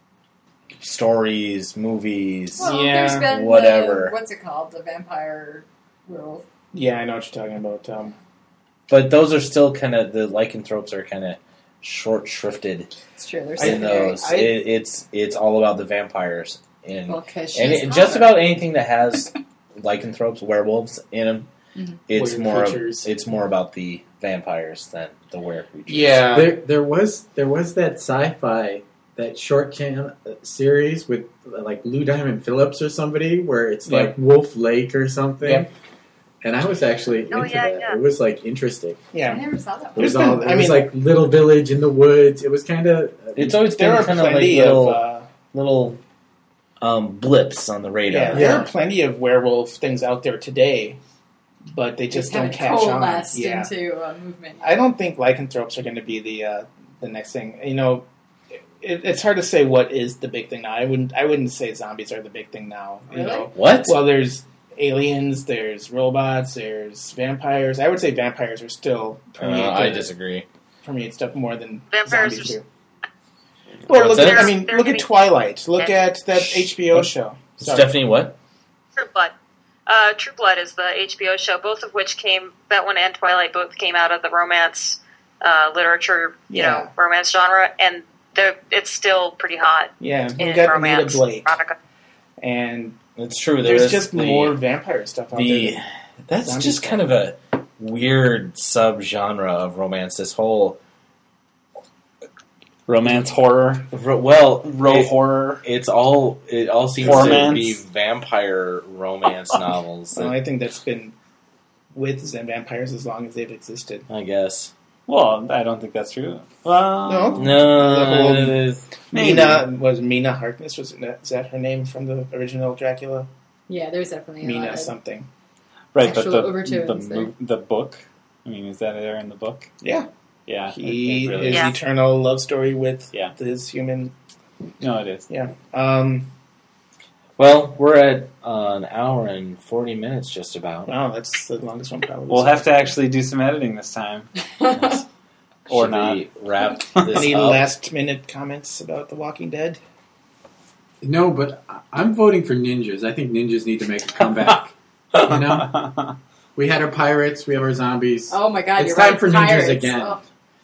S2: stories, movies.
S6: well,
S3: Yeah,
S6: there's been
S2: whatever.
S6: The, what's it called? The vampire werewolf.
S3: Yeah, I know what you're talking about. Um,
S2: But those are still kind of, the lycanthropes are kind of short shrifted
S6: It's true. There's
S3: I
S2: in those.
S3: I-
S2: it, it's it's all about the vampires. And,
S6: Well, because
S2: and it, just about anything that has lycanthropes, werewolves in them,
S6: Mhm.
S2: it's
S3: Weird
S2: more
S3: creatures.
S2: it's more about the vampires than the were creatures.
S3: yeah.
S5: There, there was there was that sci-fi that short can series with like Lou Diamond Phillips or somebody where it's
S3: Yeah.
S5: like Wolf Lake or something.
S3: Yeah.
S5: And I was actually
S7: Oh,
S5: into
S7: yeah,
S5: that.
S7: yeah.
S5: It was like interesting.
S6: I
S3: yeah.
S6: never saw that
S5: It
S6: one.
S5: was
S3: There's
S5: all.
S3: been-
S5: It
S3: I
S5: was
S3: mean-
S5: like little village in the woods. It was kind of.
S2: It's always
S3: There
S2: been
S3: are
S2: kind of like
S3: plenty
S2: little
S3: of uh,
S2: little um, blips on the radar.
S3: yeah, there are plenty of werewolf things out there today, but they just
S6: It's
S3: don't
S6: kind of
S3: catch on.
S6: coalesced
S3: Yeah.
S6: into a movement.
S3: I don't think lycanthropes are going to be the uh, the next thing. You know, it, it's hard to say what is the big thing now. I wouldn't I wouldn't say zombies are the big thing now. You
S6: Really?
S3: know,
S2: What?
S3: well, there's aliens, there's robots, there's vampires. I would say vampires are still
S2: Uh,
S3: permeate,
S2: I
S3: the-
S2: disagree.
S3: permeate stuff more than
S7: Vampires
S3: zombies
S7: are-
S3: do. Well,
S2: What's
S3: look at
S2: that?
S3: I mean,
S7: They're
S3: look at
S7: getting-
S3: Twilight. Look
S7: Yeah.
S3: at that H B O
S2: What?
S3: show. Sorry.
S2: Stephanie, what?
S7: True Blood. Uh, True Blood is the H B O show, both of which came, that one and Twilight both came out of the romance uh, literature, you
S3: Yeah.
S7: know, romance genre, and they're- it's still pretty hot
S3: Yeah, we
S7: in
S3: got
S7: romance.
S3: Anita Blake,
S7: erotica.
S3: and
S2: It's true.
S3: there's
S2: There's
S3: just
S2: the,
S3: more vampire stuff out
S2: the
S3: there.
S2: that's
S3: zombie
S2: just
S3: stuff.
S2: kind of a weird subgenre of romance. This whole
S4: Romance horror,
S2: well,
S4: ro
S2: it-
S4: horror.
S2: it's all it all seems
S4: Romance.
S2: to be vampire romance novels.
S3: Well, I think that's been with Zen vampires as long as they've existed.
S2: I guess.
S4: Well, I don't think that's true. Well,
S3: No.
S2: No,
S3: The whole-
S2: it is-
S4: Maybe.
S3: Mina was Mina Harkness. Was that, is that her name from the original Dracula?
S6: Yeah, there's definitely a lot
S3: Mina
S6: of-
S3: something.
S4: right, but
S6: sexual
S4: the the,
S6: overtones there.
S4: mo- the book. I mean, is that there in the book?
S3: Yeah,
S4: Yeah,
S3: he
S4: it, it really
S3: his
S7: Yeah.
S3: eternal love story with
S4: Yeah.
S3: this human.
S4: No, it is.
S3: Yeah. Um.
S2: Well, we're at uh, an hour and forty minutes, just about.
S3: Wow, that's the longest one probably.
S4: We'll have to actually do some editing this time, or
S2: Should
S4: not.
S2: we wrap this
S3: Any
S2: up?
S3: last minute comments about The Walking Dead?
S5: No, but I- I'm voting for ninjas. I think ninjas need to make a comeback. You know? We had our pirates, we have our zombies.
S6: Oh my god,
S5: It's
S6: you're
S5: time
S6: right.
S5: for ninjas
S6: Pirates.
S5: again.
S6: Oh.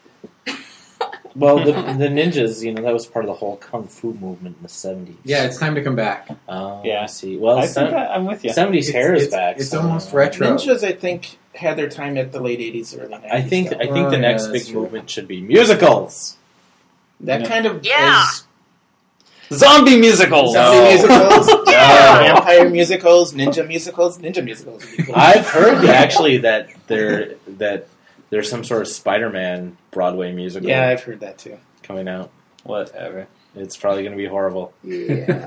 S2: Well, the, the ninjas, you know, that was part of the whole kung fu movement in the seventies.
S5: Yeah, it's time to come back.
S2: Oh,
S4: Yeah.
S2: I see. Well,
S4: I
S2: sem-
S4: think I, I'm with you.
S2: seventies
S5: It's-
S2: hair is
S5: it's-
S2: back.
S5: it's
S2: so-
S5: almost retro.
S3: Ninjas, I think, had their time at the late eighties, early nineties.
S2: I think
S3: though.
S2: I think
S5: Oh,
S2: the
S5: yeah,
S2: next
S5: that's
S2: big
S5: true.
S2: movement should be musicals.
S3: that
S4: Yeah.
S3: kind of
S7: Yeah.
S3: is
S4: Zombie musicals.
S2: No.
S3: zombie musicals,
S7: Yeah.
S3: vampire musicals, ninja musicals, ninja musicals. would be cool.
S2: I've heard actually that there that there's some sort of Spider-Man Broadway musical
S3: yeah, I've heard that too.
S2: coming out.
S4: Whatever.
S2: It's probably going to be horrible.
S6: Yeah.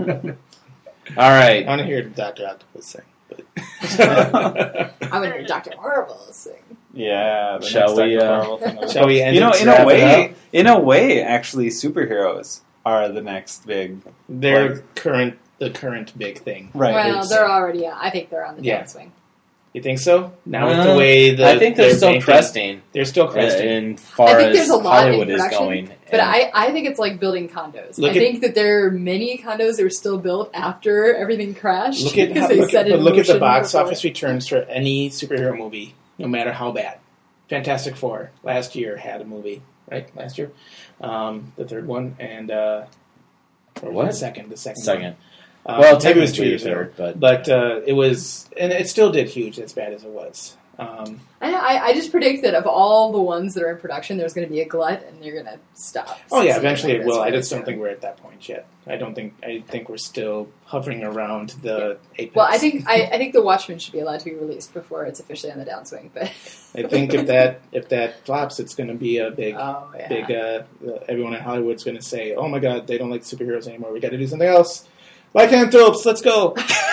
S2: All
S3: I
S2: right.
S3: want to hear Doctor Octopus sing. But
S6: I'm gonna hear Doctor Horrible sing.
S4: Yeah. The
S2: Shall
S4: next
S2: we,
S4: Doctor
S2: uh,
S4: Horrible thing.
S3: Shall we end
S4: You know,
S3: it?
S4: in
S2: wrap
S4: a
S2: it
S4: way,
S2: up?
S4: in a way, actually, superheroes are the next big.
S3: They're
S4: Like-
S3: current, the current big thing.
S4: Right.
S6: well,
S3: it's-
S6: they're already. Uh, I think they're on the
S3: Yeah.
S6: downswing.
S3: You think so? Now with
S2: Uh,
S3: the way the
S2: I think they're still
S3: banking-
S2: cresting
S3: They're still
S2: uh,
S3: cresting.
S2: in far
S6: I think
S2: as
S6: there's a lot in
S2: Hollywood is
S6: production,
S2: going.
S6: But
S2: And
S6: I, I think it's like building condos.
S3: Look
S6: I
S3: at-
S6: think that there are many condos that were still built after everything crashed
S3: Look at
S6: because
S3: how,
S6: they
S3: look,
S6: set
S3: at,
S6: it
S3: but
S6: in
S3: look at the
S6: motion
S3: box
S6: before.
S3: office returns for any superhero movie, no matter how bad. Fantastic Four last year had a movie, right? Last year, um, the third one, and uh, or
S2: What?
S3: The second, the second.
S2: second.
S3: One. Uh,
S2: well,
S3: maybe it was two
S2: technically
S3: years
S2: the
S3: ago,
S2: third, but
S3: but uh, it was, and it still did huge as bad as it was. Um,
S6: I, I, I just predict that of all the ones that are in production, there's going to be a glut, and they're going to stop.
S3: oh yeah,
S6: succeeding
S3: eventually
S6: like
S3: it
S6: this
S3: will. I
S6: really
S3: just don't
S6: soon.
S3: think we're at that point yet. I don't think. I think we're still hovering around the apex.
S6: Well, I think I, I think the Watchmen should be allowed to be released before it's officially on the downswing. But
S3: I think if that if that flops, it's going to be a big.
S6: oh yeah,
S3: Big, uh, uh, everyone in Hollywood's going to say, "Oh my God, they don't like superheroes anymore. We got to do something else." Lycanthropes, let's go.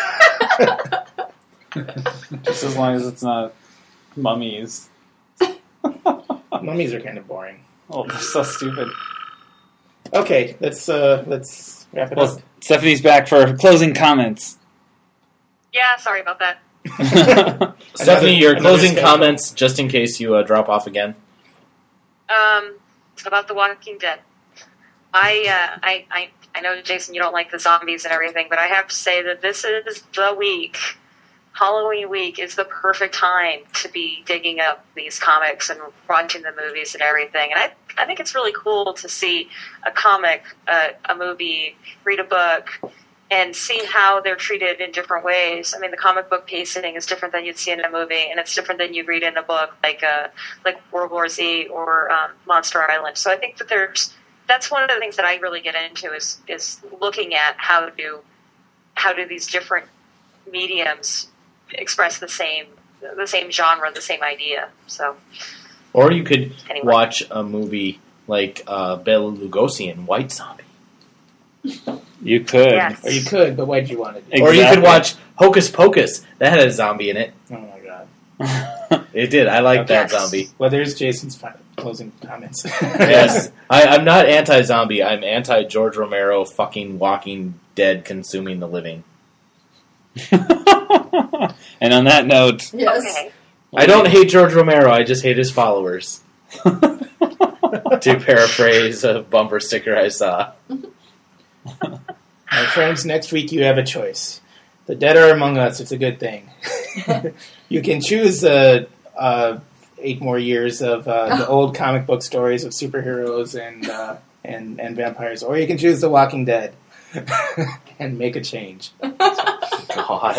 S4: Just as long as it's not mummies.
S3: Mummies are kind of boring.
S4: Oh, they're so stupid.
S3: Okay, let's uh, let's wrap it
S4: Well, Stephanie's back for closing comments.
S7: Yeah, sorry about that.
S3: up.
S2: Stephanie, your
S3: Another
S2: closing
S3: schedule.
S2: comments, just in case you uh, drop off again.
S7: Um, about The Walking Dead. I, uh, I, I, I know, Jason, you don't like the zombies and everything, but I have to say that this is the week. Halloween week is the perfect time to be digging up these comics and watching the movies and everything. And I, I think it's really cool to see a comic, uh, a movie, read a book, and see how they're treated in different ways. I mean, the comic book pacing is different than you'd see in a movie, and it's different than you'd read in a book like uh, like World War Z or um, Monster Island. So I think that there's that's one of the things that I really get into is is looking at how do how do these different mediums express the same the same genre, the same idea. So
S2: Or you could
S7: anyway,
S2: watch a movie like uh, Bela Lugosi in White Zombie.
S4: You could.
S7: yes.
S3: Or you could, but why'd you want to do?
S2: Or you
S4: Exactly.
S2: could watch Hocus Pocus. That had a zombie in it.
S3: Oh my God.
S2: It did. I like that
S7: Yes.
S2: zombie.
S3: Well, there's Jason's final closing comments.
S2: Yes. I, I'm not anti-zombie. I'm anti-George Romero fucking Walking Dead consuming the living.
S4: And on that note,
S6: Yes.
S7: Okay.
S2: I don't hate George Romero. I just hate his followers. To paraphrase a bumper sticker I saw.
S3: My friends, next week you have a choice. The dead are among us. It's a good thing. You can choose uh, uh, eight more years of uh, the old comic book stories of superheroes and uh, and and vampires, or you can choose The Walking Dead and make a change.
S2: God.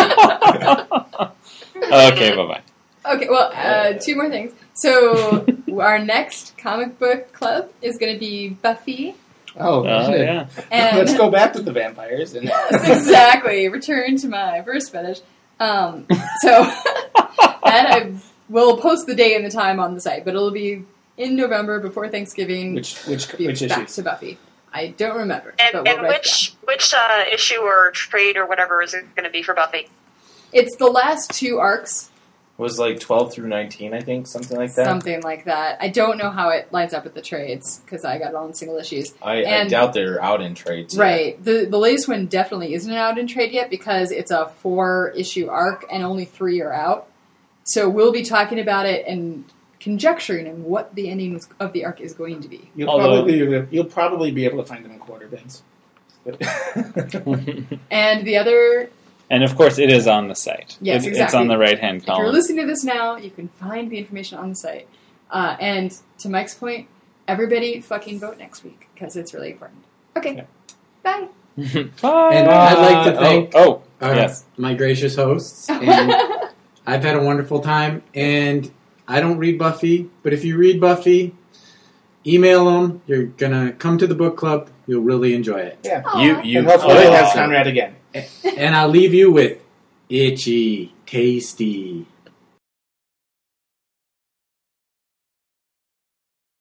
S4: okay, bye bye.
S6: Okay, well, uh, two more things. So, our next comic book club is going to be Buffy.
S3: Oh,
S4: Oh
S3: good.
S4: yeah.
S6: And
S3: Let's go back to the vampires. And
S6: Yes, exactly. Return to my first fetish. Um, so, that I will post the day and the time on the site, but it'll be in November before Thanksgiving.
S3: which which
S6: be
S3: which
S6: back
S3: issues?
S6: to Buffy. I don't remember.
S7: And,
S6: but we'll
S7: and
S6: write it
S7: which which uh, issue or trade or whatever is it going to be for Buffy?
S6: down. It's the last two arcs.
S2: Was like twelve through nineteen, I think, something like that.
S6: Something like that. I don't know how it lines up with the trades because I got it all in single issues.
S2: I, I
S6: And-
S2: doubt they're out in trades. yet.
S6: Right. The the latest one definitely isn't out in trade yet because it's a four issue arc and only three are out. So we'll be talking about it and conjecturing on what the ending of the arc is going to be.
S3: You'll
S4: Although-
S3: probably be able to, you'll probably be able to find them in quarter bins. But
S6: And the other,
S4: And of course, it is on the site.
S6: Yes,
S4: It- It's
S6: exactly.
S4: on the right hand
S6: if you're
S4: column.
S6: listening to this now, you can find the information on the site. Uh, and to Mike's point, everybody fucking vote next week because it's really important. Okay.
S3: Yeah.
S6: Bye.
S4: Bye.
S5: And I'd like to thank
S4: Oh, oh,
S5: uh,
S4: yes.
S5: my gracious hosts. And I've had a wonderful time. And I don't read Buffy, but if you read Buffy, email them. You're going to come to the book club. You'll really enjoy it.
S3: yeah,
S2: You,
S6: Aw.
S2: you
S3: and hopefully
S2: oh,
S3: we'll have
S2: awesome.
S3: Conrad again.
S5: And I'll leave you with itchy, tasty.